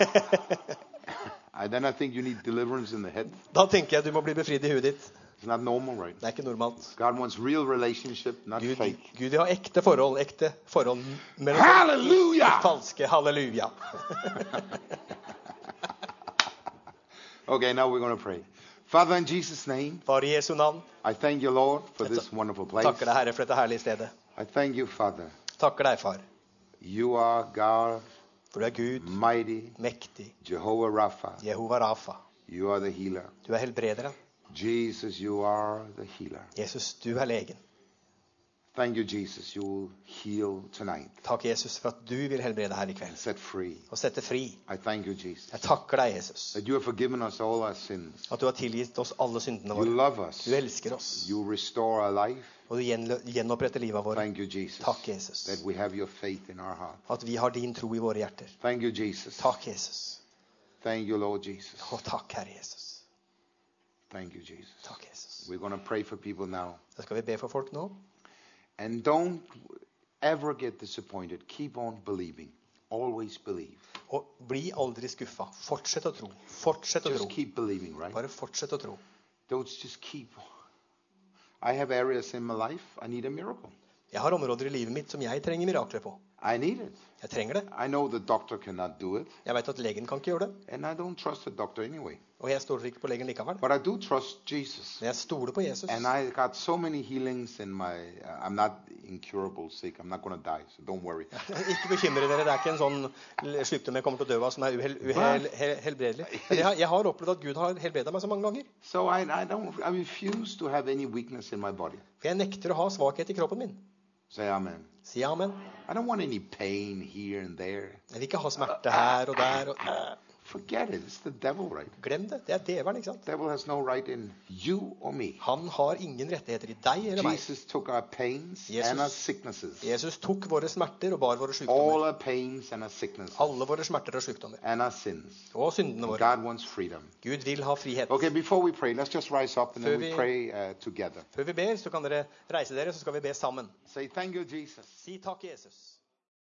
Speaker 1: Then I think you need deliverance in the head.
Speaker 2: Da tenker jeg du må bli befridd I huet ditt.
Speaker 1: It's not normal, right?
Speaker 2: Det ikke normalt.
Speaker 1: God wants real relationship, not fake.
Speaker 2: Gud vil ha ekte forhold mellom
Speaker 1: Halleluja!
Speaker 2: falske. Halleluja.
Speaker 1: Okay, now we're going to pray. Father, in Jesus' name,
Speaker 2: Far I Jesu navn,
Speaker 1: I thank you, Lord, for this wonderful place.
Speaker 2: takker deg, Herre, for dette herlige stedet.
Speaker 1: I thank you, Father.
Speaker 2: Takker deg, Far,
Speaker 1: You are God,
Speaker 2: for du Gud,
Speaker 1: mighty,
Speaker 2: mektig,
Speaker 1: Jehovah Rapha.
Speaker 2: Jehova Rafa.
Speaker 1: You are the healer.
Speaker 2: Du helbrederen.
Speaker 1: Jesus, you are the healer.
Speaker 2: Jesus, du legen.
Speaker 1: Thank you, Jesus. You will heal tonight
Speaker 2: Takk, Jesus, for at du vil helbrede her I
Speaker 1: and
Speaker 2: kveld.
Speaker 1: set free.
Speaker 2: Og sette fri.
Speaker 1: I thank you, Jesus,
Speaker 2: Jeg takker deg, Jesus,
Speaker 1: that you have forgiven us all our sins.
Speaker 2: at du har tilgitt oss alle syndene
Speaker 1: You
Speaker 2: våre.
Speaker 1: love us.
Speaker 2: Du elsker oss.
Speaker 1: You restore our life.
Speaker 2: Og du gjenoppretter livet vårt.
Speaker 1: Thank you, Jesus,
Speaker 2: Takk, Jesus,
Speaker 1: that we have your faith in our heart.
Speaker 2: at vi har din tro I våre hjerter.
Speaker 1: Thank you, Jesus.
Speaker 2: Takk, Jesus.
Speaker 1: Thank you, Lord Jesus.
Speaker 2: Og takk, Herre Jesus.
Speaker 1: Thank you, Jesus.
Speaker 2: Takk, Jesus.
Speaker 1: We're going to pray for people now.
Speaker 2: Da skal vi be for folk nå.
Speaker 1: And don't ever get disappointed. Keep on believing. Always believe.
Speaker 2: Og bli aldri skuffa. Fortsett å tro. Fortsett å
Speaker 1: Just
Speaker 2: tro.
Speaker 1: keep believing, right?
Speaker 2: Bare fortsett å tro.
Speaker 1: Don't just keep. I have areas in my life I need a miracle.
Speaker 2: Jeg har områder I livet mitt som jeg trenger mirakler på.
Speaker 1: I need it.
Speaker 2: Jeg trenger det.
Speaker 1: I know the doctor cannot do it,
Speaker 2: Jeg vet at legen kan ikke gjøre det.
Speaker 1: and I don't trust the doctor anyway.
Speaker 2: Og jeg stoler ikke på legen likevel.
Speaker 1: But I do trust Jesus.
Speaker 2: Men jeg stoler på Jesus.
Speaker 1: And I got so many healings in my. I'm not incurable sick. I'm not going to die, so don't worry.
Speaker 2: Ikke bekymre dere. Det ikke en sånn sykdom jeg kommer til å dø av som helbredelig. Men jeg har opplevd at Gud har helbredet meg så mange ganger.
Speaker 1: So I refuse to have any weakness in my body.
Speaker 2: For jeg nekter å ha svakhet I kroppen min.
Speaker 1: Say amen.
Speaker 2: Si amen.
Speaker 1: I don't want any pain here and there.
Speaker 2: Jeg vil ikke ha smerte her og der.
Speaker 1: Forget it. It's the devil, right?
Speaker 2: Glem det. Det djevelen, ikke sant?
Speaker 1: The devil has no right in you or me.
Speaker 2: Han har ingen rettigheter I deg eller meg.
Speaker 1: Jesus took our pains and our sicknesses.
Speaker 2: Jesus tok våre smerter og bar våre
Speaker 1: All
Speaker 2: sykdommer.
Speaker 1: our pains and our sicknesses.
Speaker 2: Alle våre smerter og sykdommer.
Speaker 1: And our sins.
Speaker 2: Og syndene våre.
Speaker 1: God wants freedom.
Speaker 2: Gud vil ha frihet.
Speaker 1: Okay, before we pray, let's just rise up and then we
Speaker 2: Før
Speaker 1: pray together.
Speaker 2: Før vi ber, så kan dere reise dere, så skal vi be sammen.
Speaker 1: Say, thank you, Jesus.
Speaker 2: Si takk, Jesus.